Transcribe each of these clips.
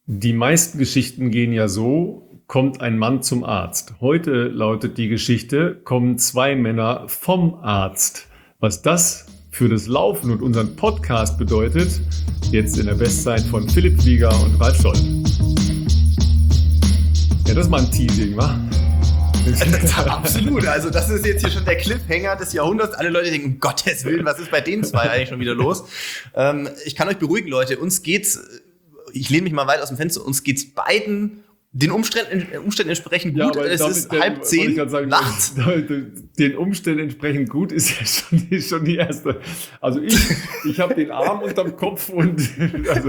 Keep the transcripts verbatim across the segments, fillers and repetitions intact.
Die meisten Geschichten gehen ja so, kommt ein Mann zum Arzt. Heute lautet die Geschichte, kommen zwei Männer vom Arzt. Was das für das Laufen und unseren Podcast bedeutet, jetzt in der Bestzeit von Philipp Flieger und Ralf Scholl. Ja, das ist mal ein Teasing, wa? Absolut, also das ist jetzt hier schon der Cliffhanger des Jahrhunderts. Alle Leute denken, um Gottes Willen, was ist bei den zwei eigentlich schon wieder los? Ähm, ich kann euch beruhigen, Leute, uns geht's, ich lehne mich mal weit aus dem Fenster, uns geht's beiden den Umständen, Umständen entsprechend gut. Ja, es damit, ist der, halb zehn sagen, nachts. Den Umständen entsprechend gut ist ja schon, ist schon die erste. Also ich, ich habe den Arm unterm Kopf und also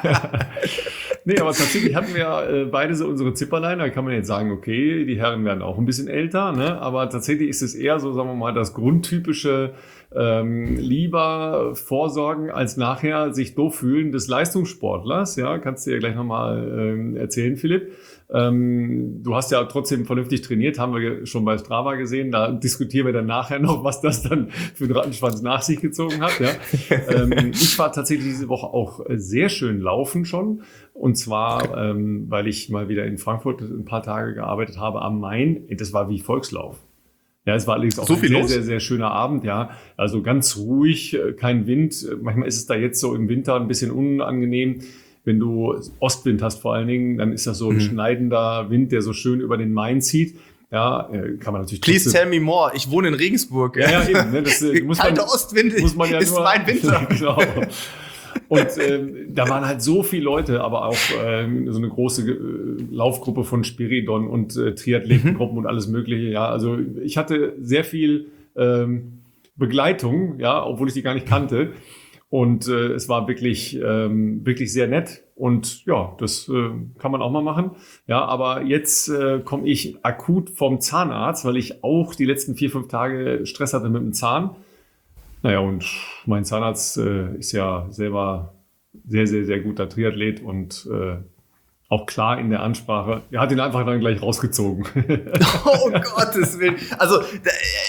nee, aber tatsächlich hatten wir ja beide so unsere Zipperlein. Da kann man jetzt sagen, okay, die Herren werden auch ein bisschen älter, ne? Aber tatsächlich ist es eher so, sagen wir mal, das grundtypische ähm, lieber vorsorgen als nachher sich doof fühlen des Leistungssportlers. Ja, kannst du ja gleich nochmal ähm, erzählen, Philipp. Ähm, du hast ja trotzdem vernünftig trainiert, haben wir schon bei Strava gesehen. Da diskutieren wir dann nachher noch, was das dann für einen Rattenschwanz nach sich gezogen hat. Ja. ähm, ich war tatsächlich diese Woche auch sehr schön laufen schon. Und zwar, ähm, weil ich mal wieder in Frankfurt ein paar Tage gearbeitet habe am Main. Das war wie Volkslauf. Ja, es war allerdings auch so ein sehr, los? sehr, sehr schöner Abend, ja. Also ganz ruhig, kein Wind. Manchmal ist es da jetzt so im Winter ein bisschen unangenehm. Wenn du Ostwind hast vor allen Dingen, dann ist das so ein mhm. schneidender Wind, der so schön über den Main zieht. Ja, kann man natürlich. Please tell me more. Ich wohne in Regensburg. Ja, ja, eben. Ne, das muss man, kalter Ostwind muss man ja ist nur, mein Winter. Genau. Und ähm, da waren halt so viele Leute, aber auch ähm, so eine große äh, Laufgruppe von Spiridon und äh, Triathletengruppen mhm. und alles Mögliche. Ja, also ich hatte sehr viel ähm, Begleitung, ja, obwohl ich die gar nicht kannte. Und äh, es war wirklich, ähm, wirklich sehr nett. Und ja, das äh, kann man auch mal machen. Ja, aber jetzt äh, komme ich akut vom Zahnarzt, weil ich auch die letzten vier, fünf Tage Stress hatte mit dem Zahn. Naja, und mein Zahnarzt äh, ist ja selber sehr, sehr, sehr guter Triathlet und äh, auch klar in der Ansprache. Er hat ihn einfach dann gleich rausgezogen. Oh Gottes Willen. Also da,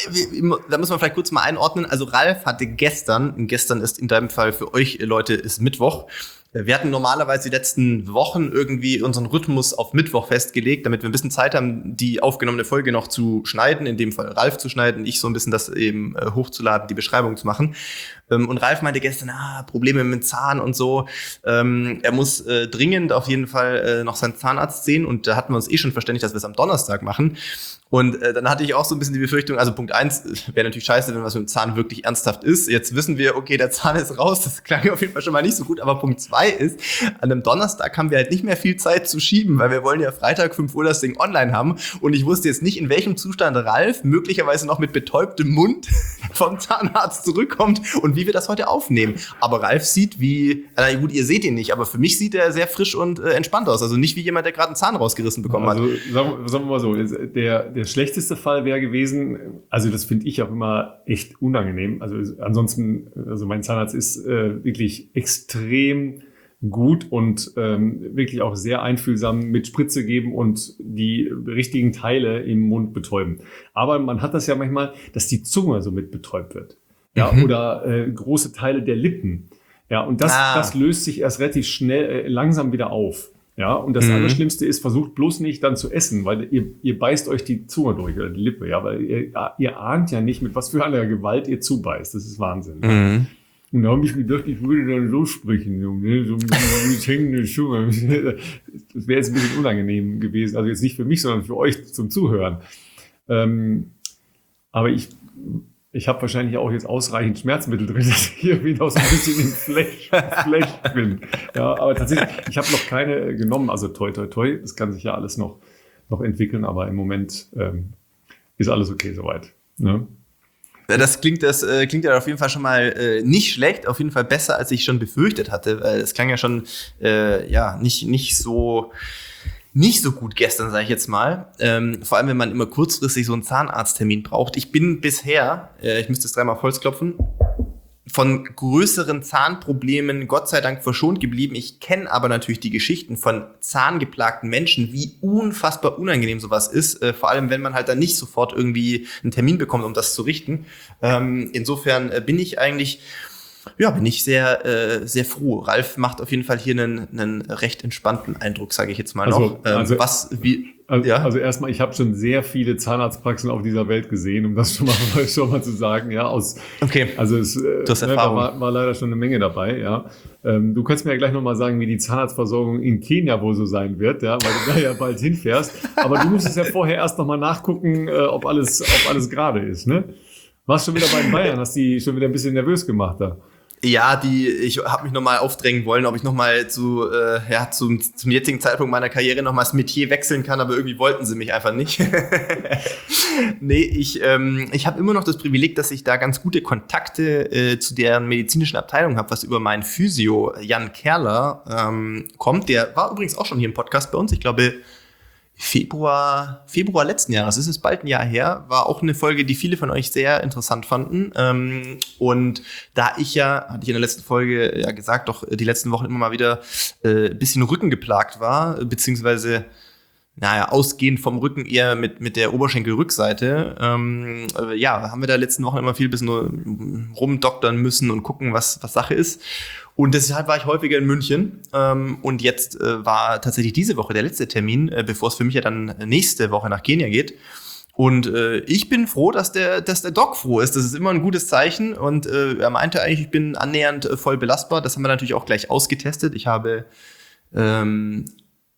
da muss man vielleicht kurz mal einordnen. Also Ralf hatte gestern, gestern ist in deinem Fall für euch Leute, ist Mittwoch. Wir hatten normalerweise die letzten Wochen irgendwie unseren Rhythmus auf Mittwoch festgelegt, damit wir ein bisschen Zeit haben, die aufgenommene Folge noch zu schneiden, in dem Fall Ralf zu schneiden, ich so ein bisschen das eben äh, hochzuladen, die Beschreibung zu machen. Ähm, und Ralf meinte gestern, ah, Probleme mit dem Zahn und so. Ähm, er muss äh, dringend auf jeden Fall äh, noch seinen Zahnarzt sehen und da hatten wir uns eh schon verständigt, dass wir es am Donnerstag machen. Und äh, dann hatte ich auch so ein bisschen die Befürchtung, also Punkt eins, wäre natürlich scheiße, wenn was mit dem Zahn wirklich ernsthaft ist. Jetzt wissen wir, okay, der Zahn ist raus, das klang auf jeden Fall schon mal nicht so gut. Aber Punkt zwei ist, an einem Donnerstag haben wir halt nicht mehr viel Zeit zu schieben, weil wir wollen ja Freitag fünf Uhr das Ding online haben. Und ich wusste jetzt nicht, in welchem Zustand Ralf möglicherweise noch mit betäubtem Mund vom Zahnarzt zurückkommt und wie wir das heute aufnehmen. Aber Ralf sieht wie, na gut, ihr seht ihn nicht, aber für mich sieht er sehr frisch und äh, entspannt aus. Also nicht wie jemand, der gerade einen Zahn rausgerissen bekommen also, hat. Also sagen wir mal so, der, der schlechteste Fall wäre gewesen, also das finde ich auch immer echt unangenehm. Also ansonsten, also mein Zahnarzt ist äh, wirklich extrem gut und ähm, wirklich auch sehr einfühlsam mit Spritze geben und die richtigen Teile im Mund betäuben. Aber man hat das ja manchmal, dass die Zunge so mit betäubt wird. Ja, mhm. Oder äh, große Teile der Lippen. Ja, und das, ah. das löst sich erst relativ schnell, äh, langsam wieder auf. Ja, und das mhm. Allerschlimmste ist, versucht bloß nicht dann zu essen, weil ihr, ihr beißt euch die Zunge durch oder die Lippe, ja, weil ihr, ihr ahnt ja nicht, mit was für einer Gewalt ihr zubeißt. Das ist Wahnsinn. Mhm. Ja. Und da habe ich gedacht, ich würde dann so sprechen, so, ne? so mit hängender Zunge. Das wäre jetzt ein bisschen unangenehm gewesen. Also jetzt nicht für mich, sondern für euch zum Zuhören. Ähm, aber ich... Ich habe wahrscheinlich auch jetzt ausreichend Schmerzmittel drin, dass ich hier wieder so ein bisschen im Flash, Flash bin. Ja, aber tatsächlich, ich habe noch keine genommen. Also toi, toi, toi. Das kann sich ja alles noch, noch entwickeln. Aber im Moment ähm, ist alles okay soweit. Ne? Das klingt, das äh, klingt ja auf jeden Fall schon mal äh, nicht schlecht. Auf jeden Fall besser, als ich schon befürchtet hatte. Weil es klang ja schon äh, ja nicht, nicht so... Nicht so gut gestern, sage ich jetzt mal. Ähm, vor allem, wenn man immer kurzfristig so einen Zahnarzttermin braucht. Ich bin bisher, äh, ich müsste es dreimal auf Holz klopfen, von größeren Zahnproblemen Gott sei Dank verschont geblieben. Ich kenne aber natürlich die Geschichten von zahngeplagten Menschen, wie unfassbar unangenehm sowas ist. Äh, vor allem, wenn man halt dann nicht sofort irgendwie einen Termin bekommt, um das zu richten. Ähm, insofern äh, bin ich eigentlich Ja, bin ich sehr, äh, sehr froh. Ralf macht auf jeden Fall hier einen, einen recht entspannten Eindruck, sage ich jetzt mal also, noch. Ähm, also, was, wie, also, ja? also erstmal, ich habe schon sehr viele Zahnarztpraxen auf dieser Welt gesehen, um das schon mal, schon mal zu sagen. Ja, aus, Okay, also es, du hast ne, Erfahrung. da war, war leider schon eine Menge dabei. Ja, ähm, du kannst mir ja gleich noch mal sagen, wie die Zahnarztversorgung in Kenia wohl so sein wird, ja, weil du da ja bald hinfährst. Aber du musstest ja vorher erst noch mal nachgucken, äh, ob alles, ob alles gerade ist, ne? Warst schon wieder bei den Bayern, hast die schon wieder ein bisschen nervös gemacht da. Ja, die, ich habe mich nochmal aufdrängen wollen, ob ich nochmal zu, äh, ja, zum, zum jetzigen Zeitpunkt meiner Karriere nochmal das Metier wechseln kann, aber irgendwie wollten sie mich einfach nicht. Nee, ich, ähm, ich habe immer noch das Privileg, dass ich da ganz gute Kontakte äh, zu deren medizinischen Abteilung habe, was über meinen Physio Jan Kerler ähm, kommt. Der war übrigens auch schon hier im Podcast bei uns. Ich glaube, Februar, Februar letzten Jahres, es ist bald ein Jahr her, war auch eine Folge, die viele von euch sehr interessant fanden. Ähm, und da ich ja, hatte ich in der letzten Folge ja gesagt, doch die letzten Wochen immer mal wieder äh, ein bisschen Rücken geplagt war, beziehungsweise naja, ausgehend vom Rücken eher mit, mit der Oberschenkelrückseite. Ähm, äh, ja, haben wir da letzten Wochen immer viel bisschen nur rumdoktern müssen und gucken, was, was Sache ist. Und deshalb war ich häufiger in München. Ähm, und jetzt äh, war tatsächlich diese Woche der letzte Termin, äh, bevor es für mich ja dann nächste Woche nach Kenia geht. Und äh, ich bin froh, dass der, dass der Doc froh ist. Das ist immer ein gutes Zeichen. Und äh, er meinte eigentlich, ich bin annähernd äh, voll belastbar. Das haben wir natürlich auch gleich ausgetestet. Ich habe ähm,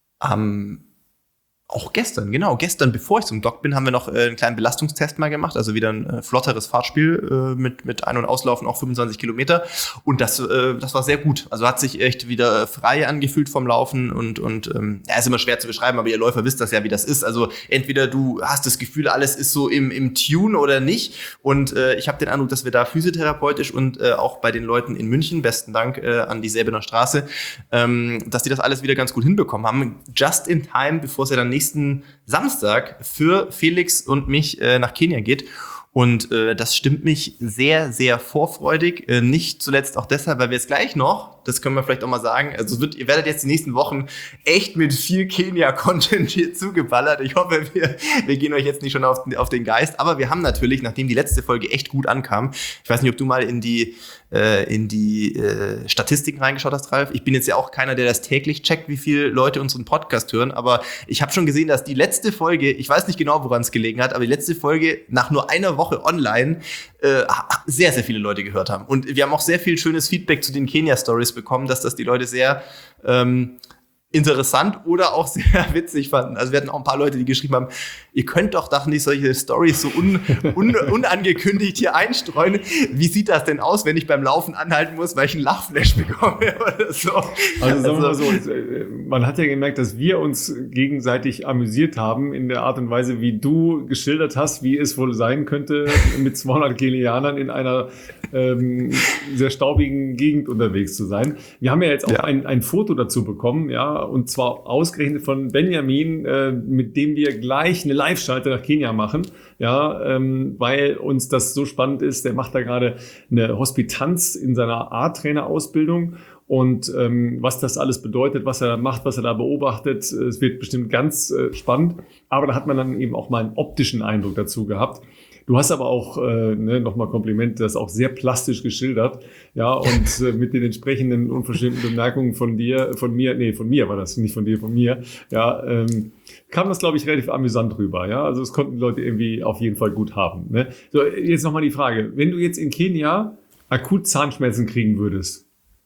am Auch gestern, genau, gestern, bevor ich zum Doc bin, haben wir noch äh, einen kleinen Belastungstest mal gemacht, also wieder ein äh, flotteres Fahrtspiel äh, mit mit Ein- und Auslaufen, auch fünfundzwanzig Kilometer, und das äh, das war sehr gut, also hat sich echt wieder frei angefühlt vom Laufen und und ähm, ja, ist immer schwer zu beschreiben, aber ihr Läufer wisst das ja, wie das ist, also entweder du hast das Gefühl, alles ist so im im Tune oder nicht, und äh, ich habe den Eindruck, dass wir da physiotherapeutisch und äh, auch bei den Leuten in München, besten Dank äh, an die Säbener Straße, ähm, dass die das alles wieder ganz gut hinbekommen haben, just in time, bevor es ja dann nächsten Samstag für Felix und mich äh, nach Kenia geht. Und äh, das stimmt mich sehr, sehr vorfreudig. Äh, nicht zuletzt auch deshalb, weil wir jetzt gleich noch, das können wir vielleicht auch mal sagen, also es wird, ihr werdet jetzt die nächsten Wochen echt mit viel Kenia-Content hier zugeballert. Ich hoffe, wir, wir gehen euch jetzt nicht schon auf, auf den Geist. Aber wir haben natürlich, nachdem die letzte Folge echt gut ankam, ich weiß nicht, ob du mal in die äh, in die äh, Statistiken reingeschaut hast, Ralf. Ich bin jetzt ja auch keiner, der das täglich checkt, wie viele Leute unseren Podcast hören. Aber ich habe schon gesehen, dass die letzte Folge, ich weiß nicht genau, woran es gelegen hat, aber die letzte Folge nach nur einer Woche online äh, sehr, sehr viele Leute gehört haben. Und wir haben auch sehr viel schönes Feedback zu den Kenia-Stories bekommen, dass das die Leute sehr ähm, interessant oder auch sehr witzig fanden. Also wir hatten auch ein paar Leute, die geschrieben haben, ihr könnt doch doch nicht solche Stories so un, un, unangekündigt hier einstreuen. Wie sieht das denn aus, wenn ich beim Laufen anhalten muss, weil ich einen Lachflash bekomme oder so? Also sagen wir mal so, man hat ja gemerkt, dass wir uns gegenseitig amüsiert haben in der Art und Weise, wie du geschildert hast, wie es wohl sein könnte, mit zweihundert Kenianern in einer ähm, sehr staubigen Gegend unterwegs zu sein. Wir haben ja jetzt auch ja. ein, ein Foto dazu bekommen, ja, und zwar ausgerechnet von Benjamin, äh, mit dem wir gleich eine Live-Schalte nach Kenia machen, ja, ähm, weil uns das so spannend ist. Der macht da gerade eine Hospitanz in seiner A-Trainer-Ausbildung. Und ähm, was das alles bedeutet, was er macht, was er da beobachtet, es wird bestimmt ganz äh, spannend. Aber da hat man dann eben auch mal einen optischen Eindruck dazu gehabt. Du hast aber auch, äh, ne, nochmal Kompliment, das auch sehr plastisch geschildert, ja, und äh, mit den entsprechenden unverschämten Bemerkungen von dir, von mir, nee, von mir war das, nicht von dir, von mir, ja, ähm, kam das, glaube ich, relativ amüsant rüber, ja, also das konnten die Leute irgendwie auf jeden Fall gut haben, ne. So, jetzt nochmal die Frage, wenn du jetzt in Kenia akut Zahnschmerzen kriegen würdest,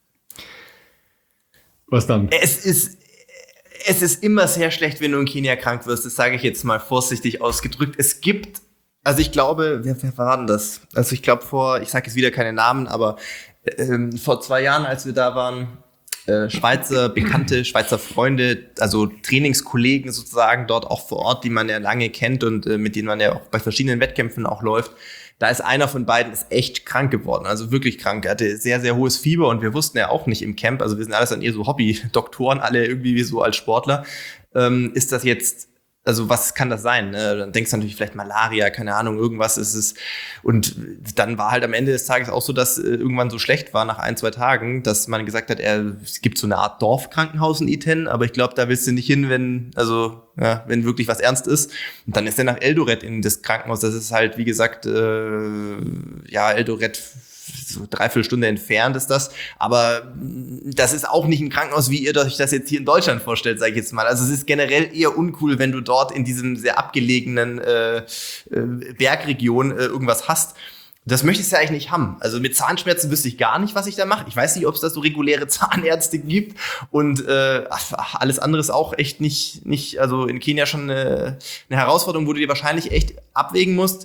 was dann? Es ist, es ist immer sehr schlecht, wenn du in Kenia krank wirst, das sage ich jetzt mal vorsichtig ausgedrückt. Es gibt Also ich glaube, wer, wer war denn das? Also ich glaube vor, ich sage jetzt wieder keine Namen, aber ähm, vor zwei Jahren, als wir da waren, äh, Schweizer, bekannte Schweizer Freunde, also Trainingskollegen sozusagen dort auch vor Ort, die man ja lange kennt und äh, mit denen man ja auch bei verschiedenen Wettkämpfen auch läuft. Da ist einer von beiden ist echt krank geworden, also wirklich krank. Er hatte sehr, sehr hohes Fieber und wir wussten ja auch nicht im Camp, also wir sind alles dann eher so Hobby-Doktoren, alle irgendwie wie so als Sportler. Ähm, ist das jetzt Also was kann das sein? Ne? Dann denkst du natürlich vielleicht Malaria, keine Ahnung, irgendwas ist es. Und dann war halt am Ende des Tages auch so, dass äh, irgendwann so schlecht war nach ein, zwei Tagen, dass man gesagt hat, er, es gibt so eine Art Dorfkrankenhaus in Iten, aber ich glaube, da willst du nicht hin, wenn also ja, wenn wirklich was ernst ist. Und dann ist er nach Eldoret in das Krankenhaus. Das ist halt, wie gesagt, äh, ja, Eldoret so dreiviertel Stunde entfernt ist das. Aber das ist auch nicht ein Krankenhaus, wie ihr euch das jetzt hier in Deutschland vorstellt, sage ich jetzt mal. Also es ist generell eher uncool, wenn du dort in diesem sehr abgelegenen äh, äh, Bergregion äh, irgendwas hast. Das möchte ich ja eigentlich nicht haben. Also mit Zahnschmerzen wüsste ich gar nicht, was ich da mache. Ich weiß nicht, ob es da so reguläre Zahnärzte gibt. Und äh, ach, alles andere ist auch echt nicht, nicht, also in Kenia schon eine, eine Herausforderung, wo du dir wahrscheinlich echt abwägen musst.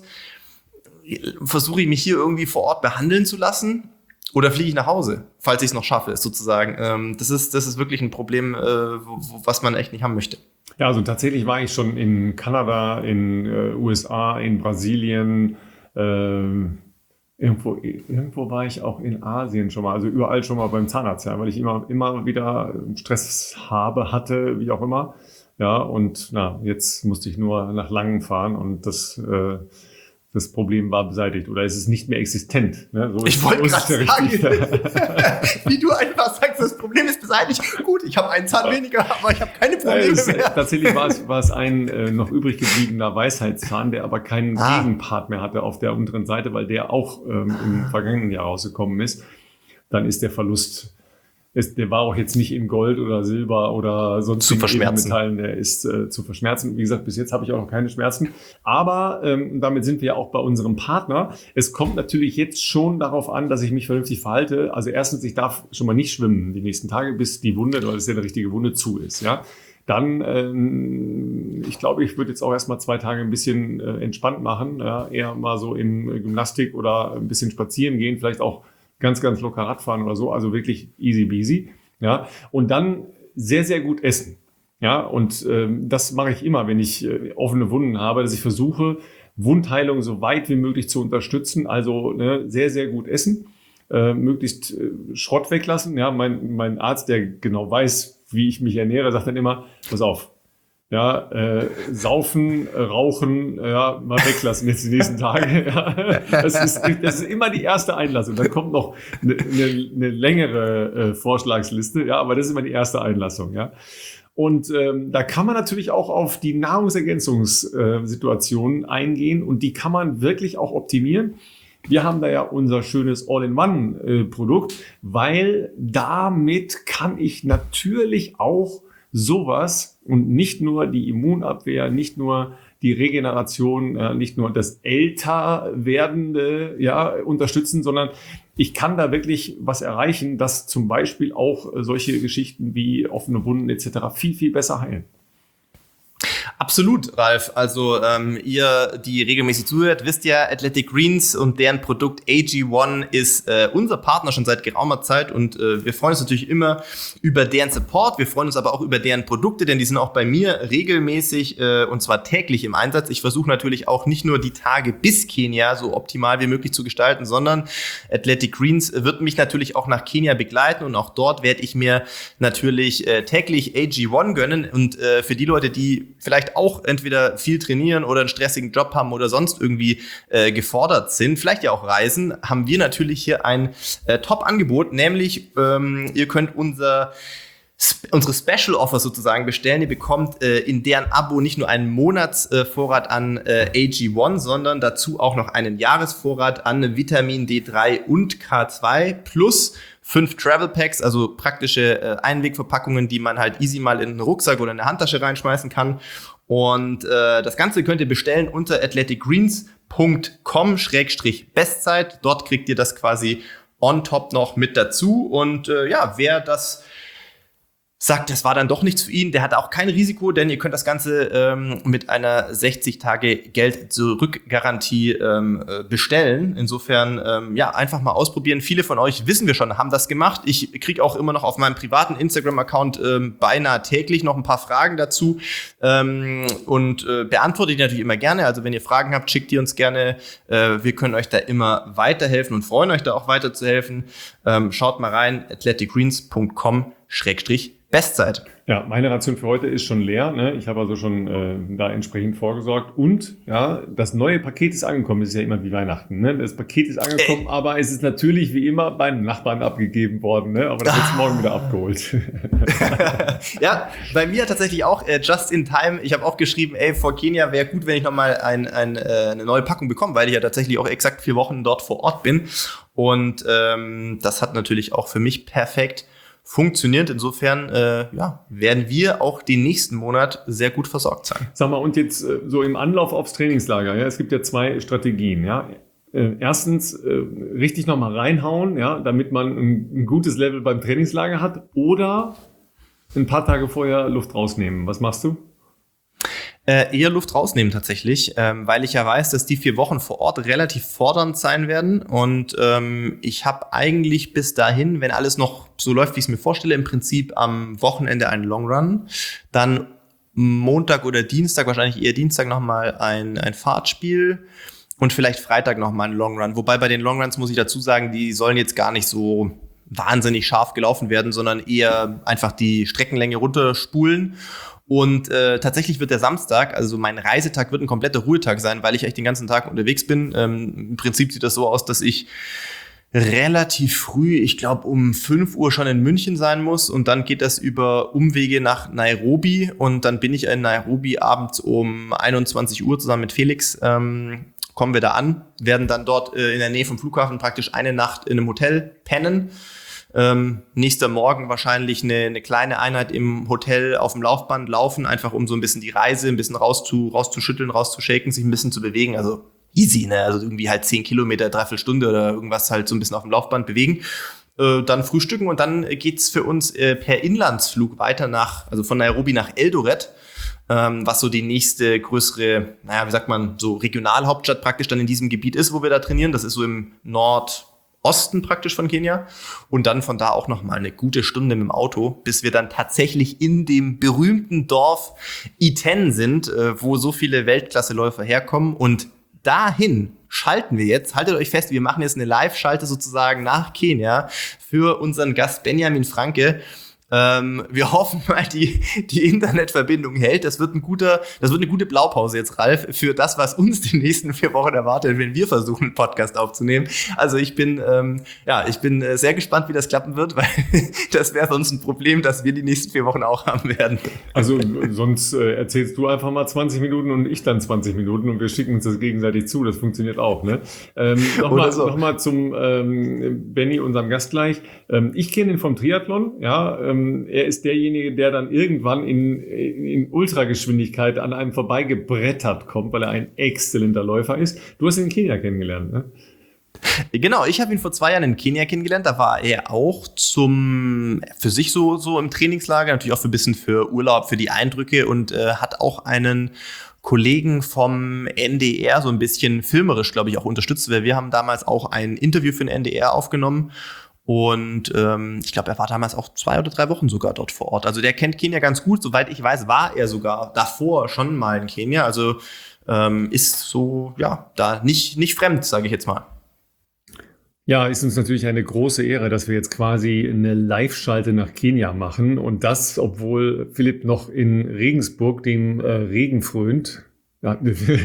Versuche ich mich hier irgendwie vor Ort behandeln zu lassen oder fliege ich nach Hause, falls ich es noch schaffe, sozusagen. Ähm, das ist, das ist wirklich ein Problem, äh, wo, was man echt nicht haben möchte. Ja, also tatsächlich war ich schon in Kanada, in äh, U S A, in Brasilien, ähm, Irgendwo, irgendwo war ich auch in Asien schon mal, also überall schon mal beim Zahnarzt, ja, weil ich immer, immer wieder Stress habe, hatte, wie auch immer. Ja, und na, jetzt musste ich nur nach Langen fahren und das, äh, das Problem war beseitigt oder es ist nicht mehr existent. Ne? So ich ist, wollte so gerade sagen, wie du einfach sagst, das Problem ist beseitigt. Gut, ich habe einen Zahn weniger, aber ich habe keine Probleme es, mehr. Tatsächlich war es, war es ein äh, noch übrig gebliebener Weisheitszahn, der aber keinen ah. Gegenpart mehr hatte auf der unteren Seite, weil der auch ähm, im vergangenen Jahr rausgekommen ist. Dann ist der Verlust, ist, der war auch jetzt nicht in Gold oder Silber oder sonst zu verschmerzen. Metallen, der ist äh, zu verschmerzen. Wie gesagt, bis jetzt habe ich auch noch keine Schmerzen. Aber ähm, damit sind wir ja auch bei unserem Partner. Es kommt natürlich jetzt schon darauf an, dass ich mich vernünftig verhalte. Also erstens, ich darf schon mal nicht schwimmen die nächsten Tage, bis die Wunde, weil es ja eine richtige Wunde, zu ist. Ja. Dann, ähm, ich glaube, ich würde jetzt auch erstmal zwei Tage ein bisschen äh, entspannt machen. Ja. Eher mal so in äh, Gymnastik oder ein bisschen spazieren gehen, vielleicht auch ganz, ganz locker Radfahren oder so, also wirklich easy peasy, ja, und dann sehr, sehr gut essen, ja, und ähm, das mache ich immer, wenn ich äh, offene Wunden habe, dass ich versuche, Wundheilung so weit wie möglich zu unterstützen, also ne, sehr, sehr gut essen, äh, möglichst äh, Schrott weglassen, ja, mein, mein Arzt, der genau weiß, wie ich mich ernähre, sagt dann immer, pass auf, ja, äh, saufen, äh, rauchen, äh, ja, mal weglassen jetzt die nächsten Tage. Ja. Das ist, das ist immer die erste Einlassung. Dann kommt noch eine, eine, eine längere äh, Vorschlagsliste, ja, aber das ist immer die erste Einlassung, ja. Und ähm, da kann man natürlich auch auf die Nahrungsergänzungssituationen äh, eingehen und die kann man wirklich auch optimieren. Wir haben da ja unser schönes All-in-One-Produkt, äh, weil damit kann ich natürlich auch sowas und nicht nur die Immunabwehr, nicht nur die Regeneration, äh, nicht nur das älter werdende ja, unterstützen, sondern ich kann da wirklich was erreichen, dass zum Beispiel auch äh, solche Geschichten wie offene Wunden et cetera viel, viel besser heilen. Absolut, Ralf. Also ähm, ihr, die regelmäßig zuhört, wisst ja, Athletic Greens und deren Produkt A G eins ist äh, unser Partner schon seit geraumer Zeit und äh, wir freuen uns natürlich immer über deren Support. Wir freuen uns aber auch über deren Produkte, denn die sind auch bei mir regelmäßig äh, und zwar täglich im Einsatz. Ich versuche natürlich auch nicht nur die Tage bis Kenia so optimal wie möglich zu gestalten, sondern Athletic Greens wird mich natürlich auch nach Kenia begleiten und auch dort werde ich mir natürlich äh, täglich A G eins gönnen und äh, für die Leute, die vielleicht auch entweder viel trainieren oder einen stressigen Job haben oder sonst irgendwie äh, gefordert sind, vielleicht ja auch reisen, haben wir natürlich hier ein äh, Top-Angebot, nämlich ähm, ihr könnt unser unsere Special Offer sozusagen bestellen. Ihr bekommt äh, in deren Abo nicht nur einen Monatsvorrat äh, an äh, A G eins, sondern dazu auch noch einen Jahresvorrat an Vitamin D drei und K zwei plus fünf Travel Packs, also praktische äh, Einwegverpackungen, die man halt easy mal in einen Rucksack oder in eine Handtasche reinschmeißen kann. Und äh, das Ganze könnt ihr bestellen unter athletic greens punkt com Schrägstrich Bestzeit. Dort kriegt ihr das quasi on top noch mit dazu. Und äh, ja, wer das sagt, das war dann doch nichts für ihn, der hat auch kein Risiko, denn ihr könnt das Ganze ähm, mit einer sechzig Tage Geld-Zurück-Garantie ähm, bestellen. Insofern, ähm, ja, einfach mal ausprobieren. Viele von euch, wissen wir schon, haben das gemacht. Ich kriege auch immer noch auf meinem privaten Instagram-Account ähm, beinahe täglich noch ein paar Fragen dazu ähm, und äh, beantworte die natürlich immer gerne. Also wenn ihr Fragen habt, schickt die uns gerne. Äh, wir können euch da immer weiterhelfen und freuen euch da auch weiterzuhelfen. Ähm, schaut mal rein, athletic greens punkt com schrägstrich Bestzeit. Ja, meine Ration für heute ist schon leer. Ne? Ich habe also schon äh, da entsprechend vorgesorgt. Und ja, das neue Paket ist angekommen. Das ist ja immer wie Weihnachten. Ne? Das Paket ist angekommen, äh. aber es ist natürlich wie immer beim Nachbarn abgegeben worden. Ne? Aber das wird ah. morgen wieder abgeholt. Ja, bei mir tatsächlich auch äh, just in time. Ich habe auch geschrieben, ey, vor Kenia wäre gut, wenn ich nochmal ein, ein, äh, eine neue Packung bekomme, weil ich ja tatsächlich auch exakt vier Wochen dort vor Ort bin. Und ähm, das hat natürlich auch für mich perfekt funktioniert. Insofern äh, ja, werden wir auch den nächsten Monat sehr gut versorgt sein. Sag mal, und jetzt äh, so im Anlauf aufs Trainingslager, ja, es gibt ja zwei Strategien, ja. Äh, erstens äh, richtig nochmal reinhauen, ja, damit man ein, ein gutes Level beim Trainingslager hat, oder ein paar Tage vorher Luft rausnehmen. Was machst du? Äh, eher Luft rausnehmen tatsächlich, ähm, weil ich ja weiß, dass die vier Wochen vor Ort relativ fordernd sein werden und ähm, ich habe eigentlich bis dahin, wenn alles noch so läuft, wie ich es mir vorstelle, im Prinzip am Wochenende einen Long Run, dann Montag oder Dienstag, wahrscheinlich eher Dienstag nochmal ein, ein Fahrtspiel und vielleicht Freitag nochmal einen Long Run, wobei bei den Long Runs muss ich dazu sagen, die sollen jetzt gar nicht so wahnsinnig scharf gelaufen werden, sondern eher einfach die Streckenlänge runterspulen. Und äh, tatsächlich wird der Samstag, also mein Reisetag, wird ein kompletter Ruhetag sein, weil ich echt den ganzen Tag unterwegs bin. Ähm, im Prinzip sieht das so aus, dass ich relativ früh, ich glaube um fünf Uhr schon in München sein muss und dann geht das über Umwege nach Nairobi und dann bin ich in Nairobi abends um einundzwanzig Uhr zusammen mit Felix, ähm, kommen wir da an, werden dann dort äh, in der Nähe vom Flughafen praktisch eine Nacht in einem Hotel pennen. Ähm, nächster Morgen wahrscheinlich eine, eine kleine Einheit im Hotel auf dem Laufband laufen, einfach um so ein bisschen die Reise ein bisschen rauszu, rauszuschütteln, rauszushaken, sich ein bisschen zu bewegen. Also easy, ne? Also irgendwie halt zehn Kilometer, dreiviertel Stunde oder irgendwas halt so ein bisschen auf dem Laufband bewegen. Äh, dann frühstücken und dann geht's für uns äh, per Inlandsflug weiter nach, also von Nairobi nach Eldoret, ähm, was so die nächste größere, naja, wie sagt man, so Regionalhauptstadt praktisch dann in diesem Gebiet ist, wo wir da trainieren. Das ist so im Nord Osten praktisch von Kenia und dann von da auch noch mal eine gute Stunde mit dem Auto, bis wir dann tatsächlich in dem berühmten Dorf Iten sind, wo so viele Weltklasseläufer herkommen und dahin schalten wir jetzt, haltet euch fest, wir machen jetzt eine Live-Schalte sozusagen nach Kenia für unseren Gast Benjamin Franke. Ähm, wir hoffen mal, die, die Internetverbindung hält. Das wird ein guter, das wird eine gute Blaupause jetzt, Ralf, für das, was uns die nächsten vier Wochen erwartet, wenn wir versuchen, einen Podcast aufzunehmen. Also ich bin, ähm, ja, ich bin sehr gespannt, wie das klappen wird, weil das wäre sonst ein Problem, das wir die nächsten vier Wochen auch haben werden. Also sonst äh, erzählst du einfach mal zwanzig Minuten und ich dann zwanzig Minuten und wir schicken uns das gegenseitig zu. Das funktioniert auch, ne? Ähm, Nochmal so. noch mal zum ähm, Benny, unserem Gast gleich. Ähm, ich kenne ihn vom Triathlon, ja. Ähm, er ist derjenige, der dann irgendwann in, in Ultrageschwindigkeit an einem vorbeigebrettert kommt, weil er ein exzellenter Läufer ist. Du hast ihn in Kenia kennengelernt, ne? Genau, ich habe ihn vor zwei Jahren in Kenia kennengelernt. Da war er auch zum für sich so so im Trainingslager, natürlich auch für ein bisschen für Urlaub, für die Eindrücke und äh, hat auch einen Kollegen vom N D R so ein bisschen filmerisch, glaube ich, auch unterstützt, weil wir haben damals auch ein Interview für den N D R aufgenommen. Und ähm, ich glaube, er war damals auch zwei oder drei Wochen sogar dort vor Ort. Also der kennt Kenia ganz gut. Soweit ich weiß, war er sogar davor schon mal in Kenia. Also ähm, ist so, ja, da nicht, nicht fremd, sage ich jetzt mal. Ja, ist uns natürlich eine große Ehre, dass wir jetzt quasi eine Live-Schalte nach Kenia machen. Und das, obwohl Philipp noch in Regensburg dem äh, Regen frönt. Ja,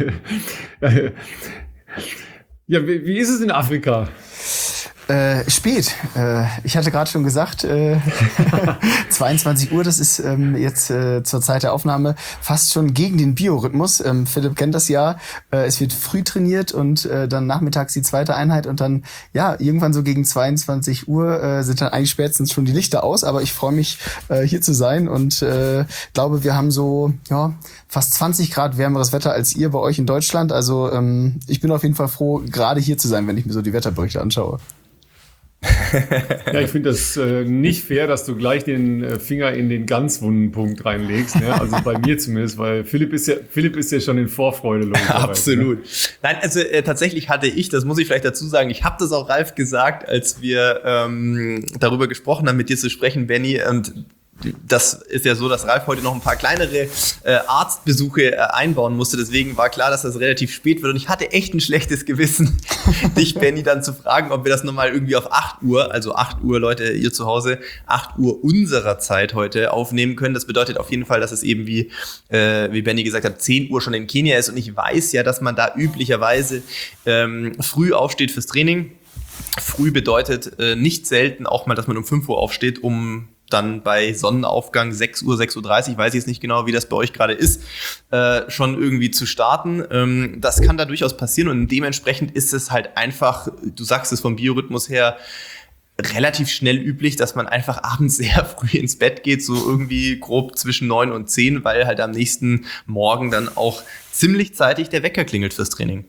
ja wie, wie ist es in Afrika? Äh, spät. Äh, ich hatte gerade schon gesagt, äh, zweiundzwanzig Uhr, das ist ähm, jetzt äh, zur Zeit der Aufnahme fast schon gegen den Biorhythmus. Ähm, Philipp kennt das ja. Äh, es wird früh trainiert und äh, dann nachmittags die zweite Einheit und dann, ja, irgendwann so gegen zweiundzwanzig Uhr äh, sind dann eigentlich spätestens schon die Lichter aus. Aber ich freue mich, äh, hier zu sein und äh, glaube, wir haben so, ja, fast zwanzig Grad wärmeres Wetter als ihr bei euch in Deutschland. Also ähm, ich bin auf jeden Fall froh, gerade hier zu sein, wenn ich mir so die Wetterberichte anschaue. Ja, ich finde das äh, nicht fair, dass du gleich den äh, Finger in den ganz wunden Punkt reinlegst. Ne? Also bei mir zumindest, weil Philipp ist ja, Philipp ist ja schon in Vorfreude los. Absolut. Ne? Nein, also äh, tatsächlich hatte ich, das muss ich vielleicht dazu sagen, ich habe das auch Ralf gesagt, als wir ähm, darüber gesprochen haben, mit dir zu sprechen, Benny, und das ist ja so, dass Ralf heute noch ein paar kleinere äh, Arztbesuche äh, einbauen musste. Deswegen war klar, dass das relativ spät wird. Und ich hatte echt ein schlechtes Gewissen, dich, Benny, dann zu fragen, ob wir das nochmal irgendwie auf acht Uhr, also acht Uhr, Leute, ihr zu Hause, acht Uhr unserer Zeit heute aufnehmen können. Das bedeutet auf jeden Fall, dass es eben, wie, äh, wie Benny gesagt hat, zehn Uhr schon in Kenia ist. Und ich weiß ja, dass man da üblicherweise ähm, früh aufsteht fürs Training. Früh bedeutet äh, nicht selten auch mal, dass man um fünf Uhr aufsteht, um dann bei Sonnenaufgang sechs Uhr, sechs Uhr dreißig, weiß ich jetzt nicht genau, wie das bei euch gerade ist, äh, schon irgendwie zu starten. Ähm, das kann da durchaus passieren und dementsprechend ist es halt einfach, du sagst es vom Biorhythmus her, relativ schnell üblich, dass man einfach abends sehr früh ins Bett geht, so irgendwie grob zwischen neun und zehn, weil halt am nächsten Morgen dann auch ziemlich zeitig der Wecker klingelt fürs Training.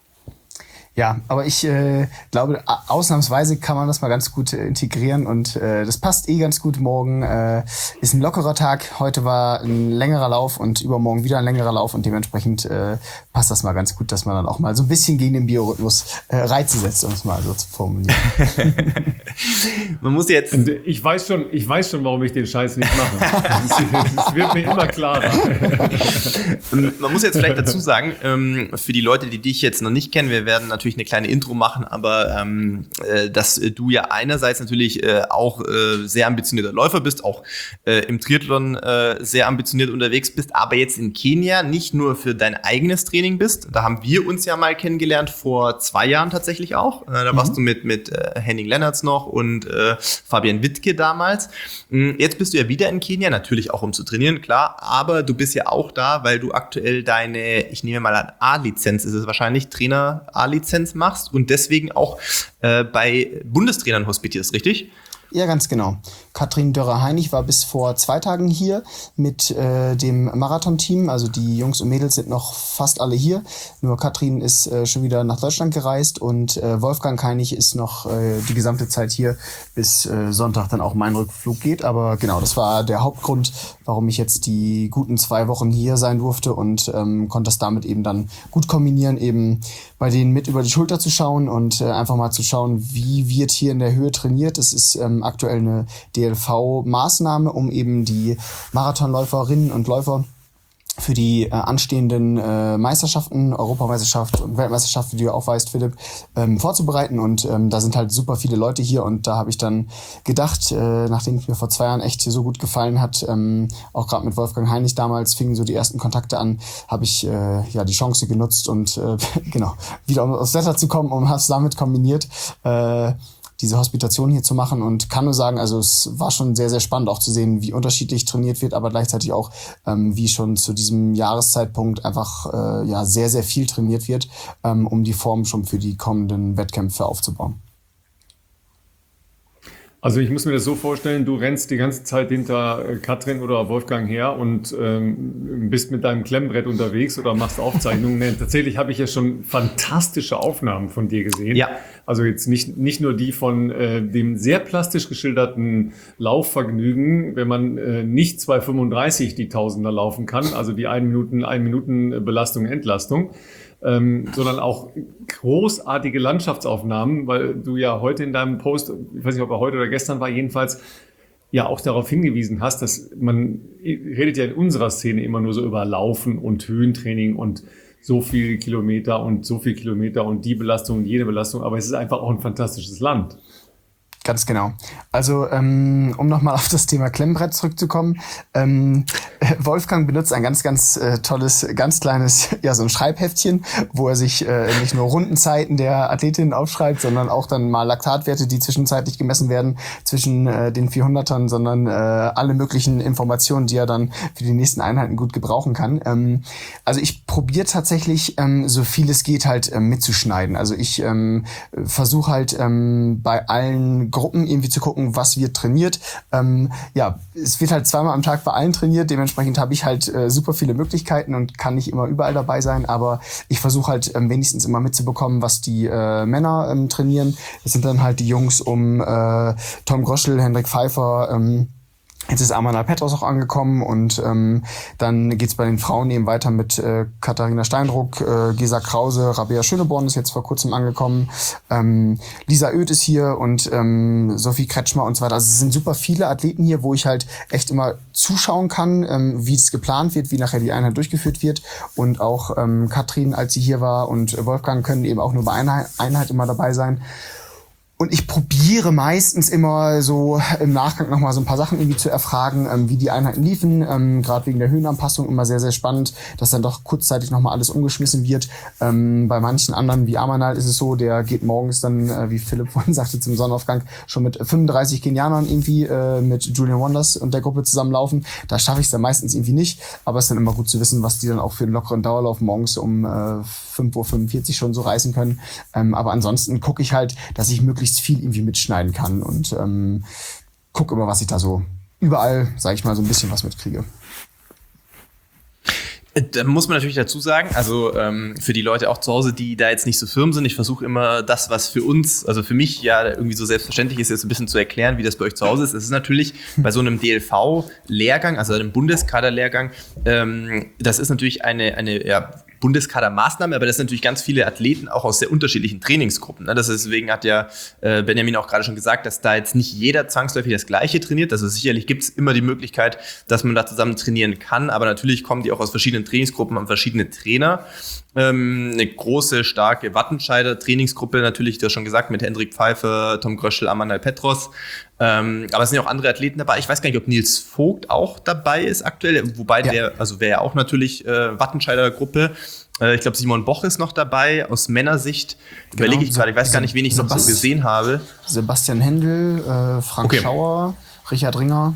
Ja, aber ich äh, glaube, ausnahmsweise kann man das mal ganz gut äh, integrieren und äh, das passt eh ganz gut. Morgen äh, ist ein lockerer Tag, heute war ein längerer Lauf und übermorgen wieder ein längerer Lauf und dementsprechend äh, passt das mal ganz gut, dass man dann auch mal so ein bisschen gegen den Biorhythmus äh, Reize setzt, um es mal so zu formulieren. Man muss jetzt... Und ich weiß schon, ich weiß schon, warum ich den Scheiß nicht mache. Es wird mir immer klarer. Und man muss jetzt vielleicht dazu sagen, ähm, für die Leute, die dich jetzt noch nicht kennen, wir werden natürlich eine kleine Intro machen, aber ähm, äh, dass du ja einerseits natürlich äh, auch äh, sehr ambitionierter Läufer bist, auch äh, im Triathlon äh, sehr ambitioniert unterwegs bist, aber jetzt in Kenia nicht nur für dein eigenes Training bist. Da haben wir uns ja mal kennengelernt, vor zwei Jahren tatsächlich auch. Äh, da mhm. warst du mit, mit äh, Henning Lennertz noch und äh, Fabian Wittke damals. Jetzt bist du ja wieder in Kenia, natürlich auch um zu trainieren, klar, aber du bist ja auch da, weil du aktuell deine, ich nehme mal an, A-Lizenz ist es wahrscheinlich, Trainer-A-Lizenz machst und deswegen auch äh, bei Bundestrainern hospitierst, richtig? Ja, ganz genau. Katrin Dörrer-Heinig war bis vor zwei Tagen hier mit äh, dem Marathon-Team. Also die Jungs und Mädels sind noch fast alle hier. Nur Katrin ist äh, schon wieder nach Deutschland gereist und äh, Wolfgang Heinig ist noch äh, die gesamte Zeit hier, bis äh, Sonntag dann auch mein Rückflug geht. Aber genau, das war der Hauptgrund, warum ich jetzt die guten zwei Wochen hier sein durfte und ähm, konnte das damit eben dann gut kombinieren, eben bei denen mit über die Schulter zu schauen und äh, einfach mal zu schauen, wie wird hier in der Höhe trainiert. Das ist ähm, aktuell eine D L V-Maßnahme, um eben die Marathonläuferinnen und Läufer für die äh, anstehenden äh, Meisterschaften, Europameisterschaft und Weltmeisterschaft, wie du ja auch weißt, Philipp, ähm, vorzubereiten. Und ähm, da sind halt super viele Leute hier. Und da habe ich dann gedacht, äh, nachdem es mir vor zwei Jahren echt so gut gefallen hat, ähm, auch gerade mit Wolfgang Heinig damals, fingen so die ersten Kontakte an, habe ich äh, ja die Chance genutzt und äh, genau wieder um aufs Wetter zu kommen und habe es damit kombiniert, äh, diese Hospitation hier zu machen und kann nur sagen, also es war schon sehr, sehr spannend auch zu sehen, wie unterschiedlich trainiert wird, aber gleichzeitig auch, ähm, wie schon zu diesem Jahreszeitpunkt einfach äh, ja sehr, sehr viel trainiert wird, ähm, um die Form schon für die kommenden Wettkämpfe aufzubauen. Also ich muss mir das so vorstellen, du rennst die ganze Zeit hinter Katrin oder Wolfgang her und ähm, bist mit deinem Klemmbrett unterwegs oder machst Aufzeichnungen. Nee, tatsächlich habe ich ja schon fantastische Aufnahmen von dir gesehen. Ja. Also jetzt nicht nicht nur die von äh, dem sehr plastisch geschilderten Laufvergnügen, wenn man äh, nicht zwei fünfunddreißig die Tausender laufen kann, also die ein Minuten, ein Minuten Belastung, Entlastung, Ähm, sondern auch großartige Landschaftsaufnahmen, weil du ja heute in deinem Post, ich weiß nicht, ob er heute oder gestern war, jedenfalls ja auch darauf hingewiesen hast, dass man redet ja in unserer Szene immer nur so über Laufen und Höhentraining und so viele Kilometer und so viele Kilometer und die Belastung und jene Belastung, aber es ist einfach auch ein fantastisches Land. Ganz genau. Also ähm, um nochmal auf das Thema Klemmbrett zurückzukommen, ähm, Wolfgang benutzt ein ganz, ganz äh, tolles, ganz kleines, ja so ein Schreibheftchen, wo er sich äh, nicht nur Rundenzeiten der Athletinnen aufschreibt, sondern auch dann mal Laktatwerte, die zwischenzeitlich gemessen werden zwischen äh, den vierhundertern, sondern äh, alle möglichen Informationen, die er dann für die nächsten Einheiten gut gebrauchen kann. Ähm, also ich probiere tatsächlich, ähm, so viel es geht, halt äh, mitzuschneiden. Also ich ähm, versuche halt ähm, bei allen Gruppen irgendwie zu gucken, was wird trainiert. Ähm, ja, es wird halt zweimal am Tag bei allen trainiert. Dementsprechend habe ich halt äh, super viele Möglichkeiten und kann nicht immer überall dabei sein. Aber ich versuche halt ähm, wenigstens immer mitzubekommen, was die äh, Männer ähm, trainieren. Das sind dann halt die Jungs um äh, Tom Groschel, Hendrik Pfeiffer, ähm, Jetzt ist Amanal Petros auch angekommen und ähm, dann geht's bei den Frauen eben weiter mit äh, Katharina Steindruck, äh, Gesa Krause, Rabea Schöneborn ist jetzt vor kurzem angekommen, ähm, Lisa Oeth ist hier und ähm, Sophie Kretschmer und so weiter. Also es sind super viele Athleten hier, wo ich halt echt immer zuschauen kann, ähm, wie es geplant wird, wie nachher die Einheit durchgeführt wird. Und auch ähm, Katrin, als sie hier war, und Wolfgang können eben auch nur bei einer Einheit immer dabei sein. Und ich probiere meistens immer so im Nachgang nochmal so ein paar Sachen irgendwie zu erfragen, ähm, wie die Einheiten liefen. Ähm, Gerade wegen der Höhenanpassung immer sehr, sehr spannend, dass dann doch kurzzeitig nochmal alles umgeschmissen wird. Ähm, bei manchen anderen, wie Amanal, ist es so, der geht morgens dann, äh, wie Philipp vorhin sagte, zum Sonnenaufgang schon mit fünfunddreißig Kenianern irgendwie äh, mit Julian Wonders und der Gruppe zusammenlaufen. Da schaffe ich es dann meistens irgendwie nicht. Aber es ist dann immer gut zu wissen, was die dann auch für einen lockeren Dauerlauf morgens um äh, fünf Uhr fünfundvierzig schon so reißen können. Ähm, aber ansonsten gucke ich halt, dass ich möglichst viel irgendwie mitschneiden kann und ähm, gucke immer, was ich da so überall, sage ich mal, so ein bisschen was mitkriege. Da muss man natürlich dazu sagen, also ähm, für die Leute auch zu Hause, die da jetzt nicht so firm sind, ich versuche immer das, was für uns, also für mich ja irgendwie so selbstverständlich ist, jetzt ein bisschen zu erklären, wie das bei euch zu Hause ist. Es ist natürlich bei so einem D L V-Lehrgang, also einem Bundeskader-Lehrgang, ähm, das ist natürlich eine, eine ja, Bundeskader-Maßnahme, aber das sind natürlich ganz viele Athleten auch aus sehr unterschiedlichen Trainingsgruppen. Ne? Das ist, deswegen hat ja äh, Benjamin auch gerade schon gesagt, dass da jetzt nicht jeder zwangsläufig das Gleiche trainiert. Also sicherlich gibt es immer die Möglichkeit, dass man da zusammen trainieren kann, aber natürlich kommen die auch aus verschiedenen Trainingsgruppen, haben verschiedene Trainer. Ähm, eine große, starke Wattenscheider Trainingsgruppe, natürlich, du hast schon gesagt, mit Hendrik Pfeiffer, Tom Gröschel, Amanal Petros. Ähm, aber es sind ja auch andere Athleten dabei. Ich weiß gar nicht, ob Nils Vogt auch dabei ist aktuell, wobei ja. der, also wäre ja auch natürlich äh, Wattenscheider Gruppe. Äh, ich glaube, Simon Boch ist noch dabei, aus Männersicht. Genau, überlege ich gerade, ich weiß gar nicht, wen ich Sebast- noch so gesehen habe. Sebastian Händel, äh, Frank okay. Schauer, Richard Ringer.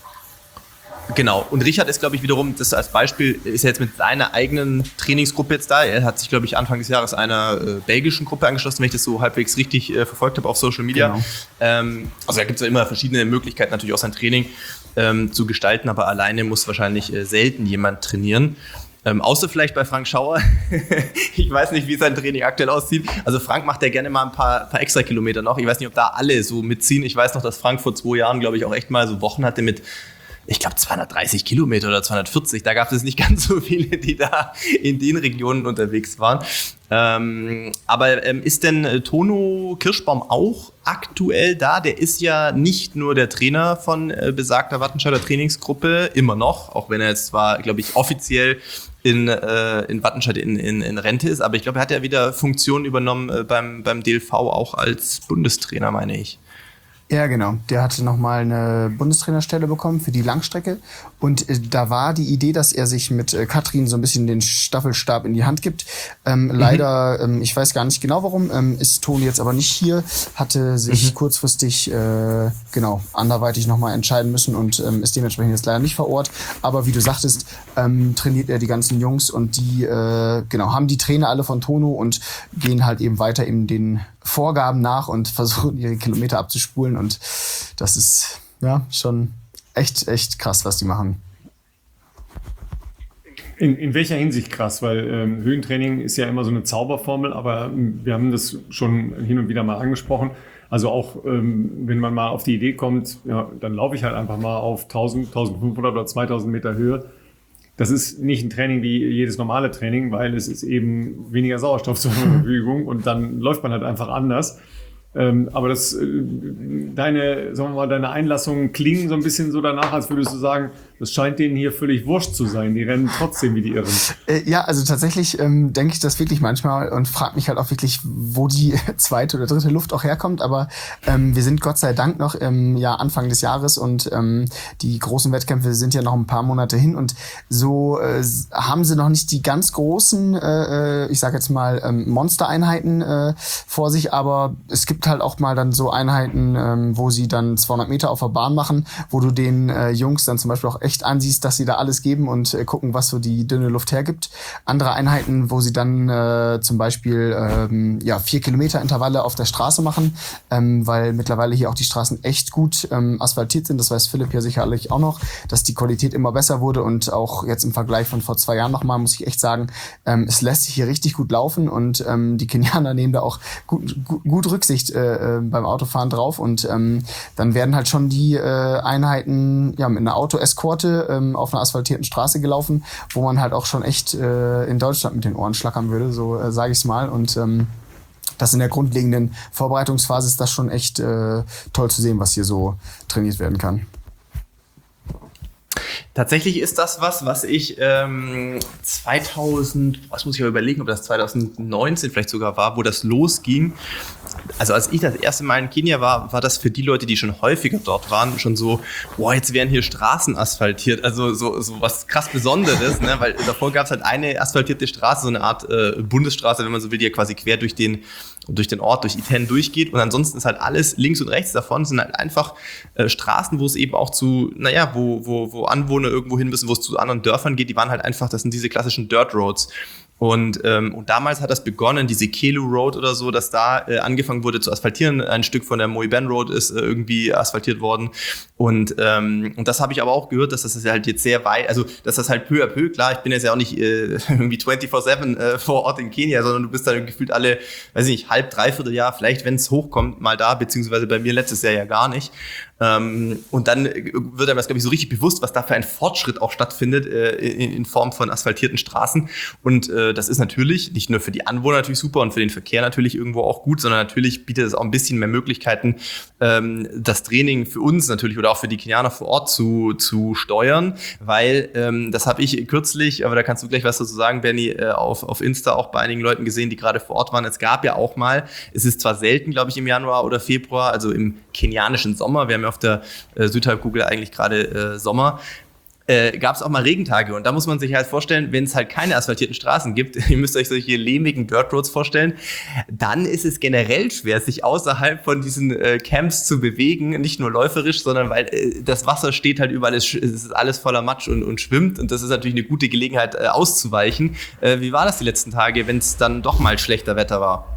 Genau, und Richard ist, glaube ich, wiederum, das als Beispiel, ist jetzt mit seiner eigenen Trainingsgruppe jetzt da. Er hat sich, glaube ich, Anfang des Jahres einer äh, belgischen Gruppe angeschlossen, wenn ich das so halbwegs richtig äh, verfolgt habe auf Social Media. Genau. Ähm, also da gibt es ja immer verschiedene Möglichkeiten, natürlich auch sein Training ähm, zu gestalten, aber alleine muss wahrscheinlich äh, selten jemand trainieren. Ähm, außer vielleicht bei Frank Schauer. Ich weiß nicht, wie sein Training aktuell aussieht. Also Frank macht ja gerne mal ein paar, paar extra Kilometer noch. Ich weiß nicht, ob da alle so mitziehen. Ich weiß noch, dass Frank vor zwei Jahren, glaube ich, auch echt mal so Wochen hatte mit, ich glaube, zweihundertdreißig Kilometer oder zweihundertvierzig. Da gab es nicht ganz so viele, die da in den Regionen unterwegs waren. Ähm, aber ähm, ist denn äh, Tono Kirschbaum auch aktuell da? Der ist ja nicht nur der Trainer von äh, besagter Wattenscheider Trainingsgruppe, immer noch, auch wenn er jetzt zwar, glaube ich, offiziell in, äh, in Wattenscheid in, in, in Rente ist, aber ich glaube, er hat ja wieder Funktionen übernommen äh, beim, beim D L V, auch als Bundestrainer, meine ich. Ja, genau. Der hatte nochmal eine Bundestrainerstelle bekommen für die Langstrecke. Und äh, da war die Idee, dass er sich mit äh, Katrin so ein bisschen den Staffelstab in die Hand gibt. Ähm, mhm. Leider, ähm, ich weiß gar nicht genau warum, ähm, ist Toni jetzt aber nicht hier, hatte sich mhm. kurzfristig, äh, genau, anderweitig nochmal entscheiden müssen und ähm, ist dementsprechend jetzt leider nicht vor Ort. Aber wie du sagtest, ähm, trainiert er die ganzen Jungs und die, äh, genau, haben die Trainer alle von Tono und gehen halt eben weiter eben den Vorgaben nach und versuchen ihre Kilometer abzuspulen und das ist ja schon echt, echt krass, was die machen. In, in welcher Hinsicht krass? Weil ähm, Höhentraining ist ja immer so eine Zauberformel, aber ähm, wir haben das schon hin und wieder mal angesprochen. Also auch ähm, wenn man mal auf die Idee kommt, ja, dann laufe ich halt einfach mal auf tausend, eintausendfünfhundert oder zweitausend Meter Höhe. Das ist nicht ein Training wie jedes normale Training, weil es ist eben weniger Sauerstoff zur Verfügung und dann läuft man halt einfach anders. Ähm, aber das, äh, deine, sagen wir mal, deine Einlassungen klingen so ein bisschen so danach, als würdest du sagen, das scheint denen hier völlig wurscht zu sein. Die rennen trotzdem wie die Irren. Äh, ja, also tatsächlich ähm, denke ich das wirklich manchmal und frage mich halt auch wirklich, wo die zweite oder dritte Luft auch herkommt. Aber ähm, wir sind Gott sei Dank noch im Jahr Anfang des Jahres und ähm, die großen Wettkämpfe sind ja noch ein paar Monate hin und so äh, haben sie noch nicht die ganz großen, äh, ich sage jetzt mal ähm, Monstereinheiten äh, vor sich, aber es gibt halt auch mal dann so Einheiten, ähm, wo sie dann zweihundert Meter auf der Bahn machen, wo du den äh, Jungs dann zum Beispiel auch echt echt ansiehst, dass sie da alles geben und äh, gucken, was so die dünne Luft hergibt. Andere Einheiten, wo sie dann äh, zum Beispiel ähm, ja vier Kilometer Intervalle auf der Straße machen, ähm, weil mittlerweile hier auch die Straßen echt gut ähm, asphaltiert sind. Das weiß Philipp ja sicherlich auch noch, dass die Qualität immer besser wurde und auch jetzt im Vergleich von vor zwei Jahren nochmal, muss ich echt sagen, ähm, es lässt sich hier richtig gut laufen und ähm, die Kenianer nehmen da auch gut, gut, gut Rücksicht äh, äh, beim Autofahren drauf und ähm, dann werden halt schon die äh, Einheiten ja mit einer Auto-Eskorte ähm, auf einer asphaltierten Straße gelaufen, wo man halt auch schon echt äh, in Deutschland mit den Ohren schlackern würde, so äh, sage ich es mal. Und ähm, das in der grundlegenden Vorbereitungsphase ist das schon echt äh, toll zu sehen, was hier so trainiert werden kann. Tatsächlich ist das was, was ich ähm, zweitausend, was muss ich aber überlegen, ob das zweitausendneunzehn vielleicht sogar war, wo das losging. Also als ich das erste Mal in Kenia war, war das für die Leute, die schon häufiger dort waren, schon so, boah, jetzt werden hier Straßen asphaltiert. Also so, so was krass Besonderes, ne? Weil davor gab es halt eine asphaltierte Straße, so eine Art äh, Bundesstraße, wenn man so will, die ja quasi quer durch den durch den Ort, durch Iten durchgeht und ansonsten ist halt alles links und rechts davon sind halt einfach äh, Straßen, wo es eben auch zu, naja, wo, wo, wo Anwohner irgendwo hin müssen, wo es zu anderen Dörfern geht, die waren halt einfach, das sind diese klassischen Dirt Roads. Und, ähm, und damals hat das begonnen, diese Kelu Road oder so, dass da äh, angefangen wurde zu asphaltieren. Ein Stück von der Moiben Road ist äh, irgendwie asphaltiert worden. Und, ähm, und das habe ich aber auch gehört, dass das halt jetzt sehr weit, also dass das halt peu à peu, klar, ich bin jetzt ja auch nicht äh, irgendwie vierundzwanzig sieben äh, vor Ort in Kenia, sondern du bist dann gefühlt alle, weiß ich nicht, halb, dreiviertel Jahr, vielleicht, wenn es hochkommt, mal da, beziehungsweise bei mir letztes Jahr ja gar nicht. Ähm, und dann wird einem das, glaube ich, so richtig bewusst, was da für ein Fortschritt auch stattfindet äh, in, in Form von asphaltierten Straßen. Und äh, das ist natürlich nicht nur für die Anwohner natürlich super und für den Verkehr natürlich irgendwo auch gut, sondern natürlich bietet es auch ein bisschen mehr Möglichkeiten, ähm, das Training für uns natürlich oder auch für die Kenianer vor Ort zu, zu steuern, weil ähm, das habe ich kürzlich, aber da kannst du gleich was dazu sagen, Benni, äh, auf, auf Insta auch bei einigen Leuten gesehen, die gerade vor Ort waren. Es gab ja auch mal, es ist zwar selten, glaube ich, im Januar oder Februar, also im kenianischen Sommer, wir haben ja auf der äh, Südhalbkugel eigentlich gerade äh, Sommer, äh, gab es auch mal Regentage. Und da muss man sich halt vorstellen, wenn es halt keine asphaltierten Straßen gibt, ihr müsst euch solche lehmigen Dirt Roads vorstellen, dann ist es generell schwer, sich außerhalb von diesen äh, Camps zu bewegen, nicht nur läuferisch, sondern weil äh, das Wasser steht halt überall, es ist alles voller Matsch und, und schwimmt und das ist natürlich eine gute Gelegenheit äh, auszuweichen. Äh, wie war das die letzten Tage, wenn es dann doch mal schlechter Wetter war?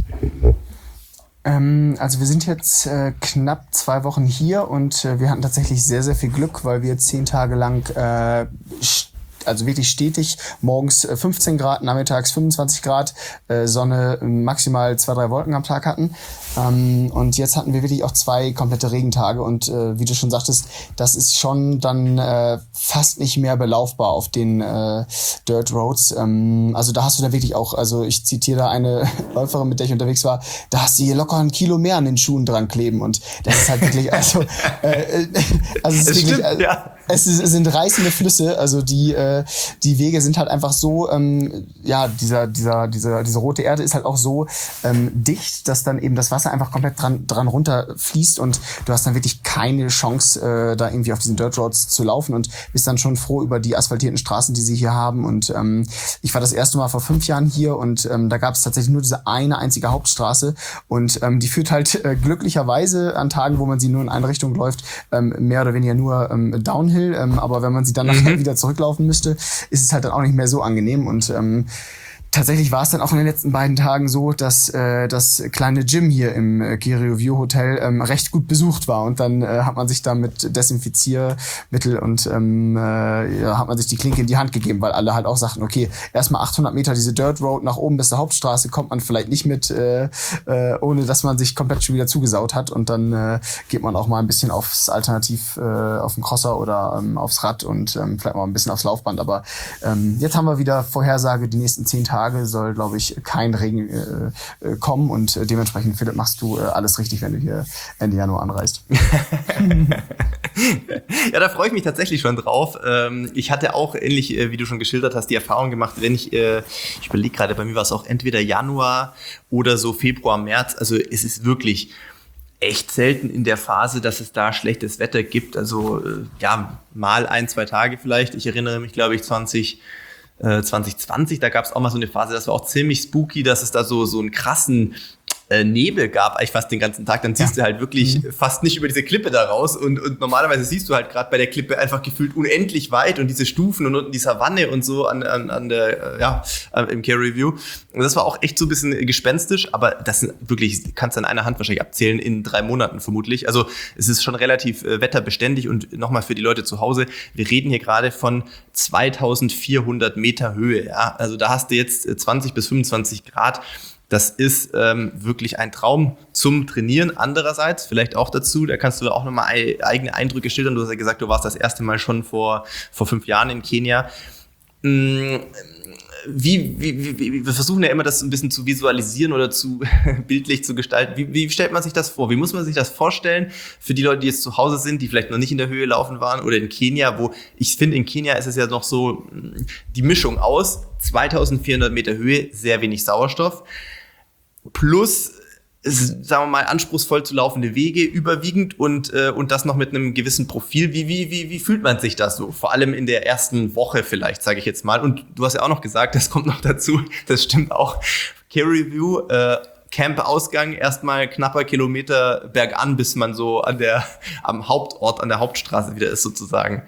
Ähm, also wir sind jetzt äh, knapp zwei Wochen hier und äh, wir hatten tatsächlich sehr, sehr viel Glück, weil wir zehn Tage lang äh, also wirklich stetig morgens fünfzehn Grad, nachmittags fünfundzwanzig Grad, äh, Sonne, maximal zwei, drei Wolken am Tag hatten. Ähm, und jetzt hatten wir wirklich auch zwei komplette Regentage und äh, wie du schon sagtest, das ist schon dann äh, fast nicht mehr belaufbar auf den äh, Dirt Roads. Ähm, also da hast du dann wirklich auch, also ich zitiere da eine Läuferin, mit der ich unterwegs war, da hast du hier locker ein Kilo mehr an den Schuhen dran kleben und das ist halt wirklich, also, äh, also es, ist wirklich, stimmt, ja. Es, ist, es sind reißende Flüsse, also die äh, die Wege sind halt einfach so, ähm, ja, dieser dieser dieser diese rote Erde ist halt auch so ähm, dicht, dass dann eben das Wasser einfach komplett dran dran runterfließt und du hast dann wirklich keine Chance, äh, da irgendwie auf diesen Dirt Roads zu laufen und bist dann schon froh über die asphaltierten Straßen, die sie hier haben. Und ähm, ich war das erste Mal vor fünf Jahren hier und ähm, da gab es tatsächlich nur diese eine einzige Hauptstraße und ähm, die führt halt äh, glücklicherweise an Tagen, wo man sie nur in eine Richtung läuft, ähm, mehr oder weniger nur ähm, Downhill, ähm, aber wenn man sie dann nachher mhm. wieder zurücklaufen müsste, ist es halt dann auch nicht mehr so angenehm und ähm, tatsächlich war es dann auch in den letzten beiden Tagen so, dass äh, das kleine Gym hier im äh, Kirio View Hotel ähm, recht gut besucht war und dann äh, hat man sich da mit Desinfiziermittel und ähm, äh, ja, hat man sich die Klinke in die Hand gegeben, weil alle halt auch sagten, okay, erstmal achthundert Meter diese Dirt Road nach oben bis zur Hauptstraße kommt man vielleicht nicht mit, äh, äh, ohne dass man sich komplett schon wieder zugesaut hat und dann äh, geht man auch mal ein bisschen aufs Alternativ, äh, auf den Crosser oder ähm, aufs Rad und ähm, vielleicht mal ein bisschen aufs Laufband, aber ähm, jetzt haben wir wieder Vorhersage, die nächsten zehn Tage soll, glaube ich, kein Regen äh, äh, kommen und äh, dementsprechend, Philipp, machst du äh, alles richtig, wenn du hier Ende Januar anreist. Ja, da freue ich mich tatsächlich schon drauf. Ähm, ich hatte auch, ähnlich äh, wie du schon geschildert hast, die Erfahrung gemacht, wenn ich, äh, ich überlege gerade, bei mir war es auch entweder Januar oder so Februar, März, also es ist wirklich echt selten in der Phase, dass es da schlechtes Wetter gibt, also äh, ja, mal ein, zwei Tage vielleicht. Ich erinnere mich, glaube ich, zwanzig zwanzig zwanzig, da gab es auch mal so eine Phase, das war auch ziemlich spooky, dass es da so so einen krassen äh, Nebel gab, eigentlich fast den ganzen Tag, dann siehst ja. du halt wirklich mhm. fast nicht über diese Klippe da raus und, und normalerweise siehst du halt gerade bei der Klippe einfach gefühlt unendlich weit und diese Stufen und unten die Savanne und so an, an, an der, äh, ja, im Care Review. Und das war auch echt so ein bisschen gespenstisch, aber das sind wirklich, kannst du an einer Hand wahrscheinlich abzählen, in drei Monaten vermutlich. Also es ist schon relativ äh, wetterbeständig und nochmal für die Leute zu Hause, wir reden hier gerade von zweitausendvierhundert Meter Höhe, ja. Also da hast du jetzt zwanzig bis fünfundzwanzig Grad. Das ist ähm, wirklich ein Traum zum Trainieren. Andererseits, vielleicht auch dazu, da kannst du auch nochmal eigene Eindrücke schildern. Du hast ja gesagt, du warst das erste Mal schon vor, vor fünf Jahren in Kenia. Wie, wie, wie, wie, wir versuchen ja immer, das ein bisschen zu visualisieren oder zu bildlich zu gestalten. Wie, wie stellt man sich das vor? Wie muss man sich das vorstellen für die Leute, die jetzt zu Hause sind, die vielleicht noch nicht in der Höhe laufen waren oder in Kenia, wo ich finde, in Kenia ist es ja noch so die Mischung aus zweitausendvierhundert Meter Höhe, sehr wenig Sauerstoff, plus, sagen wir mal, anspruchsvoll zu laufende Wege überwiegend und, äh, und das noch mit einem gewissen Profil. Wie, wie, wie, wie fühlt man sich das so? Vor allem in der ersten Woche vielleicht, sage ich jetzt mal. Und du hast ja auch noch gesagt, das kommt noch dazu, das stimmt auch. Care Review, äh, Camp-Ausgang, erstmal knapper Kilometer bergan, bis man so an der, am Hauptort, an der Hauptstraße wieder ist sozusagen.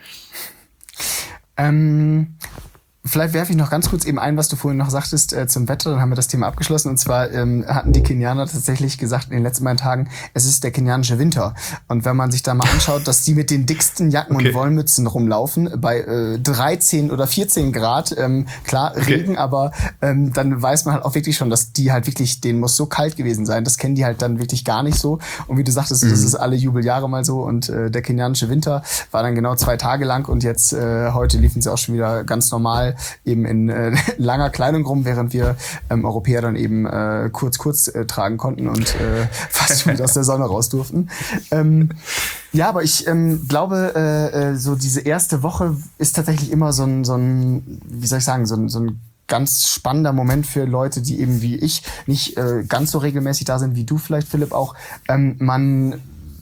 Ähm... Vielleicht werfe ich noch ganz kurz eben ein, was du vorhin noch sagtest äh, zum Wetter, dann haben wir das Thema abgeschlossen. Und zwar ähm, hatten die Kenianer tatsächlich gesagt in den letzten beiden Tagen, es ist der kenianische Winter. Und wenn man sich da mal anschaut, dass die mit den dicksten Jacken okay. und Wollmützen rumlaufen, bei äh, dreizehn oder vierzehn Grad, ähm, klar, okay. Regen, aber ähm, dann weiß man halt auch wirklich schon, dass die halt wirklich, denen muss so kalt gewesen sein. Das kennen die halt dann wirklich gar nicht so. Und wie du sagtest, mhm. das ist alle Jubeljahre mal so. Und äh, der kenianische Winter war dann genau zwei Tage lang und jetzt äh, heute liefen sie auch schon wieder ganz normal eben in äh, langer Kleidung rum, während wir ähm, Europäer dann eben äh, kurz kurz äh, tragen konnten und äh, fast schon wieder aus der Sonne raus durften. Ähm, ja, aber ich ähm, glaube, äh, äh, so diese erste Woche ist tatsächlich immer so ein, so ein, wie soll ich sagen, so ein, so ein ganz spannender Moment für Leute, die eben wie ich nicht äh, ganz so regelmäßig da sind, wie du vielleicht, Philipp, auch. Ähm, man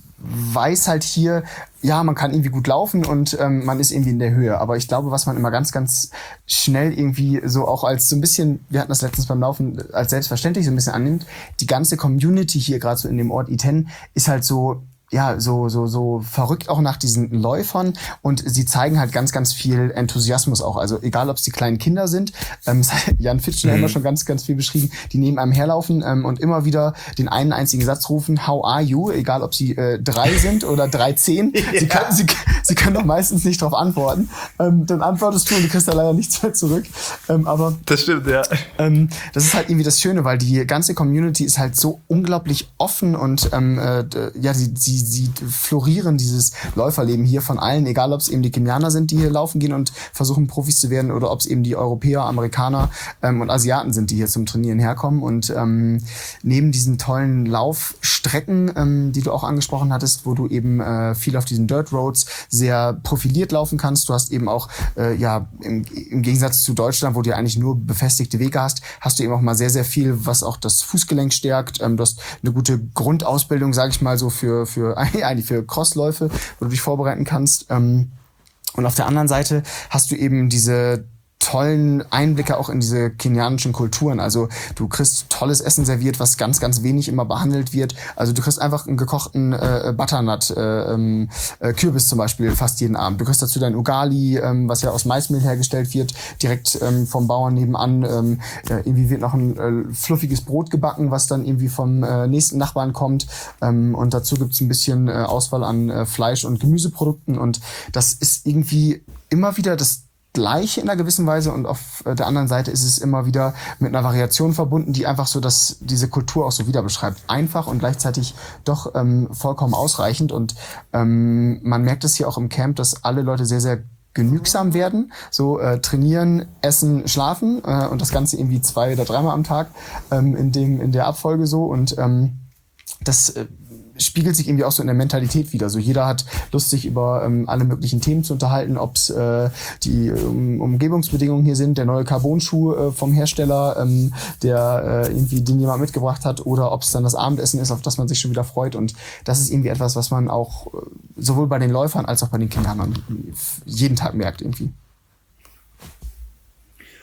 weiß halt hier, ja, man kann irgendwie gut laufen und ähm, man ist irgendwie in der Höhe. Aber ich glaube, was man immer ganz, ganz schnell irgendwie so auch als so ein bisschen, wir hatten das letztens beim Laufen, als selbstverständlich so ein bisschen annimmt, die ganze Community hier gerade so in dem Ort Iten ist halt so, ja, so, so, so verrückt auch nach diesen Läufern und sie zeigen halt ganz, ganz viel Enthusiasmus auch. Also egal, ob es die kleinen Kinder sind, ähm, Jan Fitschen mhm. hat immer schon ganz, ganz viel beschrieben, die neben einem herlaufen ähm, und immer wieder den einen einzigen Satz rufen, how are you? Egal, ob sie äh, drei sind oder dreizehn. Ja. Sie können, sie, sie können doch meistens nicht darauf antworten. Ähm, dann antwortest du und du kriegst da leider nichts mehr zurück. Ähm, aber das stimmt, ja. Ähm, das ist halt irgendwie das Schöne, weil die ganze Community ist halt so unglaublich offen und ähm, äh, ja, sie, sie sie florieren dieses Läuferleben hier von allen, egal ob es eben die Kenianer sind, die hier laufen gehen und versuchen Profis zu werden oder ob es eben die Europäer, Amerikaner ähm, und Asiaten sind, die hier zum Trainieren herkommen. Und ähm, neben diesen tollen Laufstrecken, ähm, die du auch angesprochen hattest, wo du eben äh, viel auf diesen Dirt Roads sehr profiliert laufen kannst, du hast eben auch, äh, ja, im, im Gegensatz zu Deutschland, wo du ja eigentlich nur befestigte Wege hast, hast du eben auch mal sehr, sehr viel, was auch das Fußgelenk stärkt. Ähm, du hast eine gute Grundausbildung, sage ich mal so, für, für eigentlich für Crossläufe, wo du dich vorbereiten kannst. Und auf der anderen Seite hast du eben diese tollen Einblicke auch in diese kenianischen Kulturen. Also du kriegst tolles Essen serviert, was ganz, ganz wenig immer behandelt wird. Also du kriegst einfach einen gekochten äh, Butternut, äh, äh, Kürbis zum Beispiel fast jeden Abend. Du kriegst dazu dein Ugali, ähm, was ja aus Maismehl hergestellt wird, direkt ähm, vom Bauern nebenan. Ähm, äh, irgendwie wird noch ein äh, fluffiges Brot gebacken, was dann irgendwie vom äh, nächsten Nachbarn kommt. Ähm, und dazu gibt's ein bisschen äh, Auswahl an äh, Fleisch- und Gemüseprodukten. Und das ist irgendwie immer wieder das Gleiche in einer gewissen Weise und auf der anderen Seite ist es immer wieder mit einer Variation verbunden, die einfach so, dass diese Kultur auch so wieder beschreibt. Einfach und gleichzeitig doch ähm, vollkommen ausreichend und ähm, man merkt es hier auch im Camp, dass alle Leute sehr, sehr genügsam werden, so äh, trainieren, essen, schlafen äh, und das Ganze irgendwie zwei oder dreimal am Tag ähm, in dem in der Abfolge so und ähm, das äh, spiegelt sich irgendwie auch so in der Mentalität wieder. So jeder hat Lust, sich über ähm, alle möglichen Themen zu unterhalten, ob es äh, die um, Umgebungsbedingungen hier sind, der neue Carbon-Schuh äh, vom Hersteller, ähm, der äh, irgendwie den jemand mitgebracht hat, oder ob es dann das Abendessen ist, auf das man sich schon wieder freut. Und das ist irgendwie etwas, was man auch äh, sowohl bei den Läufern als auch bei den Kindern jeden Tag merkt irgendwie.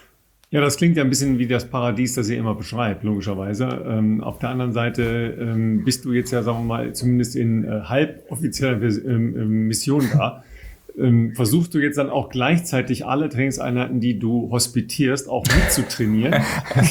Ja, das klingt ja ein bisschen wie das Paradies, das ihr immer beschreibt, logischerweise. Ähm, auf der anderen Seite ähm, bist du jetzt ja, sagen wir mal, zumindest in äh, halboffizieller ähm, Mission da. Ähm, versuchst du jetzt dann auch gleichzeitig alle Trainingseinheiten, die du hospitierst, auch mitzutrainieren?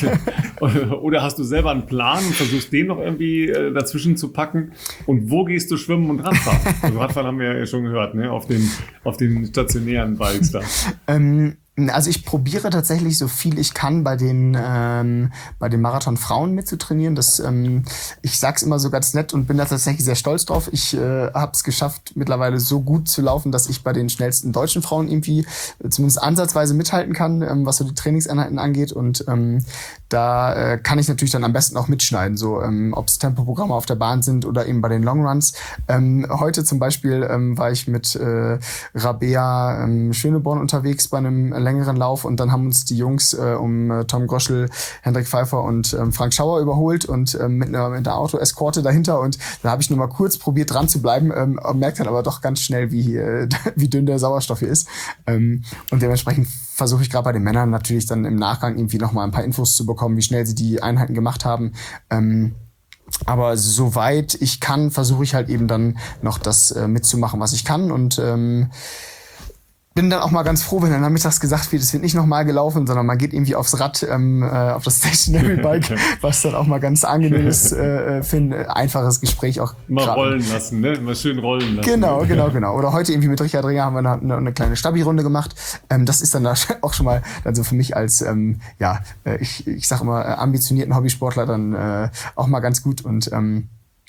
Oder hast du selber einen Plan und versuchst den noch irgendwie äh, dazwischen zu packen? Und wo gehst du schwimmen und Radfahren? Also Radfahren haben wir ja schon gehört, ne? Auf den, auf den stationären Bikes da. Ähm, also ich probiere tatsächlich so viel ich kann bei den ähm, bei den Marathon Frauen mitzutrainieren. Das ähm, ich sag's immer so ganz nett und bin da tatsächlich sehr stolz drauf. Ich äh, habe es geschafft, mittlerweile so gut zu laufen, dass ich bei den schnellsten deutschen Frauen irgendwie äh, zumindest ansatzweise mithalten kann, ähm, was so die Trainingseinheiten angeht. Und ähm, da äh, kann ich natürlich dann am besten auch mitschneiden, so ähm, ob es Tempoprogramme auf der Bahn sind oder eben bei den Longruns. Ähm, heute zum Beispiel ähm, war ich mit äh, Rabea ähm, Schöneborn unterwegs bei einem längeren Lauf und dann haben uns die Jungs äh, um äh, Tom Groschel, Hendrik Pfeiffer und ähm, Frank Schauer überholt und ähm, mit einer mit einer Auto-Eskorte dahinter und da habe ich nur mal kurz probiert dran zu bleiben, ähm, merkt dann aber doch ganz schnell, wie äh, wie dünn der Sauerstoff hier ist ähm, und dementsprechend versuche ich gerade bei den Männern natürlich dann im Nachgang irgendwie noch mal ein paar Infos zu bekommen, wie schnell sie die Einheiten gemacht haben. Ähm, aber soweit ich kann, versuche ich halt eben dann noch das äh, mitzumachen, was ich kann und ähm, bin dann auch mal ganz froh, wenn dann nachmittags gesagt wird, es wird nicht nochmal gelaufen, sondern man geht irgendwie aufs Rad, ähm, äh, auf das Stationary Bike, was dann auch mal ganz angenehm ist äh, für ein einfaches Gespräch auch. Mal grad. rollen lassen, ne? Mal schön rollen lassen. Genau, genau, genau. Oder heute irgendwie mit Richard Ringer haben wir eine, eine kleine Stabi-Runde gemacht. Ähm, das ist dann da auch schon mal dann so für mich als, ähm, ja, äh, ich, ich sag immer, äh, ambitionierten Hobbysportler dann äh, auch mal ganz gut und ähm,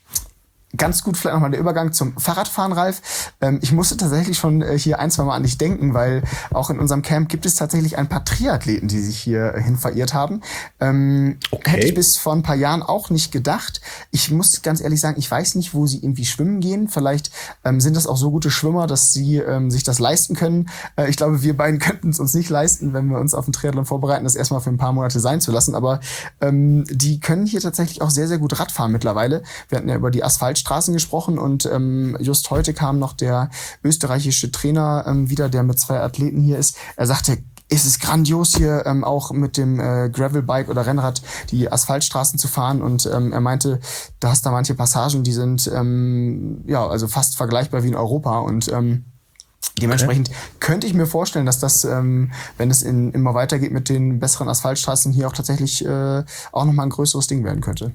ganz gut vielleicht nochmal der Übergang zum Fahrradfahren, Ralf. Ähm, ich musste tatsächlich schon äh, hier ein, zwei Mal an dich denken, weil auch in unserem Camp gibt es tatsächlich ein paar Triathleten, die sich hier äh, hin verirrt haben. Ähm, okay. Hätte ich bis vor ein paar Jahren auch nicht gedacht. Ich muss ganz ehrlich sagen, ich weiß nicht, wo sie irgendwie schwimmen gehen. Vielleicht ähm, sind das auch so gute Schwimmer, dass sie ähm, sich das leisten können. Äh, ich glaube, wir beiden könnten es uns nicht leisten, wenn wir uns auf den Triathlon vorbereiten, das erstmal für ein paar Monate sein zu lassen. Aber ähm, die können hier tatsächlich auch sehr, sehr gut Radfahren mittlerweile. Wir hatten ja über die Asphalt Straßen gesprochen und ähm, just heute kam noch der österreichische Trainer ähm, wieder, der mit zwei Athleten hier ist. Er sagte, es ist grandios hier ähm, auch mit dem äh, Gravelbike oder Rennrad die Asphaltstraßen zu fahren und ähm, er meinte, da hast da manche Passagen, die sind ähm, ja also fast vergleichbar wie in Europa und ähm, dementsprechend okay. könnte ich mir vorstellen, dass das, ähm, wenn es in, immer weitergeht mit den besseren Asphaltstraßen, hier auch tatsächlich äh, auch nochmal ein größeres Ding werden könnte.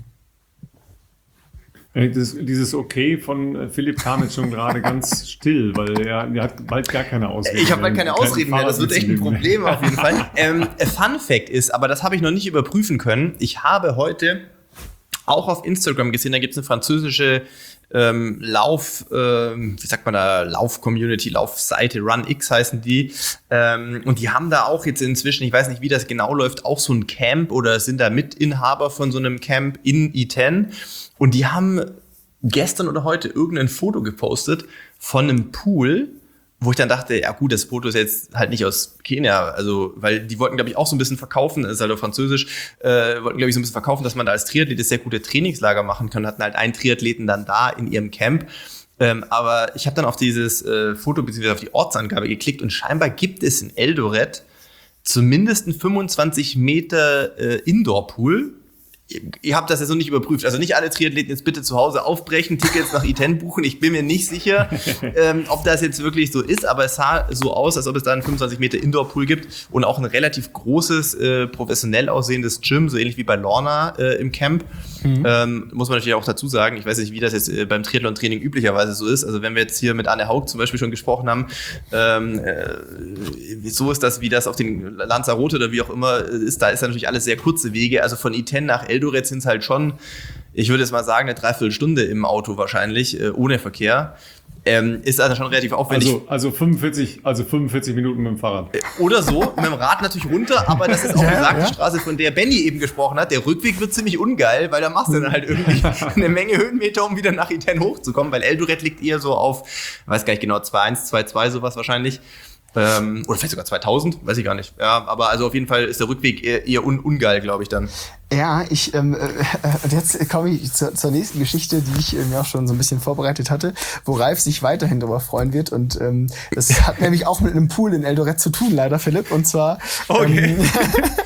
Das, dieses Okay von Philipp kam jetzt schon gerade ganz still, weil er, er hat bald gar keine Ausreden mehr. Ich habe bald keine Ausreden mehr, das wird echt ein Problem auf jeden Fall. Ähm, Fun Fact ist, aber das habe ich noch nicht überprüfen können, ich habe heute auch auf Instagram gesehen, da gibt es eine französische ähm, Lauf, ähm, wie sagt man da, Lauf-Community, Laufseite, RunX heißen die. Ähm, und die haben da auch jetzt inzwischen, ich weiß nicht, wie das genau läuft, auch so ein Camp oder sind da Mitinhaber von so einem Camp in I zehn. Und die haben gestern oder heute irgendein Foto gepostet von einem Pool, wo ich dann dachte, ja gut, das Foto ist jetzt halt nicht aus Kenia, also, weil die wollten, glaube ich, auch so ein bisschen verkaufen, das ist halt auf Französisch, äh, wollten, glaube ich, so ein bisschen verkaufen, dass man da als Triathlet sehr gute Trainingslager machen kann, hatten halt einen Triathleten dann da in ihrem Camp. Ähm, aber ich habe dann auf dieses äh, Foto bzw. auf die Ortsangabe geklickt und scheinbar gibt es in Eldoret zumindest einen fünfundzwanzig Meter äh, Indoor-Pool. Ihr habt das jetzt noch nicht überprüft. Also nicht alle Triathleten jetzt bitte zu Hause aufbrechen, Tickets nach I zehn buchen. Ich bin mir nicht sicher, ähm, ob das jetzt wirklich so ist, aber es sah so aus, als ob es da einen fünfundzwanzig Meter Indoor-Pool gibt und auch ein relativ großes, äh, professionell aussehendes Gym, so ähnlich wie bei Lorna äh, im Camp. Mhm. Ähm, muss man natürlich auch dazu sagen, ich weiß nicht, wie das jetzt äh, beim Triathlon-Training üblicherweise so ist. Also wenn wir jetzt hier mit Anne Haug zum Beispiel schon gesprochen haben, ähm, äh, so ist das, wie das auf den Lanzarote oder wie auch immer ist, da ist ja natürlich alles sehr kurze Wege. Also von I zehn nach Eldoret sind es halt schon, ich würde jetzt mal sagen, eine Dreiviertelstunde im Auto wahrscheinlich, äh, ohne Verkehr. Ähm, ist also schon relativ aufwendig. Also, also, fünfundvierzig, also fünfundvierzig Minuten mit dem Fahrrad. Oder so, mit dem Rad natürlich runter, aber das ist auch ja, besagte ja. Straße, von der Benny eben gesprochen hat. Der Rückweg wird ziemlich ungeil, weil da machst du dann halt irgendwie eine Menge Höhenmeter, um wieder nach I zehn hochzukommen, weil Eldoret liegt eher so auf, weiß gar nicht genau, zwei Komma eins, zwei Komma zwei, sowas wahrscheinlich. Ähm, oder vielleicht sogar zweitausend, weiß ich gar nicht. Ja, aber also auf jeden Fall ist der Rückweg eher, eher un- ungeil, glaube ich dann. Ja, ich ähm, äh, und jetzt komme ich zur, zur nächsten Geschichte, die ich mir auch schon so ein bisschen vorbereitet hatte, wo Ralf sich weiterhin darüber freuen wird. Und ähm, das hat nämlich auch mit einem Pool in Eldoret zu tun, leider, Philipp. Und zwar, okay. ähm,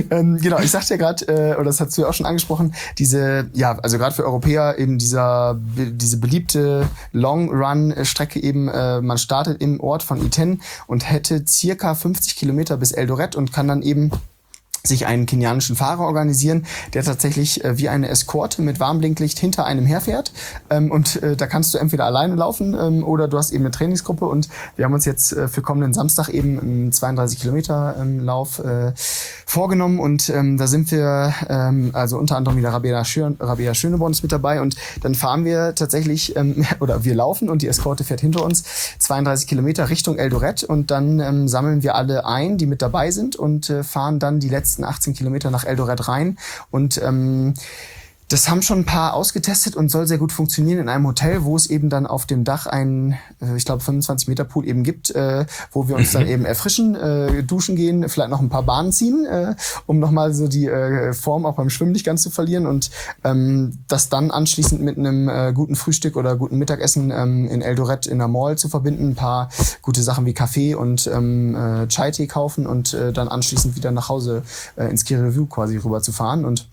ähm, genau, ich sagte ja gerade, äh, oder das hast du ja auch schon angesprochen, diese, ja, also gerade für Europäer eben dieser, diese beliebte Long-Run-Strecke eben, äh, man startet im Ort von Iten und hätte circa fünfzig Kilometer bis Eldoret und kann dann eben sich einen kenianischen Fahrer organisieren, der tatsächlich äh, wie eine Eskorte mit Warnblinklicht hinter einem herfährt. Ähm, und äh, da kannst du entweder alleine laufen ähm, oder du hast eben eine Trainingsgruppe. Und wir haben uns jetzt äh, für kommenden Samstag eben einen zweiunddreißig Kilometer ähm, Lauf äh, vorgenommen. Und ähm, da sind wir, ähm, also unter anderem wieder Rabea, Schön, Rabea Schöneborn ist mit dabei. Und dann fahren wir tatsächlich, ähm, oder wir laufen und die Eskorte fährt hinter uns zweiunddreißig Kilometer Richtung Eldoret. Und dann ähm, sammeln wir alle ein, die mit dabei sind und äh, fahren dann die letzten achtzehn Kilometer nach Eldoret rein und ähm, das haben schon ein paar ausgetestet und soll sehr gut funktionieren in einem Hotel, wo es eben dann auf dem Dach einen, äh, ich glaube, fünfundzwanzig Meter Pool eben gibt, äh, wo wir uns dann eben erfrischen, äh, duschen gehen, vielleicht noch ein paar Bahnen ziehen, äh, um nochmal so die äh, Form auch beim Schwimmen nicht ganz zu verlieren und ähm, das dann anschließend mit einem äh, guten Frühstück oder guten Mittagessen ähm, in Eldoret in der Mall zu verbinden, ein paar gute Sachen wie Kaffee und ähm, äh, Chai-Tee kaufen und äh, dann anschließend wieder nach Hause äh, ins Kirriview quasi rüber zu fahren und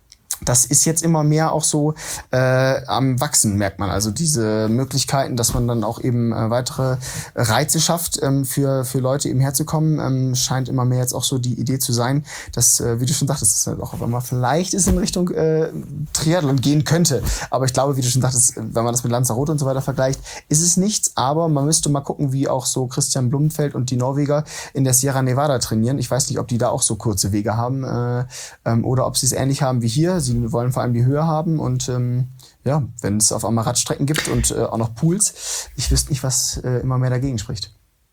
das ist jetzt immer mehr auch so äh, am Wachsen, merkt man. Also diese Möglichkeiten, dass man dann auch eben äh, weitere Reize schafft, ähm, für für Leute eben herzukommen, ähm, scheint immer mehr jetzt auch so die Idee zu sein, dass, äh, wie du schon sagtest, dass halt auch auf einmal vielleicht ist in Richtung äh, Triathlon gehen könnte. Aber ich glaube, wie du schon sagtest, wenn man das mit Lanzarote und so weiter vergleicht, ist es nichts. Aber man müsste mal gucken, wie auch so Christian Blumenfeld und die Norweger in der Sierra Nevada trainieren. Ich weiß nicht, ob die da auch so kurze Wege haben äh, ähm, oder ob sie es ähnlich haben wie hier. Sie wollen vor allem die Höhe haben und ähm, ja, wenn es auf einmal Radstrecken gibt und äh, auch noch Pools, ich wüsste nicht, was äh, immer mehr dagegen spricht.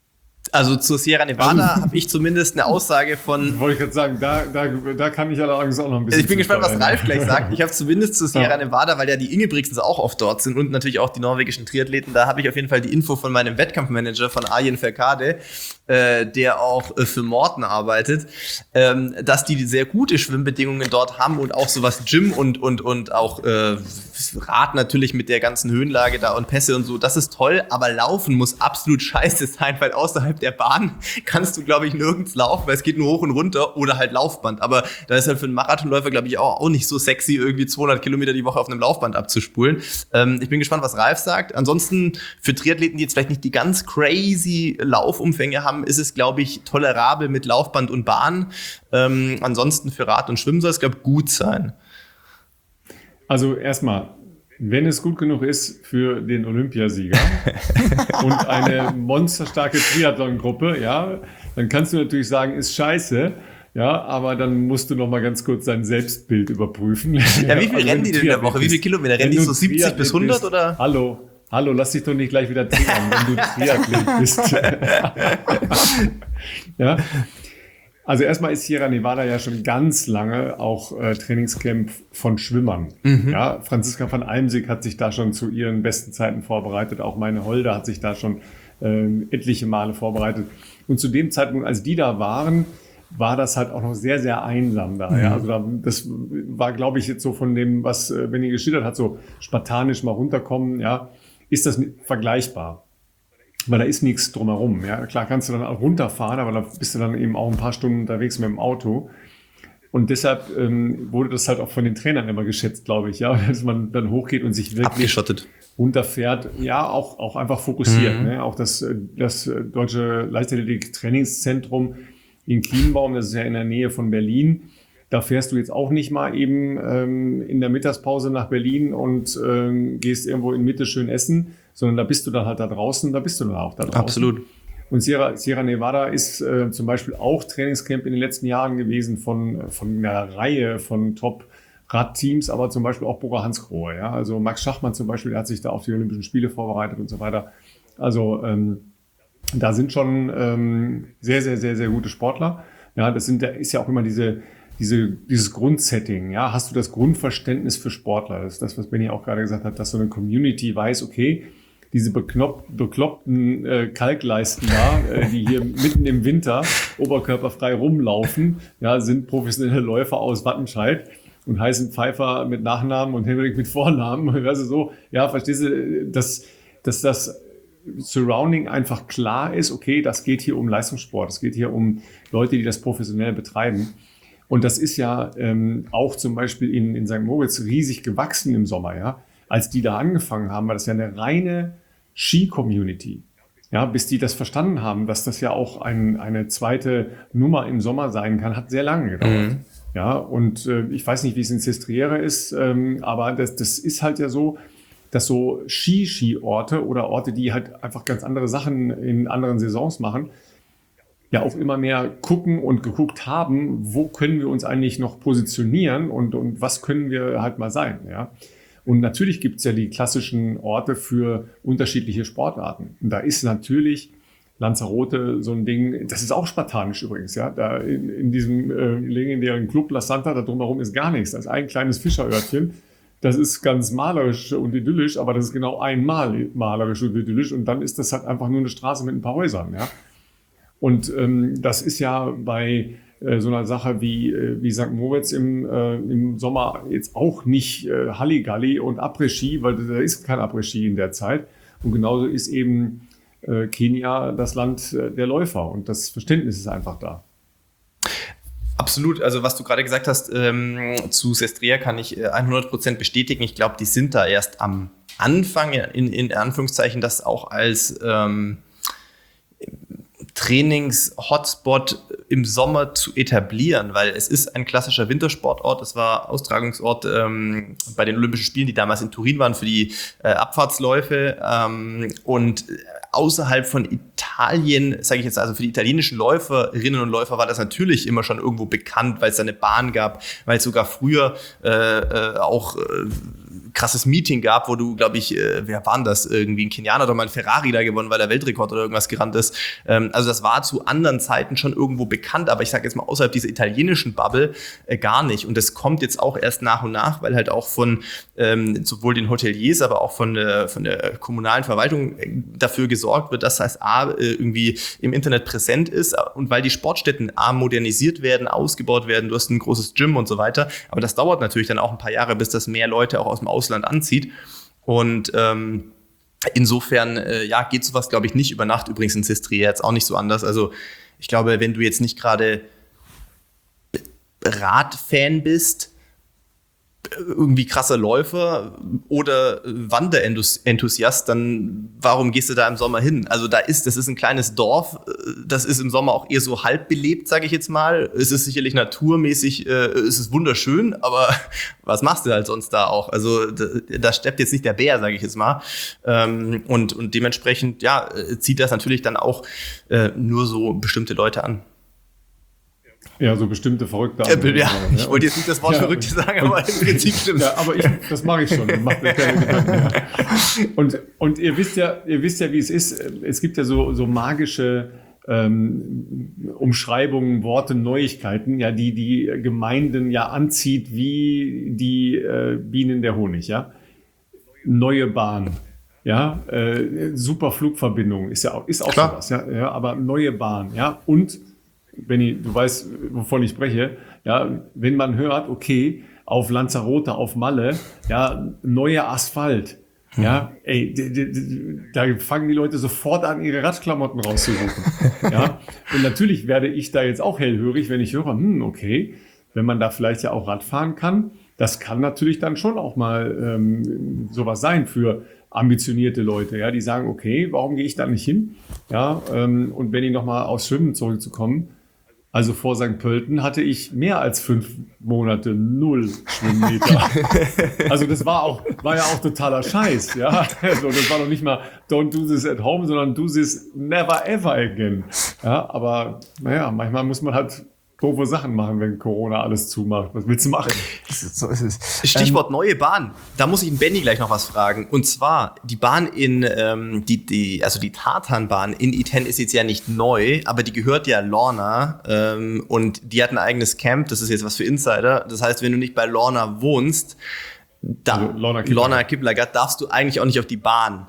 Also zur Sierra Nevada habe ich zumindest eine Aussage von... Wollte ich gerade sagen, da, da, da kann ich allerdings auch noch ein bisschen... Ich bin gespannt, was Ralf gleich sagt. Ich habe zumindest zur Sierra Nevada, weil ja die Ingebrigtsens auch oft dort sind und natürlich auch die norwegischen Triathleten, da habe ich auf jeden Fall die Info von meinem Wettkampfmanager, von Arjen Verkade, äh, der auch äh, für Morten arbeitet, ähm, dass die sehr gute Schwimmbedingungen dort haben und auch sowas Gym und, und, und auch äh, Rad natürlich mit der ganzen Höhenlage da und Pässe und so, das ist toll, aber Laufen muss absolut scheiße sein, weil außerhalb der Bahn kannst du, glaube ich, nirgends laufen, weil es geht nur hoch und runter oder halt Laufband. Aber da ist halt für einen Marathonläufer, glaube ich, auch, auch nicht so sexy, irgendwie zweihundert Kilometer die Woche auf einem Laufband abzuspulen. Ähm, ich bin gespannt, was Ralf sagt. Ansonsten für Triathleten, die jetzt vielleicht nicht die ganz crazy Laufumfänge haben, ist es, glaube ich, tolerabel mit Laufband und Bahn. Ähm, ansonsten für Rad und Schwimmen soll es, glaube ich, gut sein. Also erstmal, wenn es gut genug ist für den Olympiasieger und eine monsterstarke Triathlon-Gruppe, ja, dann kannst du natürlich sagen, ist scheiße, ja, aber dann musst du noch mal ganz kurz dein Selbstbild überprüfen. Ja, wie viel also, rennen die denn in der Woche? Wie viele Kilometer? Rennen die so siebzig bis hundert bist, oder? Hallo, hallo, lass dich doch nicht gleich wieder triggern, wenn du Triathlet bist. Ja. Also erstmal ist Sierra Nevada ja schon ganz lange auch äh, Trainingscamp von Schwimmern. Mhm. Ja, Franziska van Almsick hat sich da schon zu ihren besten Zeiten vorbereitet. Auch meine Holde hat sich da schon äh, etliche Male vorbereitet. Und zu dem Zeitpunkt, als die da waren, war das halt auch noch sehr, sehr einsam da. Mhm. Ja, also da, das war, glaube ich, jetzt so von dem, was äh, Benny geschildert hat, so spartanisch mal runterkommen, ja, ist das vergleichbar. Weil da ist nichts drumherum. Ja, klar kannst du dann auch runterfahren, aber da bist du dann eben auch ein paar Stunden unterwegs mit dem Auto. Und deshalb ähm, wurde das halt auch von den Trainern immer geschätzt, glaube ich, ja, dass man dann hochgeht und sich wirklich abgeschottet runterfährt. Ja, auch auch einfach fokussiert. Mhm. Ne? Auch das das deutsche Leichtathletik-Trainingszentrum in Kienbaum, das ist ja in der Nähe von Berlin. Da fährst du jetzt auch nicht mal eben ähm, in der Mittagspause nach Berlin und ähm, gehst irgendwo in Mitte schön essen, sondern da bist du dann halt da draußen, da bist du dann auch da draußen. Absolut. Und Sierra, Sierra Nevada ist äh, zum Beispiel auch Trainingscamp in den letzten Jahren gewesen von, von einer Reihe von Top-Radteams, aber zum Beispiel auch Bora Hansgrohe. Ja? Also Max Schachmann zum Beispiel, der hat sich da auf die Olympischen Spiele vorbereitet und so weiter. Also ähm, da sind schon ähm, sehr, sehr, sehr, sehr gute Sportler. Ja, das sind, da ist ja auch immer diese Diese, dieses Grundsetting, ja, hast du das Grundverständnis für Sportler? Das ist das, was Benny auch gerade gesagt hat, dass so eine Community weiß, okay, diese beknopp, bekloppten äh, Kalkleisten da, äh, die hier mitten im Winter oberkörperfrei rumlaufen, ja, sind professionelle Läufer aus Wattenscheid und heißen Pfeiffer mit Nachnamen und Henrik mit Vornamen. Also so, ja, verstehst du, dass, dass das Surrounding einfach klar ist, okay, das geht hier um Leistungssport, es geht hier um Leute, die das professionell betreiben. Und das ist ja ähm, auch zum Beispiel in, in Sankt Moritz riesig gewachsen im Sommer, ja. Als die da angefangen haben, war das ja eine reine Ski-Community. Ja, bis die das verstanden haben, dass das ja auch ein, eine zweite Nummer im Sommer sein kann, hat sehr lange gedauert. Mhm. Ja, und äh, ich weiß nicht, wie es in Sestriere ist, ähm, aber das, das ist halt ja so, dass so Ski-Ski-Orte oder Orte, die halt einfach ganz andere Sachen in anderen Saisons machen, ja auch immer mehr gucken und geguckt haben, wo können wir uns eigentlich noch positionieren und, und was können wir halt mal sein, ja. Und natürlich gibt's ja die klassischen Orte für unterschiedliche Sportarten. Und da ist natürlich Lanzarote so ein Ding, das ist auch spartanisch übrigens, ja. Da in, in diesem äh, legendären Club La Santa, da drumherum ist gar nichts. Das ist ein kleines Fischerörtchen. Das ist ganz malerisch und idyllisch, aber das ist genau einmal malerisch und idyllisch. Und dann ist das halt einfach nur eine Straße mit ein paar Häusern, ja. Und ähm, das ist ja bei äh, so einer Sache wie, äh, wie Sankt Moritz im, äh, im Sommer jetzt auch nicht äh, Halligalli und Après-Ski, weil da ist kein Après-Ski in der Zeit. Und genauso ist eben äh, Kenia das Land äh, der Läufer und das Verständnis ist einfach da. Absolut, also was du gerade gesagt hast ähm, zu Sestriere kann ich äh, hundert Prozent bestätigen. Ich glaube, die sind da erst am Anfang, in, in Anführungszeichen, das auch als ähm, Trainings-Hotspot im Sommer zu etablieren, weil es ist ein klassischer Wintersportort. Es war Austragungsort ähm, bei den Olympischen Spielen, die damals in Turin waren für die äh, Abfahrtsläufe. Ähm, und außerhalb von Italien, sage ich jetzt also für die italienischen Läuferinnen und Läufer, war das natürlich immer schon irgendwo bekannt, weil es da eine Bahn gab, weil es sogar früher äh, äh, auch äh, krasses Meeting gab, wo du, glaube ich, äh, wer war denn das? Irgendwie ein Kenianer oder mal ein Ferrari da gewonnen, weil der Weltrekord oder irgendwas gerannt ist. Ähm, also das war zu anderen Zeiten schon irgendwo bekannt, aber ich sage jetzt mal außerhalb dieser italienischen Bubble äh, gar nicht. Und das kommt jetzt auch erst nach und nach, weil halt auch von ähm, sowohl den Hoteliers, aber auch von der, von der kommunalen Verwaltung dafür gesorgt wird, dass das A äh, irgendwie im Internet präsent ist und weil die Sportstätten A modernisiert werden, ausgebaut werden, du hast ein großes Gym und so weiter. Aber das dauert natürlich dann auch ein paar Jahre, bis das mehr Leute auch aus dem Ausland anzieht. Und ähm, insofern, äh, ja, geht sowas, glaube ich, nicht über Nacht. Übrigens in Sestriere jetzt auch nicht so anders. Also ich glaube, wenn du jetzt nicht gerade Radfan bist, irgendwie krasser Läufer oder Wanderenthusiast, dann warum gehst du da im Sommer hin? Also da ist, das ist ein kleines Dorf, das ist im Sommer auch eher so halb belebt, sage ich jetzt mal. Es ist sicherlich naturmäßig, äh, es ist wunderschön, aber was machst du halt sonst da auch? Also da, da steppt jetzt nicht der Bär, sage ich jetzt mal. Ähm, und, und dementsprechend, ja, zieht das natürlich dann auch äh, nur so bestimmte Leute an. Ja, so bestimmte verrückte ja, ja, ich wollte jetzt nicht das Wort ja, verrückte sagen, aber im Prinzip stimmt. Ja, aber ich, das mache ich schon. Macht mir keine Gedanken mehr. Und, und ihr wisst ja, ihr wisst ja, wie es ist. Es gibt ja so, so magische ähm, Umschreibungen, Worte, Neuigkeiten, ja, die die Gemeinden ja anzieht wie die äh, Bienen der Honig, ja. Neue Bahn. Ja, äh, super Flugverbindung ist ja auch, ist auch sowas, ja, ja, aber neue Bahn, ja, und Benni, du weißt, wovon ich spreche, ja, wenn man hört, okay, auf Lanzarote, auf Malle, ja, neuer Asphalt, ja, ey, d- d- d- da fangen die Leute sofort an, ihre Radklamotten rauszusuchen, ja, und natürlich werde ich da jetzt auch hellhörig, wenn ich höre, hm, okay, wenn man da vielleicht ja auch Rad fahren kann, das kann natürlich dann schon auch mal ähm, sowas sein für ambitionierte Leute, ja, die sagen, okay, warum gehe ich da nicht hin, ja, ähm, und Benni nochmal aufs Schwimmen zurückzukommen, also vor Sankt Pölten hatte ich mehr als fünf Monate null Schwimmmeter. Also das war auch, war ja auch totaler Scheiß, ja. Also das war noch nicht mal don't do this at home, sondern do this never ever again. Ja, aber naja, manchmal muss man halt doofe Sachen machen, wenn Corona alles zumacht. Was willst du machen? So ist es. Stichwort ähm, neue Bahn. Da muss ich den Benni gleich noch was fragen. Und zwar, die Bahn in, ähm, die, die, also die Tartanbahn in Iten ist jetzt ja nicht neu, aber die gehört ja Lorna. Ähm, und die hat ein eigenes Camp. Das ist jetzt was für Insider. Das heißt, wenn du nicht bei Lorna wohnst, da, also Lorna Kiplagat. Kiplagat, darfst du eigentlich auch nicht auf die Bahn.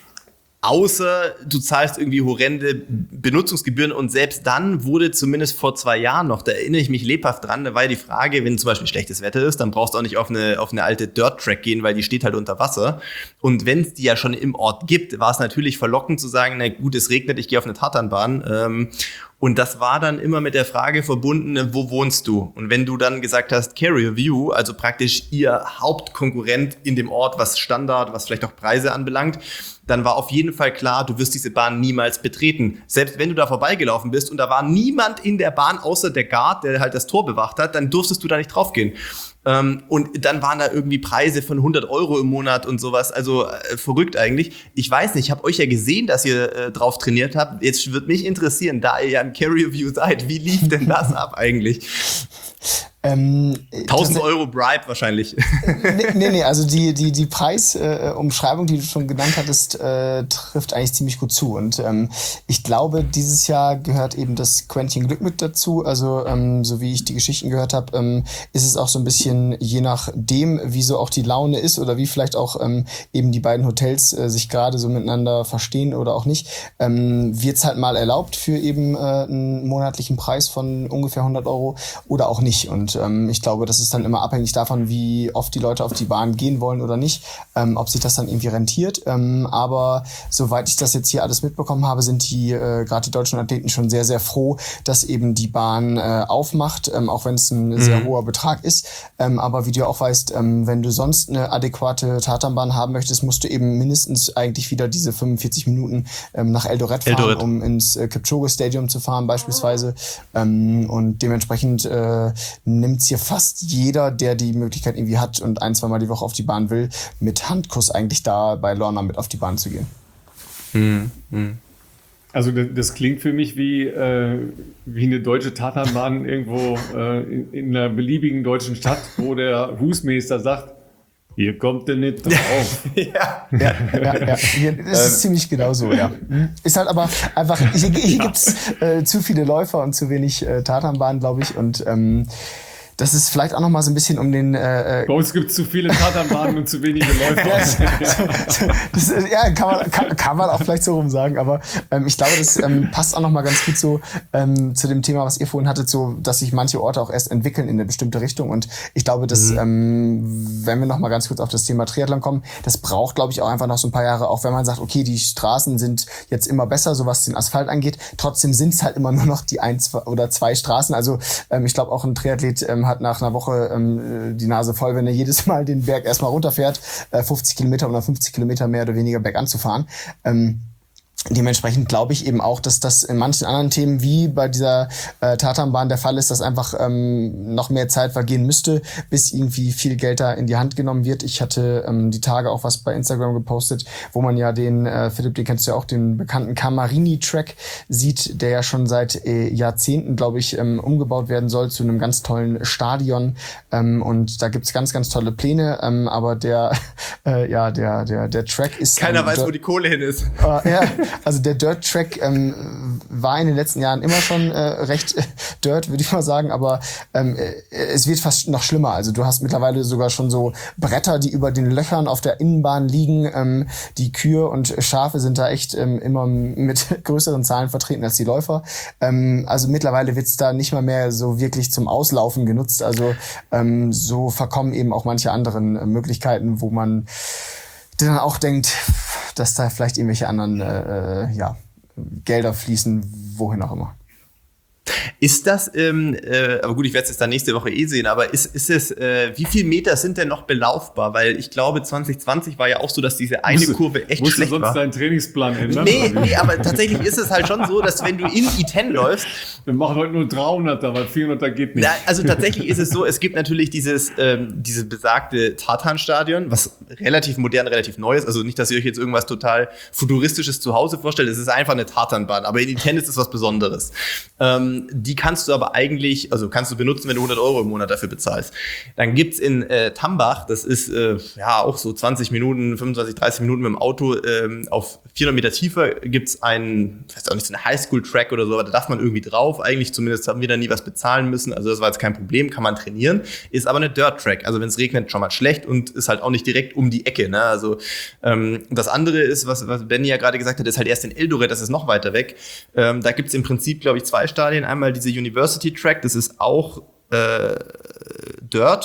Außer du zahlst irgendwie horrende Benutzungsgebühren und selbst dann wurde zumindest vor zwei Jahren noch, da erinnere ich mich lebhaft dran, da war ja die Frage, wenn zum Beispiel schlechtes Wetter ist, dann brauchst du auch nicht auf eine, auf eine alte Dirt-Track gehen, weil die steht halt unter Wasser. Und wenn es die ja schon im Ort gibt, war es natürlich verlockend zu sagen, na gut, es regnet, ich gehe auf eine Tartanbahn. Ähm, Und das war dann immer mit der Frage verbunden, wo wohnst du? Und wenn du dann gesagt hast, Carrier View, also praktisch ihr Hauptkonkurrent in dem Ort, was Standard, was vielleicht auch Preise anbelangt, dann war auf jeden Fall klar, du wirst diese Bahn niemals betreten. Selbst wenn du da vorbeigelaufen bist und da war niemand in der Bahn außer der Guard, der halt das Tor bewacht hat, dann durftest du da nicht draufgehen. Ähm, und dann waren da irgendwie Preise von hundert Euro im Monat und sowas, also äh, verrückt eigentlich. Ich weiß nicht, ich habe euch ja gesehen, dass ihr äh, drauf trainiert habt. Jetzt würde mich interessieren, da ihr ja ein Carrier View seid, wie lief denn das ab eigentlich? Ähm, tausend Euro Bribe wahrscheinlich. Nee, nee, nee, also die, die, die Preisumschreibung, äh, die du schon genannt hattest, äh, trifft eigentlich ziemlich gut zu. Und ähm, ich glaube, dieses Jahr gehört eben das Quäntchen Glück mit dazu. Also ähm, so wie ich die Geschichten gehört habe, ähm, ist es auch so ein bisschen je nachdem, wie so auch die Laune ist oder wie vielleicht auch ähm, eben die beiden Hotels äh, sich gerade so miteinander verstehen oder auch nicht, ähm, wird es halt mal erlaubt für eben äh, einen monatlichen Preis von ungefähr hundert Euro oder auch nicht. Und ähm, ich glaube, das ist dann immer abhängig davon, wie oft die Leute auf die Bahn gehen wollen oder nicht, ähm, ob sich das dann irgendwie rentiert. Ähm, aber soweit ich das jetzt hier alles mitbekommen habe, sind die äh, gerade die deutschen Athleten schon sehr, sehr froh, dass eben die Bahn äh, aufmacht, ähm, auch wenn es ein mhm. sehr hoher Betrag ist. Ähm, aber wie du auch weißt, ähm, wenn du sonst eine adäquate Tatanbahn haben möchtest, musst du eben mindestens eigentlich wieder diese fünfundvierzig Minuten ähm, nach Eldoret fahren, Eldoret. um ins äh, Kipchoge Stadium zu fahren beispielsweise. Ähm, und dementsprechend äh, nimmt hier fast jeder, der die Möglichkeit irgendwie hat und ein, zweimal die Woche auf die Bahn will, mit Handkuss eigentlich da bei Lorna mit auf die Bahn zu gehen. Hm, hm. Also das, das klingt für mich wie, äh, wie eine deutsche Tatanbahn irgendwo äh, in, in einer beliebigen deutschen Stadt, wo der Husmeister sagt, hier kommt der nicht drauf. Ja. Ja, ja, ja. Hier, das ist ziemlich genau so, ja. Ist halt aber einfach, hier, hier Ja. gibt's äh, zu viele Läufer und zu wenig äh, Tatanbahnen, glaube ich. Und ähm, das ist vielleicht auch noch mal so ein bisschen um den... Äh, Bei uns gibt es zu viele Tatanbahnen und zu wenige Läufer. das, das, das, ja, kann man, kann, kann man auch vielleicht so rum sagen, aber ähm, ich glaube, das ähm, passt auch noch mal ganz gut so ähm, zu dem Thema, was ihr vorhin hattet, so, dass sich manche Orte auch erst entwickeln in eine bestimmte Richtung. Und ich glaube, dass, mhm. ähm, wenn wir noch mal ganz kurz auf das Thema Triathlon kommen, das braucht, glaube ich, auch einfach noch so ein paar Jahre, auch wenn man sagt, okay, die Straßen sind jetzt immer besser, so was den Asphalt angeht. Trotzdem sind es halt immer nur noch die ein zwei oder zwei Straßen. Also ähm, ich glaube, auch ein Triathlet ähm, hat nach einer Woche ähm, die Nase voll, wenn er jedes Mal den Berg erstmal runterfährt, äh, fünfzig Kilometer oder fünfzig Kilometer mehr oder weniger bergan zu fahren. Ähm, Dementsprechend glaube ich eben auch, dass das in manchen anderen Themen wie bei dieser äh, Tatanbahn der Fall ist, dass einfach ähm, noch mehr Zeit vergehen müsste, bis irgendwie viel Geld da in die Hand genommen wird. Ich hatte ähm, die Tage auch was bei Instagram gepostet, wo man ja den, äh, Philipp, den kennst du ja auch, den bekannten Camarini-Track sieht, der ja schon seit äh, Jahrzehnten, glaube ich, ähm, umgebaut werden soll zu einem ganz tollen Stadion. Ähm, und da gibt's ganz, ganz tolle Pläne, ähm, aber der, äh, ja, der, der, der Track ist... Keiner ähm, weiß, wo die Kohle hin ist. Äh, ja, also der Dirt-Track ähm, war in den letzten Jahren immer schon äh, recht äh, Dirt, würde ich mal sagen, aber ähm, äh, es wird fast noch schlimmer. Also du hast mittlerweile sogar schon so Bretter, die über den Löchern auf der Innenbahn liegen. Ähm, die Kühe und Schafe sind da echt ähm, immer mit größeren Zahlen vertreten als die Läufer. Ähm, also mittlerweile wird's da nicht mal mehr so wirklich zum Auslaufen genutzt. Also ähm, so verkommen eben auch manche anderen äh, Möglichkeiten, wo man dann auch denkt, dass da vielleicht irgendwelche anderen äh, ja, Gelder fließen, wohin auch immer. Ist das, ähm, äh, aber gut, ich werde es jetzt dann nächste Woche eh sehen, aber ist, ist es, äh, wie viel Meter sind denn noch belaufbar? Weil ich glaube, zwanzig zwanzig war ja auch so, dass diese eine musst Kurve echt musst schlecht du sonst war. deinen Trainingsplan ändern? Nee, nee, aber tatsächlich ist es halt schon so, dass wenn du in I zehn läufst, wir machen heute nur dreihunderter, weil vierhunderter geht nicht. na, also tatsächlich ist es so, es gibt natürlich dieses, ähm, dieses besagte Tatanstadion, was relativ modern, relativ neu ist. Also nicht, dass ihr euch jetzt irgendwas total Futuristisches zu Hause vorstellt. Es ist einfach eine Tatanbahn, aber in I zehn ist es was Besonderes. Ähm, die kannst du aber eigentlich, also kannst du benutzen, wenn du hundert Euro im Monat dafür bezahlst. Dann gibt's in äh, Tambach, das ist äh, ja auch so zwanzig Minuten, fünfundzwanzig, dreißig Minuten mit dem Auto, ähm, auf vierhundert Meter tiefer gibt's einen, ich weiß auch nicht, so einen Highschool-Track oder so, aber da darf man irgendwie drauf. Eigentlich zumindest haben wir da nie was bezahlen müssen, also das war jetzt kein Problem, kann man trainieren. Ist aber eine Dirt-Track, also wenn es regnet, schon mal schlecht und ist halt auch nicht direkt um die Ecke. Ne? Also ähm, das andere ist, was, was Benny ja gerade gesagt hat, ist halt erst in Eldoret, das ist noch weiter weg. Ähm, da gibt's im Prinzip, glaube ich, zwei Stadien. Einmal diese University Track, das ist auch äh, Dirt,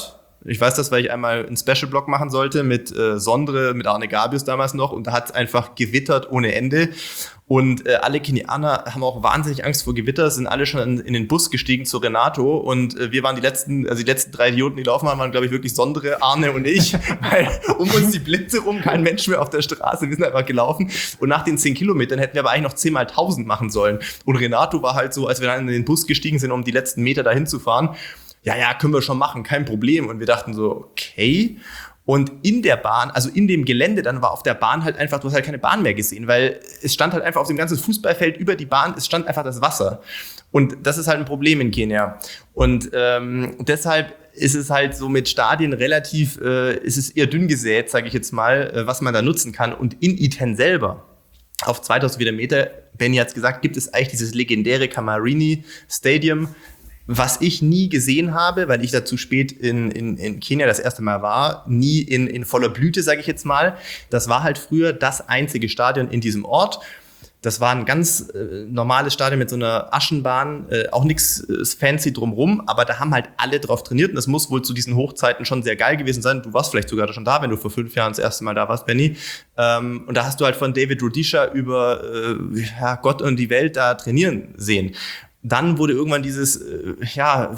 Ich weiß das, weil ich einmal einen Special-Blog machen sollte mit äh, Sondre, mit Arne Gabius damals noch und da hat es einfach gewittert ohne Ende. Und äh, alle Kenianer haben auch wahnsinnig Angst vor Gewitter, sind alle schon in, in den Bus gestiegen zu Renato und äh, wir waren die letzten, also die letzten drei Idioten, die laufen haben, waren glaube ich wirklich Sondre, Arne und ich, weil um uns die Blitze rum, kein Mensch mehr auf der Straße, wir sind einfach gelaufen und nach den zehn Kilometern hätten wir aber eigentlich noch zehn mal tausend machen sollen und Renato war halt so, als wir dann in den Bus gestiegen sind, um die letzten Meter dahin zu fahren, ja, ja, können wir schon machen, kein Problem und wir dachten so, okay. Und in der Bahn, also in dem Gelände, dann war auf der Bahn halt einfach, du hast halt keine Bahn mehr gesehen, weil es stand halt einfach auf dem ganzen Fußballfeld über die Bahn, es stand einfach das Wasser. Und das ist halt ein Problem in Kenia. Und ähm, deshalb ist es halt so mit Stadien relativ, äh, ist es eher dünn gesät, sage ich jetzt mal, äh, was man da nutzen kann. Und in Iten selber, auf zweitausend Meter, Benny hat es gesagt, gibt es eigentlich dieses legendäre Kamarini Stadium, was ich nie gesehen habe, weil ich da zu spät in, in, in Kenia das erste Mal war, nie in, in voller Blüte, sage ich jetzt mal. Das war halt früher das einzige Stadion in diesem Ort. Das war ein ganz äh, normales Stadion mit so einer Aschenbahn, äh, auch nichts äh, fancy drumrum, aber da haben halt alle drauf trainiert und das muss wohl zu diesen Hochzeiten schon sehr geil gewesen sein. Du warst vielleicht sogar schon da, wenn du vor fünf Jahren das erste Mal da warst, Benny. Ähm, und da hast du halt von David Rudisha über äh, ja, Gott und die Welt da trainieren sehen. Dann wurde irgendwann dieses äh, ja,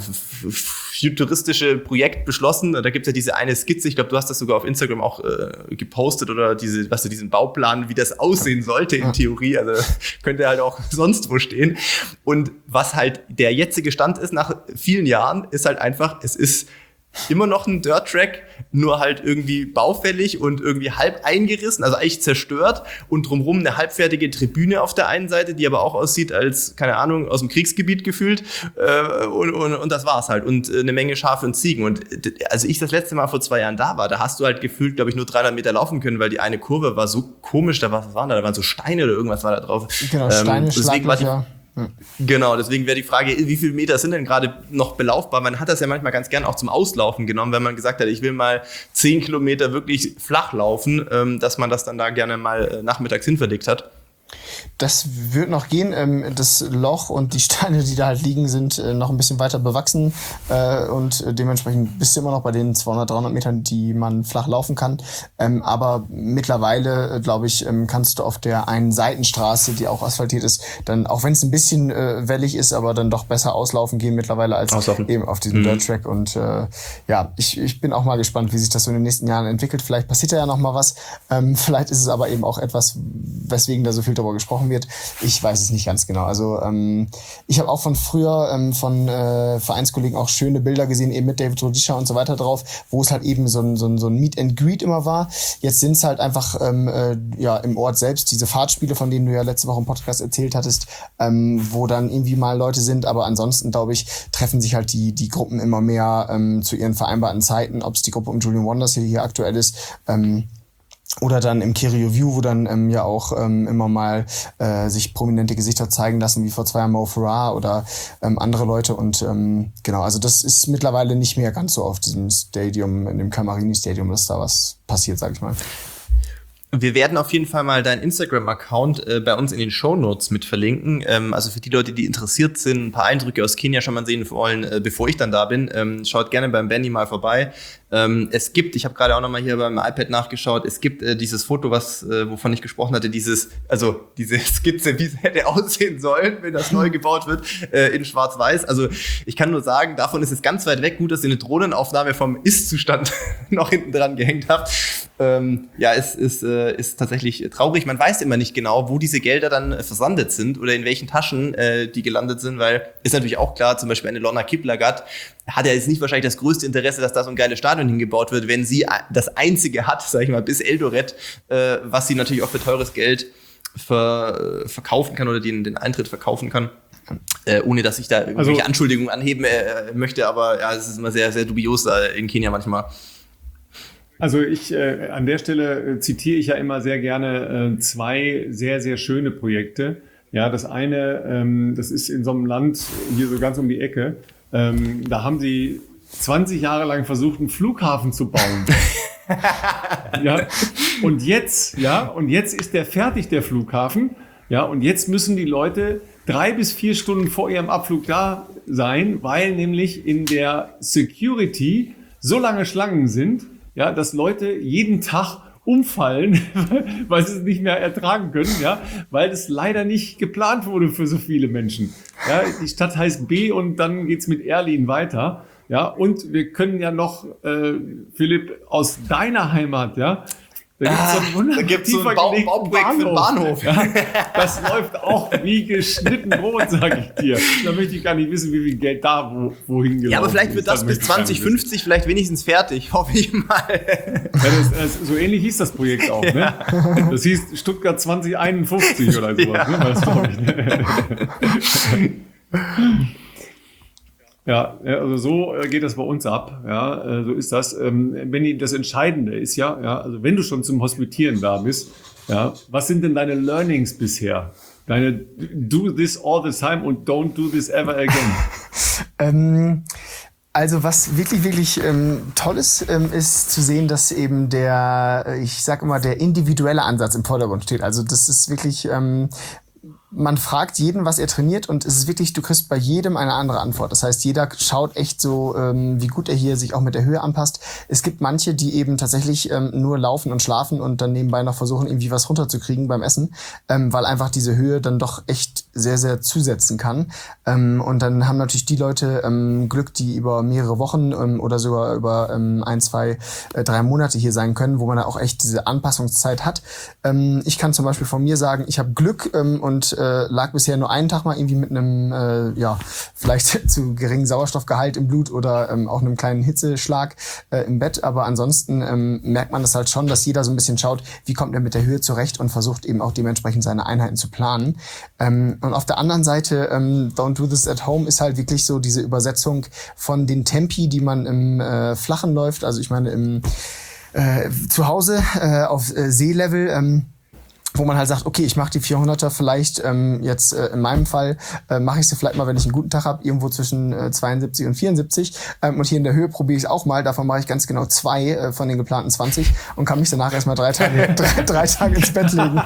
futuristische Projekt beschlossen. Da gibt es ja diese eine Skizze, ich glaube, du hast das sogar auf Instagram auch äh, gepostet oder diese, was du diesen Bauplan, wie das aussehen sollte in Theorie. Also könnte halt auch sonst wo stehen. Und was halt der jetzige Stand ist nach vielen Jahren, ist halt einfach, es ist immer noch ein Dirt-Track, nur halt irgendwie baufällig und irgendwie halb eingerissen, also eigentlich zerstört und drumherum eine halbfertige Tribüne auf der einen Seite, die aber auch aussieht als, keine Ahnung, aus dem Kriegsgebiet gefühlt äh, und, und, und das war's halt und äh, eine Menge Schafe und Ziegen und als ich das letzte Mal vor zwei Jahren da war, da hast du halt gefühlt, glaube ich, nur dreihundert Meter laufen können, weil die eine Kurve war so komisch, da war, was waren da, da waren so Steine oder irgendwas war da drauf. Genau, Steine, ähm, Schlaglöcher. Genau, deswegen wäre die Frage, wie viele Meter sind denn gerade noch belaufbar? Man hat das ja manchmal ganz gern auch zum Auslaufen genommen, wenn man gesagt hat, ich will mal zehn Kilometer wirklich flach laufen, dass man das dann da gerne mal nachmittags hinverlegt hat. Das wird noch gehen. Das Loch und die Steine, die da halt liegen, sind noch ein bisschen weiter bewachsen und dementsprechend bist du immer noch bei den zweihundert, dreihundert Metern, die man flach laufen kann. Aber mittlerweile, glaube ich, kannst du auf der einen Seitenstraße, die auch asphaltiert ist, dann, auch wenn es ein bisschen wellig ist, aber dann doch besser auslaufen gehen mittlerweile als auslaufen. Eben auf diesem mhm. Dirt Track. Und äh, ja, ich, ich bin auch mal gespannt, wie sich das so in den nächsten Jahren entwickelt. Vielleicht passiert da ja noch mal was. Ähm, vielleicht ist es aber eben auch etwas, weswegen da so viel darüber gesprochen wird. Ich weiß es nicht ganz genau. Also ähm, ich habe auch von früher ähm, von äh, Vereinskollegen auch schöne Bilder gesehen, eben mit David Rudisha und so weiter drauf, wo es halt eben so ein, so ein, so ein Meet and Greet immer war. Jetzt sind es halt einfach ähm, äh, ja im Ort selbst diese Fahrtspiele, von denen du ja letzte Woche im Podcast erzählt hattest, ähm, wo dann irgendwie mal Leute sind, aber ansonsten, glaube ich, treffen sich halt die die Gruppen immer mehr ähm, zu ihren vereinbarten Zeiten, ob es die Gruppe um Julian Wonders hier, hier aktuell ist, ähm, oder dann im Kerio View, wo dann ähm, ja auch ähm, immer mal äh, sich prominente Gesichter zeigen lassen, wie vor zwei Jahren Mo Farah oder ähm, andere Leute. Und ähm, genau, also das ist mittlerweile nicht mehr ganz so auf diesem Stadium, in dem Kamarini Stadium, dass da was passiert, sag ich mal. Wir werden auf jeden Fall mal deinen Instagram-Account äh, bei uns in den Shownotes mit verlinken. Ähm, also für die Leute, die interessiert sind, ein paar Eindrücke aus Kenia schon mal sehen wollen, äh, bevor ich dann da bin, ähm, schaut gerne beim Benny mal vorbei. Ähm, es gibt, ich habe gerade auch noch mal hier beim iPad nachgeschaut, es gibt äh, dieses Foto, was äh, wovon ich gesprochen hatte, dieses, also diese Skizze, wie es hätte aussehen sollen, wenn das neu gebaut wird, äh, in Schwarz-Weiß. Also ich kann nur sagen, davon ist es ganz weit weg. Gut, dass ihr eine Drohnenaufnahme vom Ist-Zustand noch hinten dran gehängt habt. Ähm, ja, es ist, äh, ist tatsächlich traurig. Man weiß immer nicht genau, wo diese Gelder dann äh, versandet sind oder in welchen Taschen äh, die gelandet sind, weil ist natürlich auch klar, zum Beispiel eine Lorna Kiplagat hat ja jetzt nicht wahrscheinlich das größte Interesse, dass da so ein geiles Stadion hingebaut wird, wenn sie das einzige hat, sag ich mal, bis Eldoret, äh, was sie natürlich auch für teures Geld ver, verkaufen kann oder den, den Eintritt verkaufen kann. Äh, ohne dass ich da irgendwelche also, Anschuldigungen anheben äh, möchte, aber ja, es ist immer sehr, sehr dubios da in Kenia manchmal. Also ich äh, an der Stelle äh, zitiere ich ja immer sehr gerne äh, zwei sehr, sehr schöne Projekte. Ja, das eine, ähm, das ist in so einem Land hier so ganz um die Ecke. Ähm, da haben sie zwanzig Jahre lang versucht, einen Flughafen zu bauen. Ja, und jetzt, ja, und jetzt ist der fertig, der Flughafen. Ja, und jetzt müssen die Leute drei bis vier Stunden vor ihrem Abflug da sein, weil nämlich in der Security so lange Schlangen sind, ja, dass Leute jeden Tag umfallen, weil sie es nicht mehr ertragen können, ja, weil es leider nicht geplant wurde für so viele Menschen. Ja, die Stadt heißt B und dann geht's mit Erlin weiter. Ja, und wir können ja noch, äh, Philipp, aus deiner Heimat, ja, da gibt's so einen, da gibt's so ein Bau- Bauprojekt für den Bahnhof. Ja, das läuft auch wie geschnitten Brot, sag ich dir. Da möchte ich gar nicht wissen, wie viel Geld da wo, wohin gelaufen ist. Ja, aber vielleicht wird das, das bis zwanzig fünfzig vielleicht wenigstens fertig, hoffe ich mal. Ja, das, das, so ähnlich hieß das Projekt auch, ne? Das hieß Stuttgart zwanzig einundfünfzig oder sowas, ja. Ne? War das, glaub ich, ne? Ja, also so geht das bei uns ab. Ja, so ist das. Benni, das Entscheidende ist ja, ja, also wenn du schon zum Hospitieren da bist, ja, was sind denn deine Learnings bisher? Deine do this all the time und don't do this ever again. ähm, also was wirklich, wirklich ähm, toll ist, ähm, ist zu sehen, dass eben der, ich sag immer, der individuelle Ansatz im Vordergrund steht. Also das ist wirklich... Ähm, man fragt jeden, was er trainiert, und es ist wirklich, du kriegst bei jedem eine andere Antwort. Das heißt, jeder schaut echt so, ähm, wie gut er hier sich auch mit der Höhe anpasst. Es gibt manche, die eben tatsächlich ähm, nur laufen und schlafen und dann nebenbei noch versuchen, irgendwie was runterzukriegen beim Essen, ähm, weil einfach diese Höhe dann doch echt sehr, sehr zusetzen kann. Ähm, und dann haben natürlich die Leute ähm, Glück, die über mehrere Wochen ähm, oder sogar über ähm, ein, zwei, äh, drei Monate hier sein können, wo man da auch echt diese Anpassungszeit hat. Ähm, ich kann zum Beispiel von mir sagen, ich habe Glück ähm, und äh, lag bisher nur einen Tag mal irgendwie mit einem, äh, ja, vielleicht zu geringen Sauerstoffgehalt im Blut oder ähm, auch einem kleinen Hitzeschlag äh, im Bett. Aber ansonsten ähm, merkt man das halt schon, dass jeder so ein bisschen schaut, wie kommt er mit der Höhe zurecht, und versucht eben auch dementsprechend seine Einheiten zu planen. Ähm, und auf der anderen Seite, ähm, Don't Do This at Home ist halt wirklich so diese Übersetzung von den Tempi, die man im äh, Flachen läuft. Also ich meine im äh, zu Hause äh, auf äh, Seelevel, ähm, wo man halt sagt, okay, ich mache die vierhunderter vielleicht ähm, jetzt äh, in meinem Fall, äh, mache ich sie vielleicht mal, wenn ich einen guten Tag habe, irgendwo zwischen äh, zweiundsiebzig und vierundsiebzig. Ähm, und hier in der Höhe probiere ich es auch mal. Davon mache ich ganz genau zwei äh, von den geplanten zwanzig und kann mich danach erstmal drei Tage, drei, drei Tage ins Bett legen.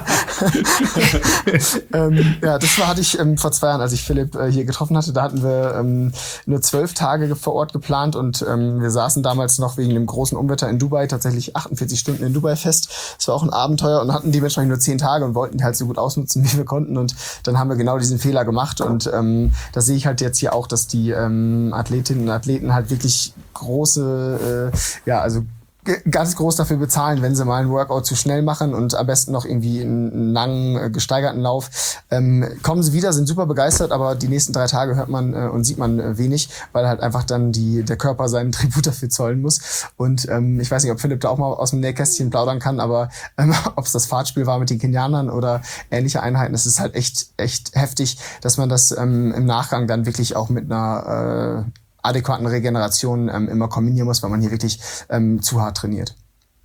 ähm, ja, das war, hatte ich ähm, vor zwei Jahren, als ich Philipp äh, hier getroffen hatte. Da hatten wir ähm, nur zwölf Tage vor Ort geplant, und ähm, wir saßen damals noch wegen dem großen Unwetter in Dubai tatsächlich achtundvierzig Stunden in Dubai fest. Das war auch ein Abenteuer, und hatten dementsprechend nur zehn Tage und wollten die halt so gut ausnutzen, wie wir konnten, und dann haben wir genau diesen Fehler gemacht, und ähm, das sehe ich halt jetzt hier auch, dass die ähm, Athletinnen und Athleten halt wirklich große, äh, ja, also ganz groß dafür bezahlen, wenn sie mal einen Workout zu schnell machen und am besten noch irgendwie einen langen, äh, gesteigerten Lauf. Ähm, kommen sie wieder, sind super begeistert, aber die nächsten drei Tage hört man äh, und sieht man äh, wenig, weil halt einfach dann die der Körper seinen Tribut dafür zollen muss. Und ähm, ich weiß nicht, ob Philipp da auch mal aus dem Nähkästchen plaudern kann, aber ähm, ob es das Fahrtspiel war mit den Kenianern oder ähnliche Einheiten, es ist halt echt echt heftig, dass man das ähm, im Nachgang dann wirklich auch mit einer äh, adäquaten Regeneration ähm, immer kombinieren muss, weil man hier wirklich ähm, zu hart trainiert.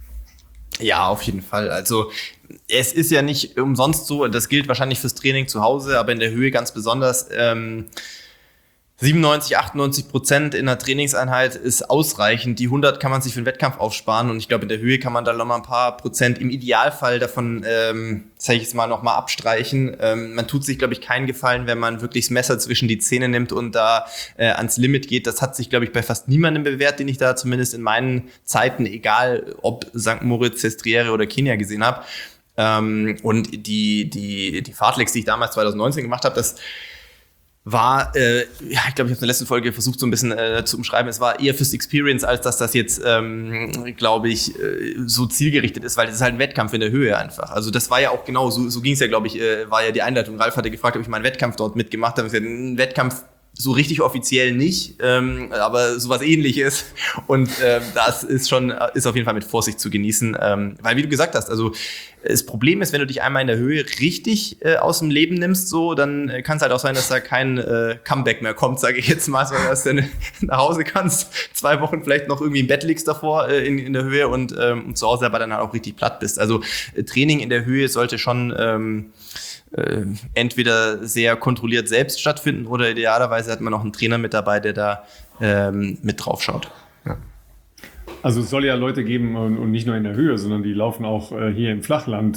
Ja, auf jeden Fall. Also es ist ja nicht umsonst so, das gilt wahrscheinlich fürs Training zu Hause, aber in der Höhe ganz besonders. Ähm, siebenundneunzig, achtundneunzig Prozent in der Trainingseinheit ist ausreichend. Die hundert kann man sich für den Wettkampf aufsparen, und ich glaube, in der Höhe kann man da noch mal ein paar Prozent im Idealfall davon, ähm, sag ich jetzt mal, noch mal abstreichen. Ähm, man tut sich, glaube ich, keinen Gefallen, wenn man wirklich das Messer zwischen die Zähne nimmt und da äh, ans Limit geht. Das hat sich, glaube ich, bei fast niemandem bewährt, den ich da zumindest in meinen Zeiten, egal ob Sankt Moritz, Sestriere oder Kenia gesehen habe. Ähm, und die, die, die Fartlegs, die ich damals zwanzig neunzehn gemacht habe, das war, äh, ja, ich glaube, ich habe in der letzten Folge versucht, so ein bisschen äh, zu umschreiben, es war eher fürs Experience, als dass das jetzt, ähm, glaube ich, äh, so zielgerichtet ist, weil das ist halt ein Wettkampf in der Höhe einfach. Also das war ja auch genau, so, so ging es ja, glaube ich, äh, war ja die Einleitung. Ralf hatte gefragt, ob ich mal einen Wettkampf dort mitgemacht habe. Ich habe gesagt, ein Wettkampf so richtig offiziell nicht, ähm, aber sowas Ähnliches, und ähm, das ist schon, ist auf jeden Fall mit Vorsicht zu genießen, ähm, weil, wie du gesagt hast, also das Problem ist, wenn du dich einmal in der Höhe richtig äh, aus dem Leben nimmst, so, dann äh, kann es halt auch sein, dass da kein äh, Comeback mehr kommt, sage ich jetzt mal, so, dass du dann nach Hause kannst, zwei Wochen vielleicht noch irgendwie im Bett liegst davor äh, in, in der Höhe und, ähm, und zu Hause aber dann halt auch richtig platt bist. Also äh, Training in der Höhe sollte schon ähm, äh, entweder sehr kontrolliert selbst stattfinden, oder idealerweise hat man noch einen Trainer mit dabei, der da ähm, mit drauf schaut. Ja. Also es soll ja Leute geben, und, und nicht nur in der Höhe, sondern die laufen auch äh, hier im Flachland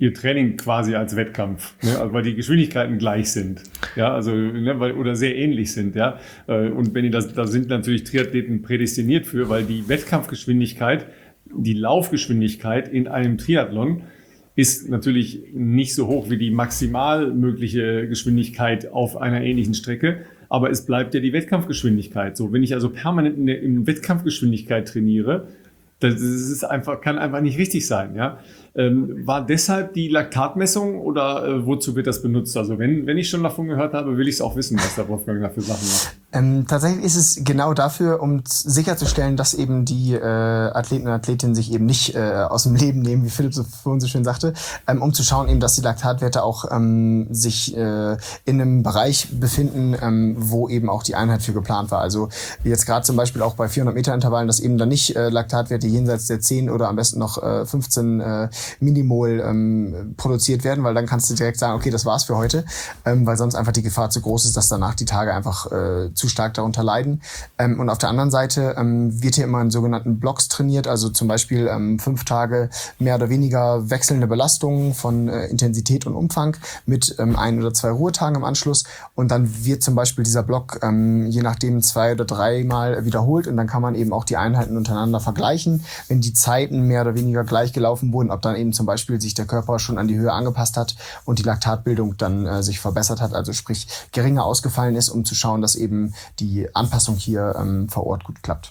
ihr Training quasi als Wettkampf, ne? Also, weil die Geschwindigkeiten gleich sind, ja, also ne, weil, oder sehr ähnlich sind, ja. Und wenn die das, da sind natürlich Triathleten prädestiniert für, weil die Wettkampfgeschwindigkeit, die Laufgeschwindigkeit in einem Triathlon ist natürlich nicht so hoch wie die maximal mögliche Geschwindigkeit auf einer ähnlichen Strecke, aber es bleibt ja die Wettkampfgeschwindigkeit. So, wenn ich also permanent in, der, in Wettkampfgeschwindigkeit trainiere, das ist einfach, kann einfach nicht richtig sein, ja. Ähm, war deshalb die Laktatmessung oder äh, wozu wird das benutzt? Also wenn, wenn ich schon davon gehört habe, will ich es auch wissen, was der Wolfgang dafür Sachen macht. Ähm, tatsächlich ist es genau dafür, um sicherzustellen, dass eben die äh, Athleten und Athletinnen sich eben nicht äh, aus dem Leben nehmen, wie Philipp so vorhin so schön sagte, ähm, um zu schauen eben, dass die Laktatwerte auch ähm, sich äh, in einem Bereich befinden, ähm, wo eben auch die Einheit für geplant war. Also jetzt gerade zum Beispiel auch bei vierhundert Meter Intervallen, dass eben dann nicht äh, Laktatwerte jenseits der zehn oder am besten noch äh, fünfzehn äh, Minimol ähm, produziert werden, weil dann kannst du direkt sagen, okay, das war's für heute, ähm, weil sonst einfach die Gefahr zu groß ist, dass danach die Tage einfach äh, zu stark darunter leiden. Ähm, und auf der anderen Seite ähm, wird hier immer in sogenannten Blocks trainiert, also zum Beispiel ähm, fünf Tage mehr oder weniger wechselnde Belastungen von äh, Intensität und Umfang mit ähm, ein oder zwei Ruhetagen im Anschluss, und dann wird zum Beispiel dieser Block ähm, je nachdem zwei oder dreimal wiederholt, und dann kann man eben auch die Einheiten untereinander vergleichen, wenn die Zeiten mehr oder weniger gleich gelaufen wurden, ob dann eben zum Beispiel sich der Körper schon an die Höhe angepasst hat und die Laktatbildung dann äh, sich verbessert hat, also sprich geringer ausgefallen ist, um zu schauen, dass eben die Anpassung hier ähm, vor Ort gut klappt.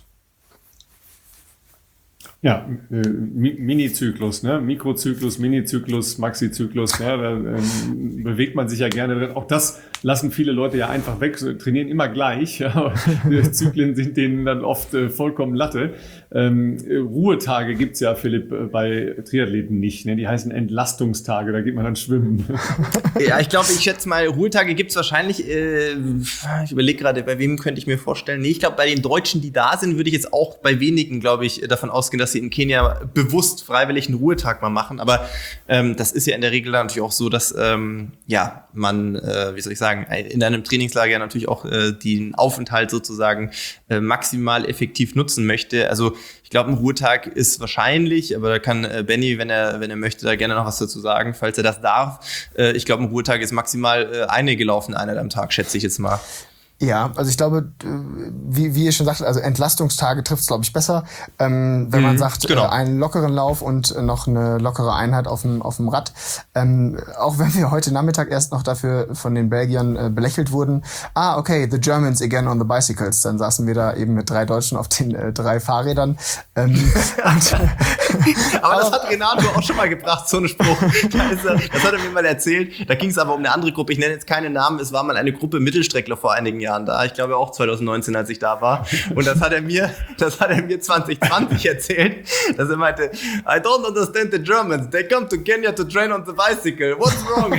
Ja, äh, Mini-Zyklus, ne? Mikrozyklus, Mini-Zyklus, Maxi-Zyklus, ja, da ähm, bewegt man sich ja gerne drin. Auch das lassen viele Leute ja einfach weg, so, trainieren immer gleich. Ja. Zyklen sind denen dann oft äh, vollkommen Latte. Ähm, Ruhetage gibt's ja, Philipp, äh, bei Triathleten nicht. Ne? Die heißen Entlastungstage, da geht man dann schwimmen. Ja, ich glaube, ich schätze mal, Ruhetage gibt's wahrscheinlich, äh, ich überlege gerade, bei wem könnte ich mir vorstellen. Nee, ich glaube, bei den Deutschen, die da sind, würde ich jetzt auch bei wenigen, glaube ich, davon ausgehen, dass sie in Kenia bewusst freiwillig einen Ruhetag mal machen. Aber ähm, das ist ja in der Regel natürlich auch so, dass ähm, ja man, äh, wie soll ich sagen, in einem Trainingslager natürlich auch äh, den Aufenthalt sozusagen äh, maximal effektiv nutzen möchte. Also ich glaube, ein Ruhetag ist wahrscheinlich, aber da kann äh, Benny, wenn er wenn er möchte, da gerne noch was dazu sagen, falls er das darf. Äh, ich glaube, ein Ruhetag ist maximal äh, eine gelaufene Einheit am Tag, schätze ich jetzt mal. Ja, also ich glaube, wie, wie ihr schon sagtet, also Entlastungstage trifft es, glaube ich, besser. Ähm, wenn mhm, man sagt, genau. äh, einen lockeren Lauf und noch eine lockere Einheit auf dem, auf dem Rad. Ähm, auch wenn wir heute Nachmittag erst noch dafür von den Belgiern äh, belächelt wurden. Ah, okay, the Germans again on the bicycles. Dann saßen wir da eben mit drei Deutschen auf den äh, drei Fahrrädern. Ähm, und, aber das hat Renato auch schon mal gebracht, so einen Spruch. Das hat er mir mal erzählt. Da ging es aber um eine andere Gruppe. Ich nenne jetzt keine Namen. Es war mal eine Gruppe Mittelstreckler vor einigen Jahren da. Ich glaube auch zwanzig neunzehn, als ich da war. Und das hat er mir, das hat er mir zwanzig zwanzig erzählt, dass er meinte, I don't understand the Germans. They come to Kenya to train on the bicycle. What's wrong?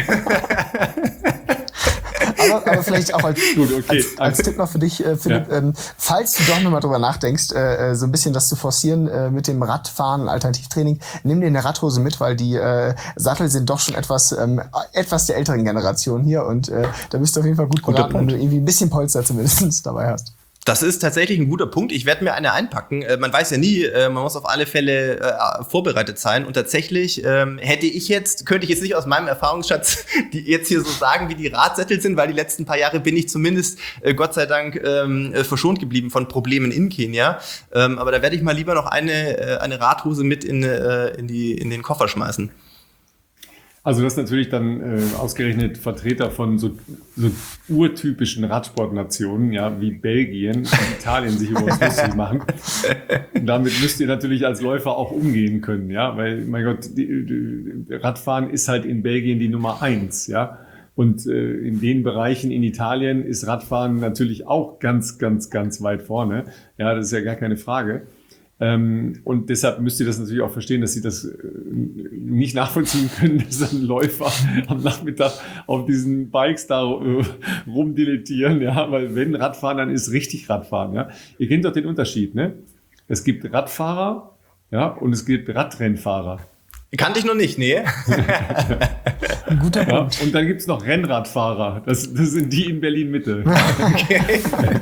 Aber, aber vielleicht auch als, Gut, okay. als, als Tipp noch für dich, äh, Philipp, ja. ähm, falls du doch nochmal drüber nachdenkst, äh, so ein bisschen das zu forcieren äh, mit dem Radfahren, Alternativtraining, nimm dir eine Radhose mit, weil die äh, Sattel sind doch schon etwas ähm, etwas der älteren Generation hier, und äh, da bist du auf jeden Fall gut beraten, wenn du irgendwie ein bisschen Polster zumindest dabei hast. Das ist tatsächlich ein guter Punkt. Ich werde mir eine einpacken. Äh, man weiß ja nie, äh, man muss auf alle Fälle äh, vorbereitet sein. Und tatsächlich ähm, hätte ich jetzt, könnte ich jetzt nicht aus meinem Erfahrungsschatz die jetzt hier so sagen, wie die Radsättel sind, weil die letzten paar Jahre bin ich zumindest äh, Gott sei Dank ähm, äh, verschont geblieben von Problemen in Kenia. Ähm, aber da werde ich mal lieber noch eine äh, eine Radhose mit in äh, in die in den Koffer schmeißen. Also das ist natürlich dann äh, ausgerechnet Vertreter von so, so urtypischen Radsportnationen, ja, wie Belgien und Italien sich über uns lustig machen. Und damit müsst ihr natürlich als Läufer auch umgehen können, ja, weil, mein Gott, die, die, Radfahren ist halt in Belgien die Nummer eins, ja. Und äh, in den Bereichen in Italien ist Radfahren natürlich auch ganz, ganz, ganz weit vorne. Ja, das ist ja gar keine Frage. Ähm, und deshalb müsst ihr das natürlich auch verstehen, dass sie das äh, nicht nachvollziehen können, dass dann Läufer am Nachmittag auf diesen Bikes da äh, rumdilettieren, ja, weil wenn Radfahren, dann ist richtig Radfahren, ja. Ihr kennt doch den Unterschied, ne? Es gibt Radfahrer, ja, und es gibt Radrennfahrer. Kannte ich noch nicht, nee. Ein guter ja, und dann gibt's noch Rennradfahrer, das, das sind die in Berlin-Mitte. Okay.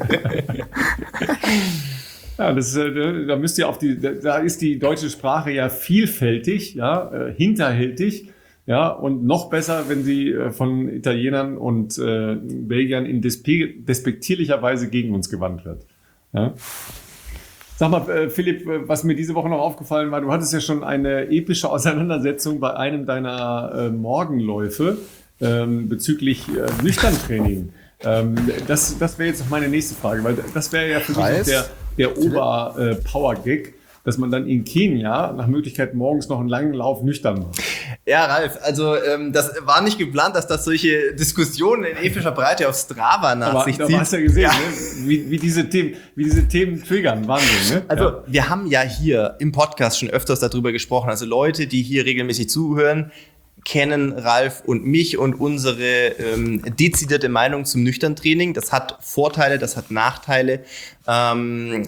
Ja, das, da müsst ihr auf die, da ist die deutsche Sprache ja vielfältig, ja, hinterhältig. Ja, und noch besser, wenn sie äh, von Italienern und äh, Belgiern in despe- despektierlicher Weise gegen uns gewandt wird. Ja. Sag mal, äh, Philipp, was mir diese Woche noch aufgefallen war, du hattest ja schon eine epische Auseinandersetzung bei einem deiner äh, Morgenläufe ähm, bezüglich äh, Nüchterntraining. Ähm, das das wäre jetzt noch meine nächste Frage, weil das wäre ja für mich noch der, der Ober-Power-Gag, dass man dann in Kenia nach Möglichkeit morgens noch einen langen Lauf nüchtern macht. Ja, Ralf, also ähm, das war nicht geplant, dass das solche Diskussionen in epischer Breite auf Strava nach Aber sich da zieht. hast du ja gesehen, Ja. ne? wie, wie, diese Themen, wie diese Themen triggern. Wahnsinn, ne? Also ja. wir haben ja hier im Podcast schon öfters darüber gesprochen. Also Leute, die hier regelmäßig zuhören, kennen Ralf und mich und unsere ähm, dezidierte Meinung zum Nüchterntraining. Das hat Vorteile, das hat Nachteile. Ähm,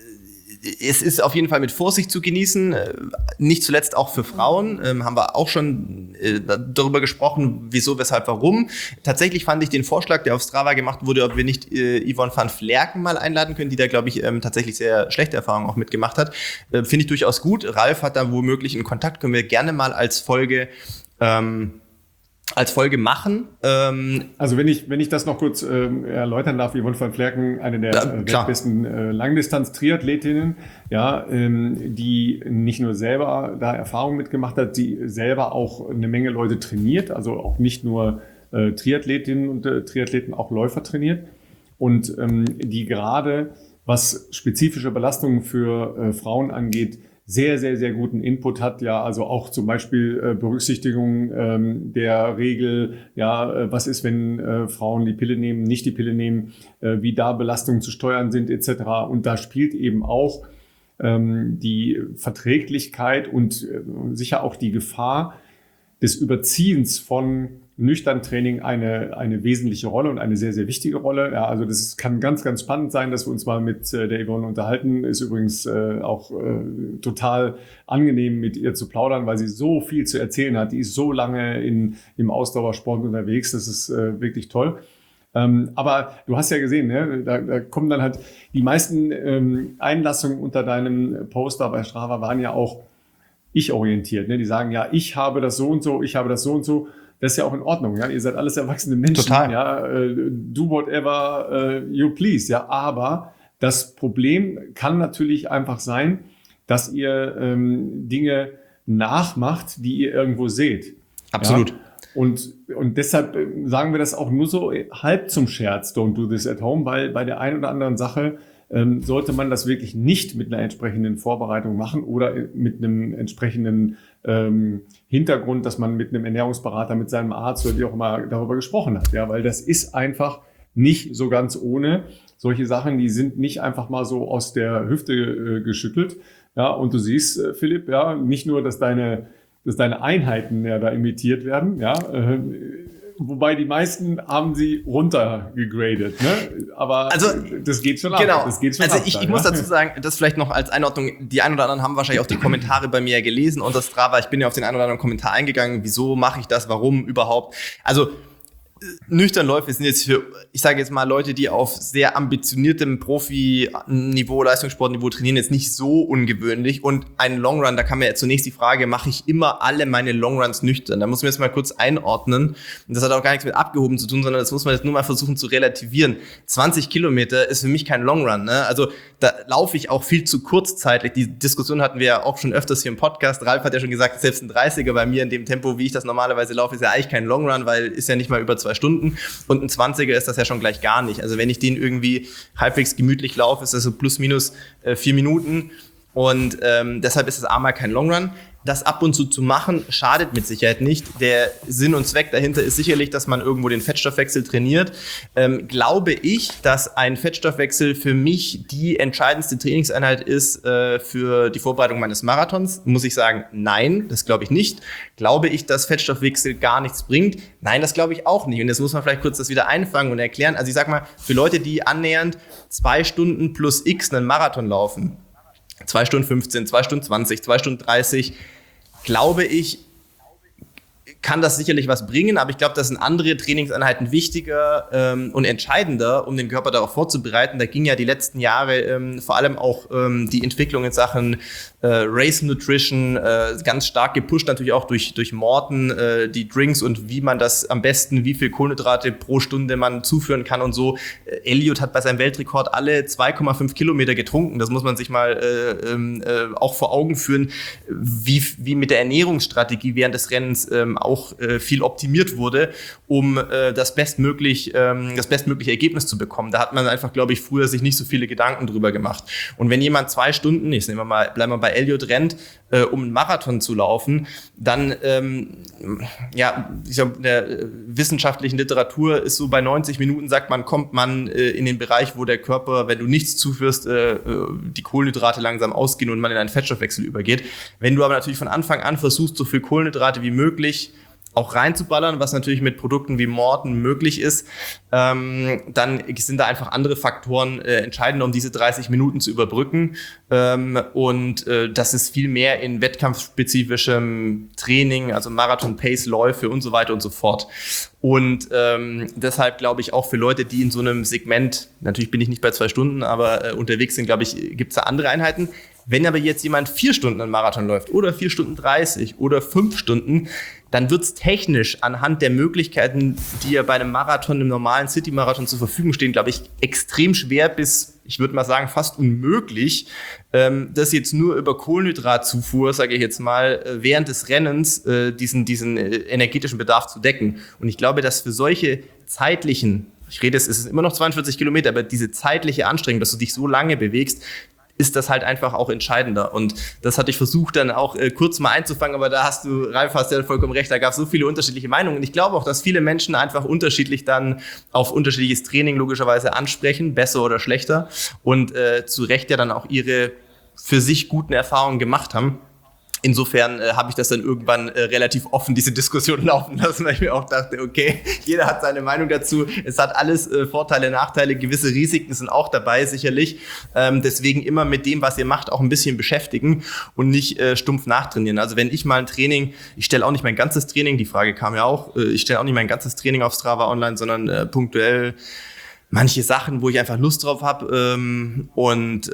Es ist auf jeden Fall mit Vorsicht zu genießen, nicht zuletzt auch für Frauen, ähm, haben wir auch schon äh, darüber gesprochen, wieso, weshalb, warum. Tatsächlich fand ich den Vorschlag, der auf Strava gemacht wurde, ob wir nicht äh, Yvonne van Vlerken mal einladen können, die da, glaube ich, ähm, tatsächlich sehr schlechte Erfahrungen auch mitgemacht hat, äh, finde ich durchaus gut. Ralf hat da womöglich einen Kontakt, können wir gerne mal als Folge ähm, als Folge machen. Ähm, Also wenn ich, wenn ich das noch kurz ähm, erläutern darf, Yvonne van Vlerken, eine der Ja, äh, klar. weltbesten äh, Langdistanz-Triathletinnen, ja, ähm, die nicht nur selber da Erfahrung mitgemacht hat, die selber auch eine Menge Leute trainiert, also auch nicht nur äh, Triathletinnen und äh, Triathleten, auch Läufer trainiert und ähm, die gerade, was spezifische Belastungen für äh, Frauen angeht, sehr, sehr, sehr guten Input hat, ja, also auch zum Beispiel äh, Berücksichtigung ähm, der Regel, ja, äh, was ist, wenn äh, Frauen die Pille nehmen, nicht die Pille nehmen, äh, wie da Belastungen zu steuern sind, et cetera. Und da spielt eben auch ähm, die Verträglichkeit und äh, sicher auch die Gefahr des Überziehens von Nüchterntraining eine, eine wesentliche Rolle und eine sehr, sehr wichtige Rolle. Ja, also das ist, kann ganz, ganz spannend sein, dass wir uns mal mit äh, der Yvonne unterhalten. Ist übrigens äh, auch äh, total angenehm, mit ihr zu plaudern, weil sie so viel zu erzählen hat. Die ist so lange in, im Ausdauersport unterwegs. Das ist äh, wirklich toll. Ähm, aber du hast ja gesehen, ne? da, da kommen dann halt die meisten ähm, Einlassungen unter deinem Poster bei Strava waren ja auch ich-orientiert. Ne? Die sagen, ja, ich habe das so und so, ich habe das so und so. Das ist ja auch in Ordnung, ja. Ihr seid alles erwachsene Menschen. Total. Ja, äh, do whatever äh, you please, ja. Aber das Problem kann natürlich einfach sein, dass ihr ähm, Dinge nachmacht, die ihr irgendwo seht. Absolut. Ja? Und, und deshalb äh, sagen wir das auch nur so halb zum Scherz, don't do this at home, weil bei der einen oder anderen Sache ähm, sollte man das wirklich nicht mit einer entsprechenden Vorbereitung machen oder mit einem entsprechenden ähm, Hintergrund, dass man mit einem Ernährungsberater, mit seinem Arzt oder wie auch immer darüber gesprochen hat. Ja, weil das ist einfach nicht so ganz ohne. Solche Sachen, die sind nicht einfach mal so aus der Hüfte äh, geschüttelt. Ja, und du siehst, äh, Philipp, ja, nicht nur, dass deine, dass deine Einheiten ja da imitiert werden, ja, äh, wobei die meisten haben sie runtergegradet, ne? Aber Also, das geht schon genau. ab. Das geht schon also ab ich, da, ich muss ja? dazu sagen, das vielleicht noch als Einordnung, die ein oder anderen haben wahrscheinlich auch die Kommentare bei mir ja gelesen unter Strava. Ich bin ja auf den einen oder anderen Kommentar eingegangen. Wieso mache ich das? Warum überhaupt? Also Nüchternläufe sind jetzt für, ich sage jetzt mal, Leute, die auf sehr ambitioniertem Profi-Niveau, Leistungssportniveau trainieren, jetzt nicht so ungewöhnlich. Und ein Longrun, da kam ja zunächst die Frage, mache ich immer alle meine Longruns nüchtern? Da muss man jetzt mal kurz einordnen. Und das hat auch gar nichts mit abgehoben zu tun, sondern das muss man jetzt nur mal versuchen zu relativieren. zwanzig Kilometer ist für mich kein Longrun, ne? Also da laufe ich auch viel zu kurzzeitlich. Die Diskussion hatten wir ja auch schon öfters hier im Podcast. Ralf hat ja schon gesagt, selbst ein dreißiger bei mir in dem Tempo, wie ich das normalerweise laufe, ist ja eigentlich kein Longrun, weil ist ja nicht mal über zwei Stunden. Und ein zwanziger ist das ja schon gleich gar nicht. Also wenn ich den irgendwie halbwegs gemütlich laufe, ist das so plus minus äh, vier Minuten. Und ähm, deshalb ist es einmal kein Longrun. Das ab und zu zu machen, schadet mit Sicherheit nicht. Der Sinn und Zweck dahinter ist sicherlich, dass man irgendwo den Fettstoffwechsel trainiert. Ähm, glaube ich, dass ein Fettstoffwechsel für mich die entscheidendste Trainingseinheit ist äh, für die Vorbereitung meines Marathons? Muss ich sagen, nein, das glaube ich nicht. Glaube ich, dass Fettstoffwechsel gar nichts bringt? Nein, das glaube ich auch nicht. Und jetzt muss man vielleicht kurz das wieder einfangen und erklären. Also ich sag mal, für Leute, die annähernd zwei Stunden plus X einen Marathon laufen, zwei Stunden fünfzehn, zwei Stunden zwanzig, zwei Stunden dreißig, glaube ich, kann das sicherlich was bringen, aber ich glaube, das sind andere Trainingseinheiten wichtiger ähm, und entscheidender, um den Körper darauf vorzubereiten. Da ging ja die letzten Jahre ähm, vor allem auch ähm, die Entwicklung in Sachen äh, Race Nutrition äh, ganz stark gepusht, natürlich auch durch, durch Morten, äh, die Drinks und wie man das am besten, wie viel Kohlenhydrate pro Stunde man zuführen kann und so. Äh, Elliot hat bei seinem Weltrekord alle zwei Komma fünf Kilometer getrunken. Das muss man sich mal äh, äh, auch vor Augen führen, wie, wie mit der Ernährungsstrategie während des Rennens ähm, auch äh, viel optimiert wurde, um äh, das bestmöglich, ähm, das bestmögliche Ergebnis zu bekommen. Da hat man einfach, glaube ich, früher sich nicht so viele Gedanken drüber gemacht. Und wenn jemand zwei Stunden, ich nehme mal, bleiben wir bei Elliot rennt, äh, um einen Marathon zu laufen, dann, ähm, ja, ich glaube, in der äh, wissenschaftlichen Literatur ist so bei neunzig Minuten, sagt man, kommt man äh, in den Bereich, wo der Körper, wenn du nichts zuführst, äh, die Kohlenhydrate langsam ausgehen und man in einen Fettstoffwechsel übergeht. Wenn du aber natürlich von Anfang an versuchst, so viel Kohlenhydrate wie möglich auch reinzuballern, was natürlich mit Produkten wie Morten möglich ist, ähm, dann sind da einfach andere Faktoren äh, entscheidend, um diese dreißig Minuten zu überbrücken. Ähm, und äh, das ist viel mehr in wettkampfspezifischem Training, also Marathon, Pace, Läufe und so weiter und so fort. Und ähm, deshalb glaube ich auch für Leute, die in so einem Segment, natürlich bin ich nicht bei zwei Stunden, aber äh, unterwegs sind, glaube ich, gibt es da andere Einheiten. Wenn aber jetzt jemand vier Stunden einen Marathon läuft oder vier Stunden dreißig oder fünf Stunden, dann wird's technisch anhand der Möglichkeiten, die ja bei einem Marathon, einem normalen City-Marathon zur Verfügung stehen, glaube ich, extrem schwer bis, ich würde mal sagen, fast unmöglich, ähm, das jetzt nur über Kohlenhydratzufuhr, sage ich jetzt mal, während des Rennens äh, diesen, diesen äh, energetischen Bedarf zu decken. Und ich glaube, dass für solche zeitlichen, ich rede, es ist immer noch zweiundvierzig Kilometer, aber diese zeitliche Anstrengung, dass du dich so lange bewegst, ist das halt einfach auch entscheidender. Und das hatte ich versucht dann auch äh, kurz mal einzufangen, aber da hast du, Ralf, hast ja vollkommen recht, da gab es so viele unterschiedliche Meinungen. Und ich glaube auch, dass viele Menschen einfach unterschiedlich dann auf unterschiedliches Training logischerweise ansprechen, besser oder schlechter, und äh, zu Recht ja dann auch ihre für sich guten Erfahrungen gemacht haben. Insofern äh, habe ich das dann irgendwann äh, relativ offen, diese Diskussion laufen lassen, weil ich mir auch dachte, okay, jeder hat seine Meinung dazu. Es hat alles äh, Vorteile, Nachteile, gewisse Risiken sind auch dabei, sicherlich. Ähm, deswegen immer mit dem, was ihr macht, auch ein bisschen beschäftigen und nicht äh, stumpf nachtrainieren. Also wenn ich mal ein Training, ich stelle auch nicht mein ganzes Training, die Frage kam ja auch, äh, ich stelle auch nicht mein ganzes Training auf Strava online, sondern äh, punktuell manche Sachen, wo ich einfach Lust drauf habe. Ähm, und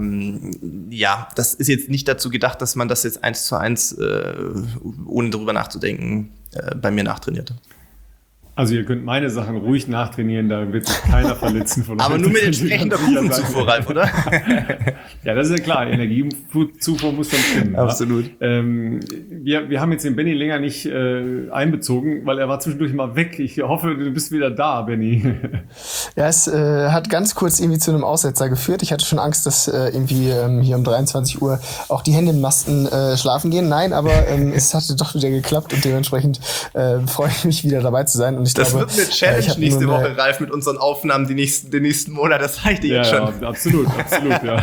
ähm, ja, das ist jetzt nicht dazu gedacht, dass man das jetzt eins zu eins, äh, ohne darüber nachzudenken, äh, bei mir nachtrainiert. Also ihr könnt meine Sachen ruhig nachtrainieren, da wird sich keiner verletzen von euch. Aber nur mit entsprechender Kuchenzufuhr, Ralf, oder? Ja, das ist ja klar. Energiezufuhr muss dann stimmen. Absolut. Ja. Ähm, wir, wir haben jetzt den Benny länger nicht äh, einbezogen, weil er war zwischendurch mal weg. Ich hoffe, du bist wieder da, Benny. Ja, es äh, hat ganz kurz irgendwie zu einem Aussetzer geführt. Ich hatte schon Angst, dass äh, irgendwie ähm, hier um dreiundzwanzig Uhr auch die Hände im Masten äh, schlafen gehen. Nein, aber ähm, es hatte doch wieder geklappt und dementsprechend äh, freue ich mich wieder dabei zu sein. Und ich das glaube, wird eine Challenge äh, nächste eine, Woche, Ralf, mit unseren Aufnahmen die nächsten, den nächsten Monat. Das reicht dir jetzt ja, schon. Ja, absolut, absolut, ja.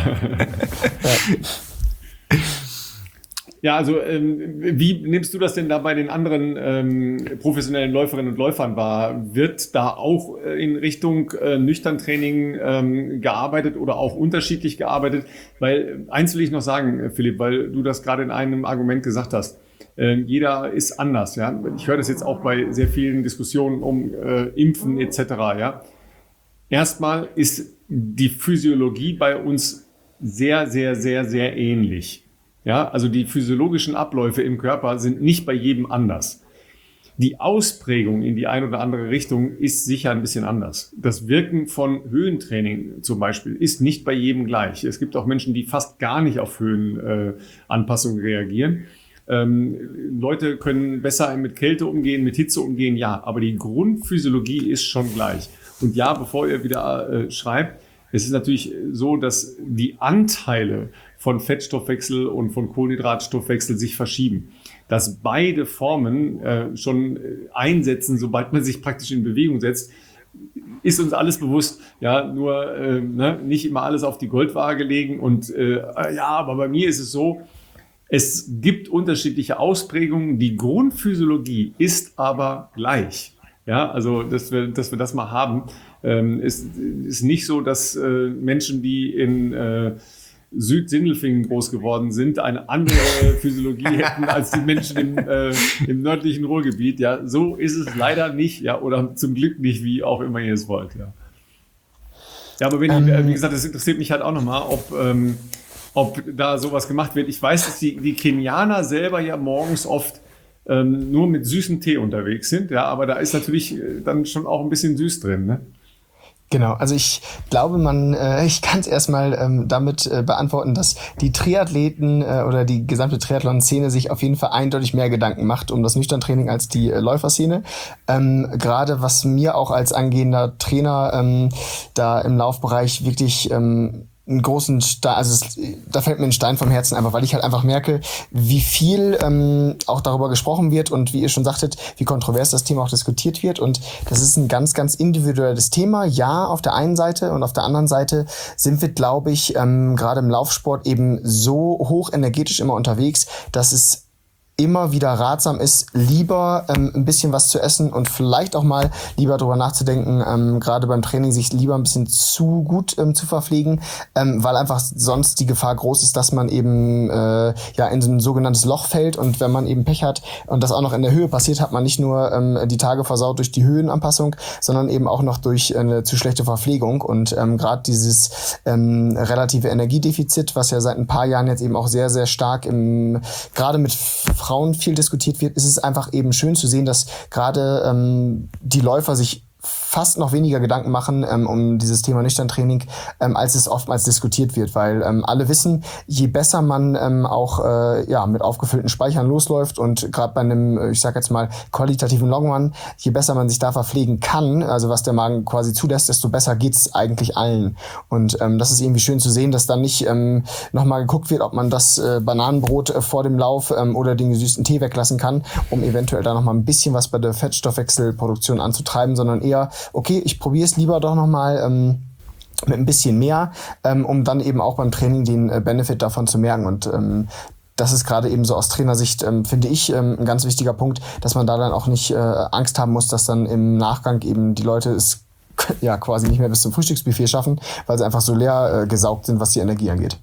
ja. Ja, also ähm, wie nimmst du das denn da bei den anderen ähm, professionellen Läuferinnen und Läufern wahr? Wird da auch äh, in Richtung äh, Nüchtern-Training ähm, gearbeitet oder auch unterschiedlich gearbeitet? Weil eins will ich noch sagen, Philipp, weil du das gerade in einem Argument gesagt hast. Äh, jeder ist anders, ja. Ich höre das jetzt auch bei sehr vielen Diskussionen um äh, Impfen et cetera. Ja. Erstmal ist die Physiologie bei uns sehr, sehr, sehr, sehr ähnlich. Ja, also die physiologischen Abläufe im Körper sind nicht bei jedem anders. Die Ausprägung in die eine oder andere Richtung ist sicher ein bisschen anders. Das Wirken von Höhentraining zum Beispiel ist nicht bei jedem gleich. Es gibt auch Menschen, die fast gar nicht auf Höhenanpassungen äh, reagieren. Ähm, Leute können besser mit Kälte umgehen, mit Hitze umgehen, ja, aber die Grundphysiologie ist schon gleich. Und ja, bevor ihr wieder äh, schreibt, es ist natürlich so, dass die Anteile von Fettstoffwechsel und von Kohlenhydratstoffwechsel sich verschieben. Dass beide Formen äh, schon einsetzen, sobald man sich praktisch in Bewegung setzt, ist uns alles bewusst. Ja, nur äh, ne, nicht immer alles auf die Goldwaage legen. Und äh, ja, aber bei mir ist es so, es gibt unterschiedliche Ausprägungen. Die Grundphysiologie ist aber gleich. Ja, also dass wir, dass wir das mal haben. Ähm, ist, ist nicht so, dass äh, Menschen, die in äh, Südsindelfingen groß geworden sind, eine andere Physiologie hätten als die Menschen im, äh, im nördlichen Ruhrgebiet. Ja, so ist es leider nicht, ja, oder zum Glück nicht, wie auch immer ihr es wollt, ja. Ja, aber wenn ähm, ich, wie gesagt, das interessiert mich halt auch nochmal, ob, ähm, ob da sowas gemacht wird. Ich weiß, dass die, die Kenianer selber ja morgens oft ähm, nur mit süßem Tee unterwegs sind, ja, aber da ist natürlich dann schon auch ein bisschen süß drin, ne? Genau, also ich glaube, man, äh, ich kann es erstmal ähm, damit äh, beantworten, dass die Triathleten äh, oder die gesamte Triathlon-Szene sich auf jeden Fall eindeutig mehr Gedanken macht um das Nüchtern-Training als die äh, Läuferszene. Ähm, gerade was mir auch als angehender Trainer ähm, da im Laufbereich wirklich ähm, einen großen Stein, also es, da fällt mir ein Stein vom Herzen einfach, weil ich halt einfach merke, wie viel ähm, auch darüber gesprochen wird und wie ihr schon sagtet, wie kontrovers das Thema auch diskutiert wird, und das ist ein ganz, ganz individuelles Thema. Ja, auf der einen Seite, und auf der anderen Seite sind wir, glaube ich, ähm, gerade im Laufsport eben so hoch energetisch immer unterwegs, dass es immer wieder ratsam ist, lieber ähm, ein bisschen was zu essen und vielleicht auch mal lieber drüber nachzudenken, ähm, gerade beim Training sich lieber ein bisschen zu gut ähm, zu verpflegen, ähm, weil einfach sonst die Gefahr groß ist, dass man eben äh, ja in so ein sogenanntes Loch fällt, und wenn man eben Pech hat und das auch noch in der Höhe passiert, hat man nicht nur ähm, die Tage versaut durch die Höhenanpassung, sondern eben auch noch durch eine zu schlechte Verpflegung, und ähm, gerade dieses ähm, relative Energiedefizit, was ja seit ein paar Jahren jetzt eben auch sehr, sehr stark im, gerade mit Frauen viel diskutiert wird, ist es einfach eben schön zu sehen, dass gerade ähm, die Läufer sich fast noch weniger Gedanken machen ähm, um dieses Thema Nüchtern-Training, ähm, als es oftmals diskutiert wird, weil ähm, alle wissen, je besser man ähm, auch äh, ja mit aufgefüllten Speichern losläuft, und gerade bei einem, ich sag jetzt mal, qualitativen Longrun, je besser man sich da verpflegen kann, also was der Magen quasi zulässt, desto besser geht's eigentlich allen. Und ähm, das ist irgendwie schön zu sehen, dass dann nicht ähm, nochmal geguckt wird, ob man das äh, Bananenbrot äh, vor dem Lauf ähm, oder den gesüßten Tee weglassen kann, um eventuell da nochmal ein bisschen was bei der Fettstoffwechselproduktion anzutreiben, sondern eher, okay, ich probiere es lieber doch nochmal ähm, mit ein bisschen mehr, ähm, um dann eben auch beim Training den äh, Benefit davon zu merken. Und ähm, das ist gerade eben so aus Trainersicht, ähm, finde ich, ähm, ein ganz wichtiger Punkt, dass man da dann auch nicht äh, Angst haben muss, dass dann im Nachgang eben die Leute es ja quasi nicht mehr bis zum Frühstücksbuffet schaffen, weil sie einfach so leer äh, gesaugt sind, was die Energie angeht.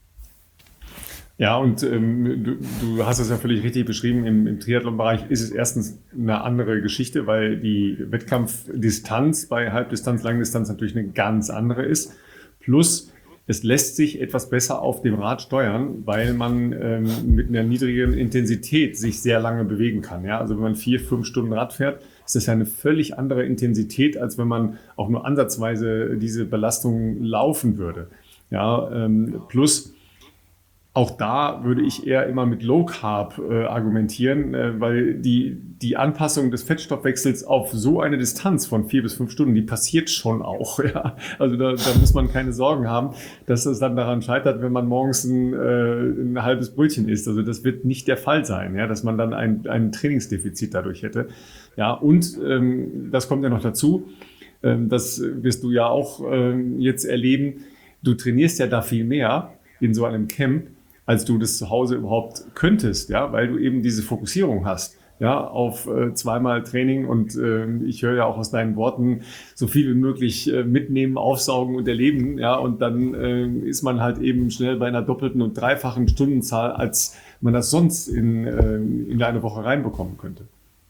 Ja, und ähm, du, du hast es ja völlig richtig beschrieben, im, im Triathlon-Bereich ist es erstens eine andere Geschichte, weil die Wettkampfdistanz bei Halbdistanz, Langdistanz natürlich eine ganz andere ist. Plus, es lässt sich etwas besser auf dem Rad steuern, weil man ähm, mit einer niedrigeren Intensität sich sehr lange bewegen kann. Ja? Also wenn man vier, fünf Stunden Rad fährt, ist das ja eine völlig andere Intensität, als wenn man auch nur ansatzweise diese Belastung laufen würde. Ja, ähm, plus, auch da würde ich eher immer mit Low Carb äh, argumentieren, äh, weil die, die Anpassung des Fettstoffwechsels auf so eine Distanz von vier bis fünf Stunden, die passiert schon auch. Ja? Also da, da muss man keine Sorgen haben, dass es dann daran scheitert, wenn man morgens ein, äh, ein halbes Brötchen isst. Also das wird nicht der Fall sein, ja? Dass man dann ein, ein Trainingsdefizit dadurch hätte. Ja, und ähm, das kommt ja noch dazu, ähm, das wirst du ja auch ähm, jetzt erleben, du trainierst ja da viel mehr in so einem Camp, als du das zu Hause überhaupt könntest, ja, weil du eben diese Fokussierung hast, ja, auf äh, zweimal Training, und äh, ich höre ja auch aus deinen Worten, so viel wie möglich äh, mitnehmen, aufsaugen und erleben, ja, und dann äh, ist man halt eben schnell bei einer doppelten und dreifachen Stundenzahl, als man das sonst in, äh, in eine Woche reinbekommen könnte.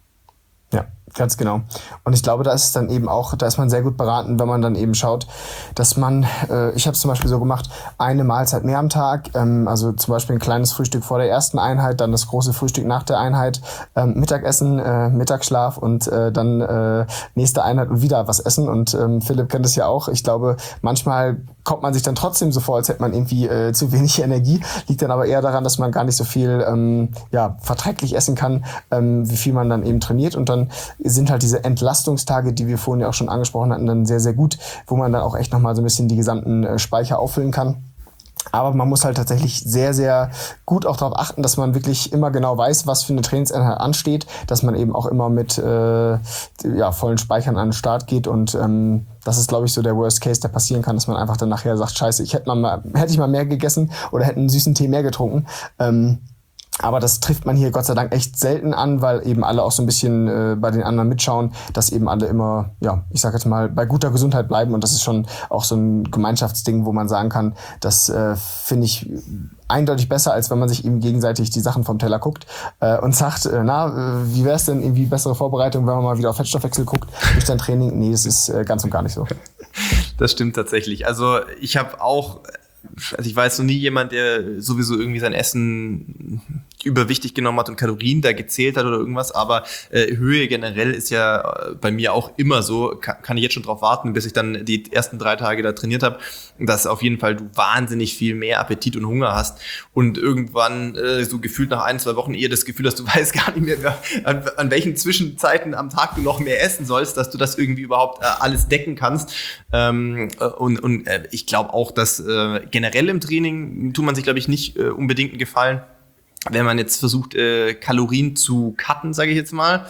Ja, ganz genau. Und ich glaube, da ist es dann eben auch, da ist man sehr gut beraten, wenn man dann eben schaut, dass man, äh, ich habe es zum Beispiel so gemacht, eine Mahlzeit mehr am Tag, ähm, also zum Beispiel ein kleines Frühstück vor der ersten Einheit, dann das große Frühstück nach der Einheit, ähm, Mittagessen, äh, Mittagsschlaf und äh, dann äh, nächste Einheit und wieder was essen. Und ähm, Philipp kennt es ja auch. Ich glaube, manchmal kommt man sich dann trotzdem so vor, als hätte man irgendwie äh, zu wenig Energie, liegt dann aber eher daran, dass man gar nicht so viel ähm, ja, verträglich essen kann, ähm, wie viel man dann eben trainiert, und dann sind halt diese Entlastungstage, die wir vorhin ja auch schon angesprochen hatten, dann sehr, sehr gut, wo man dann auch echt nochmal so ein bisschen die gesamten äh, Speicher auffüllen kann. Aber man muss halt tatsächlich sehr, sehr gut auch darauf achten, dass man wirklich immer genau weiß, was für eine Trainingseinheit ansteht, dass man eben auch immer mit äh, ja, vollen Speichern an den Start geht, und ähm, das ist, glaube ich, so der Worst Case, der passieren kann, dass man einfach dann nachher sagt, scheiße, ich hätte mal, hätte ich mal mehr gegessen oder hätte einen süßen Tee mehr getrunken. Ähm, Aber das trifft man hier Gott sei Dank echt selten an, weil eben alle auch so ein bisschen äh, bei den anderen mitschauen, dass eben alle immer, ja, ich sag jetzt mal, bei guter Gesundheit bleiben. Und das ist schon auch so ein Gemeinschaftsding, wo man sagen kann, das äh, finde ich eindeutig besser, als wenn man sich eben gegenseitig die Sachen vom Teller guckt äh, und sagt, äh, na, äh, wie wär's denn irgendwie bessere Vorbereitung, wenn man mal wieder auf Fettstoffwechsel guckt durch dein Training? Nee, das ist äh, ganz und gar nicht so. Das stimmt tatsächlich. Also ich habe auch, also ich war jetzt noch nie jemand, der sowieso irgendwie sein Essen überwichtig genommen hat und Kalorien da gezählt hat oder irgendwas, aber äh, Höhe generell ist ja bei mir auch immer so, kann, kann ich jetzt schon drauf warten, bis ich dann die ersten drei Tage da trainiert habe, dass auf jeden Fall du wahnsinnig viel mehr Appetit und Hunger hast und irgendwann äh, so gefühlt nach ein, zwei Wochen eher das Gefühl hast, du weißt gar nicht mehr, an, an welchen Zwischenzeiten am Tag du noch mehr essen sollst, dass du das irgendwie überhaupt äh, alles decken kannst. Ähm, und und äh, ich glaube auch, dass äh, generell im Training tut man sich, glaube ich, nicht äh, unbedingt einen Gefallen, wenn man jetzt versucht, äh, Kalorien zu cutten, sage ich jetzt mal.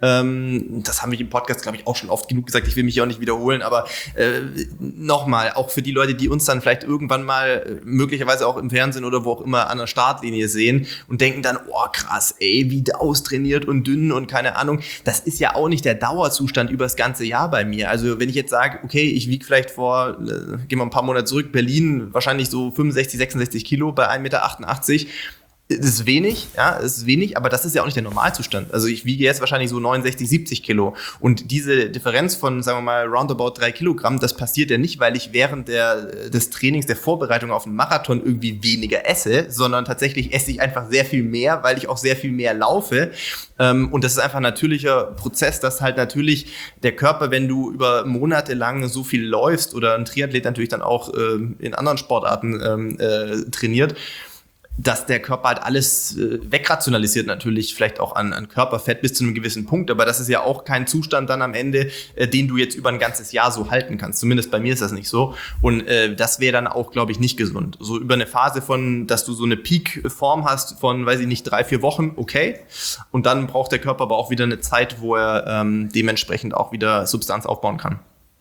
Ähm, das haben wir im Podcast, glaube ich, auch schon oft genug gesagt. Ich will mich auch nicht wiederholen, aber äh, nochmal, auch für die Leute, die uns dann vielleicht irgendwann mal äh, möglicherweise auch im Fernsehen oder wo auch immer an der Startlinie sehen und denken dann, oh krass, ey, wie austrainiert und dünn und keine Ahnung. Das ist ja auch nicht der Dauerzustand über das ganze Jahr bei mir. Also wenn ich jetzt sage, okay, ich wiege vielleicht vor, äh, gehen wir ein paar Monate zurück, Berlin, wahrscheinlich so fünfundsechzig, sechsundsechzig Kilo bei ein Meter achtundachtzig. Das ist wenig, ja, das ist wenig, aber das ist ja auch nicht der Normalzustand. Also ich wiege jetzt wahrscheinlich so neunundsechzig, siebzig Kilo. Und diese Differenz von, sagen wir mal, roundabout drei Kilogramm, das passiert ja nicht, weil ich während der, des Trainings, der Vorbereitung auf einen Marathon irgendwie weniger esse, sondern tatsächlich esse ich einfach sehr viel mehr, weil ich auch sehr viel mehr laufe. Und das ist einfach ein natürlicher Prozess, dass halt natürlich der Körper, wenn du über Monate lang so viel läufst oder ein Triathlet natürlich dann auch in anderen Sportarten äh, trainiert, dass der Körper halt alles äh, wegrationalisiert natürlich, vielleicht auch an, an Körperfett bis zu einem gewissen Punkt, aber das ist ja auch kein Zustand dann am Ende, äh, den du jetzt über ein ganzes Jahr so halten kannst. Zumindest bei mir ist das nicht so und äh, das wäre dann auch, glaube ich, nicht gesund. So über eine Phase von, dass du so eine Peak-Form hast von, weiß ich nicht, drei, vier Wochen, okay, und dann braucht der Körper aber auch wieder eine Zeit, wo er ähm, dementsprechend auch wieder Substanz aufbauen kann.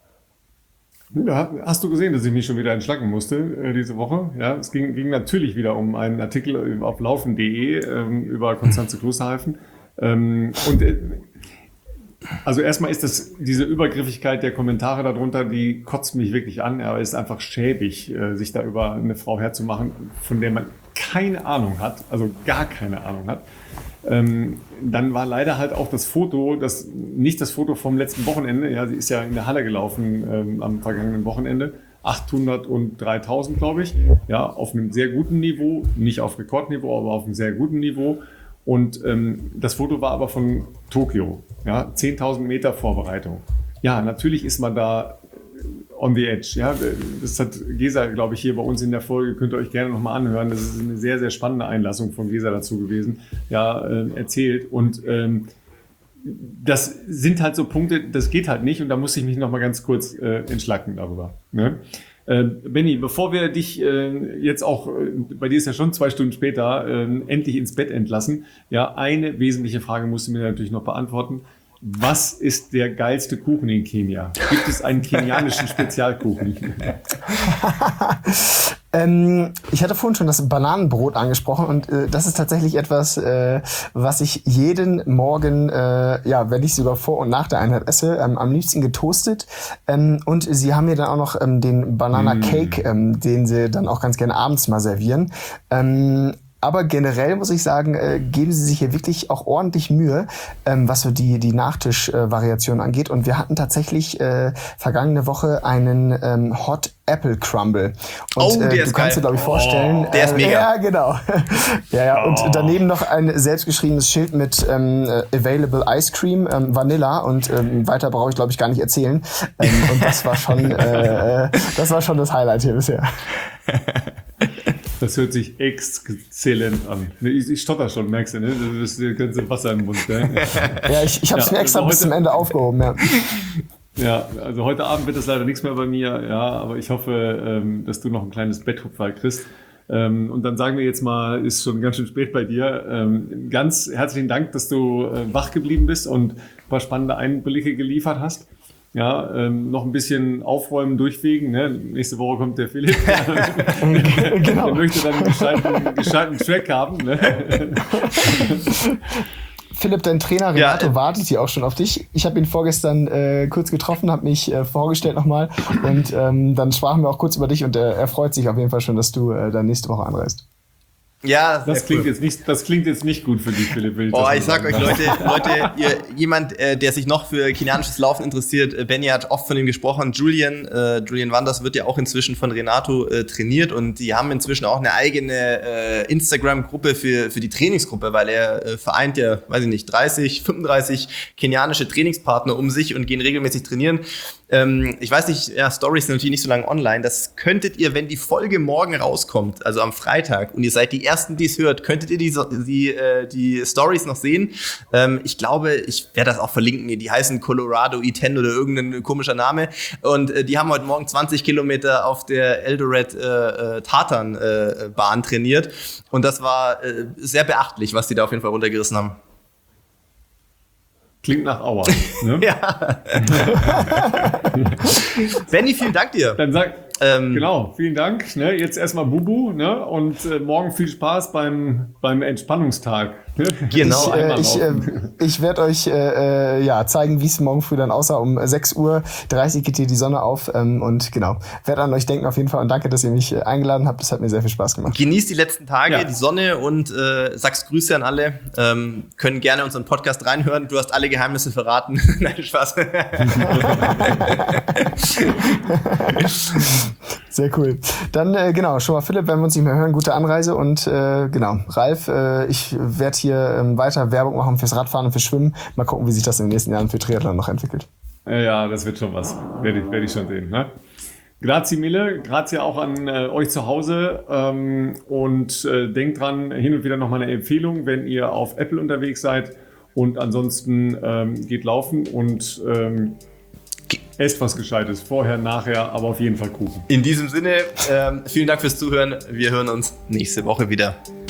Ja, hast du gesehen, dass ich mich schon wieder entschlacken musste äh, diese Woche? Ja, es ging, ging natürlich wieder um einen Artikel auf laufen punkt de ähm, über Constanze Klosterhalfen. Ähm, und äh, also erstmal ist das diese Übergriffigkeit der Kommentare darunter, die kotzt mich wirklich an. Aber es ist einfach schäbig, äh, sich da über eine Frau herzumachen, von der man keine Ahnung hat, also gar keine Ahnung hat. Ähm, dann war leider halt auch das Foto, das nicht das Foto vom letzten Wochenende, ja, sie ist ja in der Halle gelaufen ähm, am vergangenen Wochenende, achthundert und dreitausend, glaube ich, ja, auf einem sehr guten Niveau, nicht auf Rekordniveau, aber auf einem sehr guten Niveau. Und ähm, das Foto war aber von Tokio, ja, zehntausend Meter Vorbereitung. Ja, natürlich ist man da on the edge, ja, das hat Gesa, glaube ich, hier bei uns in der Folge, könnt ihr euch gerne nochmal anhören, das ist eine sehr, sehr spannende Einlassung von Gesa dazu gewesen, ja, äh, erzählt und ähm, das sind halt so Punkte, das geht halt nicht und da muss ich mich nochmal ganz kurz äh, entschlacken darüber, ne? Äh, Benni, bevor wir dich äh, jetzt auch, äh, bei dir ist ja schon zwei Stunden später, äh, endlich ins Bett entlassen, ja, eine wesentliche Frage musst du mir natürlich noch beantworten. Was ist der geilste Kuchen in Kenia? Gibt es einen kenianischen Spezialkuchen? ähm, ich hatte vorhin schon das Bananenbrot angesprochen und äh, das ist tatsächlich etwas, äh, was ich jeden Morgen, äh, ja, wenn ich sogar vor und nach der Einheit esse, ähm, am liebsten getoastet. Ähm, und sie haben mir dann auch noch ähm, den Banana Cake, ähm, den sie dann auch ganz gerne abends mal servieren. Ähm, Aber generell muss ich sagen, äh, geben sie sich hier wirklich auch ordentlich Mühe, ähm, was so die die Nachtisch-Variation äh, angeht. Und wir hatten tatsächlich äh, vergangene Woche einen ähm, Hot Apple Crumble. Und oh, der äh, ist du kannst geil. dir, glaube ich, vorstellen. Oh, der ist mega. Äh, ja, genau. ja, ja. Und Oh. daneben noch ein selbstgeschriebenes Schild mit ähm, Available Ice Cream, ähm, Vanilla und ähm, weiter brauche ich, glaube ich, gar nicht erzählen. Ähm, und das war schon, äh, das war schon das Highlight hier bisher. Das hört sich exzellent an. Ich, ich stotter schon, merkst du, ne? Du hast das ganze Wasser im Mund. Ne? Ja, ich, ich habe es Ja, mir extra also bis heute- zum Ende aufgehoben. Ja. Ja, also heute Abend wird es leider nichts mehr bei mir, ja, aber ich hoffe, ähm, dass du noch ein kleines Betthupferl kriegst. Ähm, und dann sagen wir jetzt mal, ist schon ganz schön spät bei dir. Ähm, ganz herzlichen Dank, dass du äh, wach geblieben bist und ein paar spannende Einblicke geliefert hast. Ja, ähm, noch ein bisschen aufräumen, durchfegen. Ne? Nächste Woche kommt der Philipp. der, genau. der möchte dann einen gescheiten, gescheiten Track haben. Ne? Philipp, dein Trainer Renato ja, äh, wartet hier auch schon auf dich. Ich habe ihn vorgestern äh, kurz getroffen, habe mich äh, vorgestellt nochmal und ähm, dann sprachen wir auch kurz über dich und äh, er freut sich auf jeden Fall schon, dass du äh, dann nächste Woche anreist. Ja, das klingt, cool. jetzt nicht, das klingt jetzt nicht gut für dich, Philipp. Ich oh, ich sag euch, Leute, Leute ihr, jemand, äh, der sich noch für kenianisches Laufen interessiert, äh, Benny hat oft von ihm gesprochen, Julian, äh, Julian Wanders wird ja auch inzwischen von Renato äh, trainiert und die haben inzwischen auch eine eigene äh, Instagram-Gruppe für, für die Trainingsgruppe, weil er äh, vereint ja, weiß ich nicht, dreißig, fünfunddreißig kenianische Trainingspartner um sich und gehen regelmäßig trainieren. Ähm, ich weiß nicht, ja, Stories sind natürlich nicht so lange online. Das könntet ihr, wenn die Folge morgen rauskommt, also am Freitag, und ihr seid die Ersten, die es hört, könntet ihr die, die, äh, die Stories noch sehen. Ähm, ich glaube, ich werde das auch verlinken. Die heißen Colorado I zehn oder irgendein komischer Name. Und äh, die haben heute Morgen zwanzig Kilometer auf der Eldoret äh, Tartan äh, Bahn trainiert. Und das war äh, sehr beachtlich, was die da auf jeden Fall runtergerissen haben. Klingt nach Aua. Ne? Ja. Benni, vielen Dank dir. Dann sag, ähm, genau, vielen Dank. Ne? Jetzt erstmal Bubu, ne? Und äh, morgen viel Spaß beim, beim Entspannungstag. Ne? Genau. Ich, äh, ich, äh, ich werde euch äh, ja, zeigen, wie es morgen früh dann aussah. Um sechs Uhr dreißig geht hier die Sonne auf. Ähm, und genau, werde an euch denken auf jeden Fall. Und danke, dass ihr mich äh, eingeladen habt. Das hat mir sehr viel Spaß gemacht. Genießt die letzten Tage, ja. die Sonne und äh, sagst Grüße an alle. Ähm, können gerne unseren Podcast reinhören. Du hast alle Geheimnisse verraten. Nein, Spaß. Sehr cool. Dann äh, genau, schon mal Philipp, wenn wir uns nicht mehr hören, gute Anreise und äh, genau, Ralf, äh, ich werde hier ähm, weiter Werbung machen fürs Radfahren und fürs Schwimmen. Mal gucken, wie sich das in den nächsten Jahren für Triathlon noch entwickelt. Ja, das wird schon was. Werde ich, werde ich schon sehen. Ne? Grazie mille, grazie auch an äh, euch zu Hause ähm, und äh, denkt dran, hin und wieder nochmal eine Empfehlung, wenn ihr auf Apple unterwegs seid und ansonsten ähm, geht laufen und ähm, esst was Gescheites. Vorher, nachher, aber auf jeden Fall Kuchen. In diesem Sinne, ähm, vielen Dank fürs Zuhören. Wir hören uns nächste Woche wieder.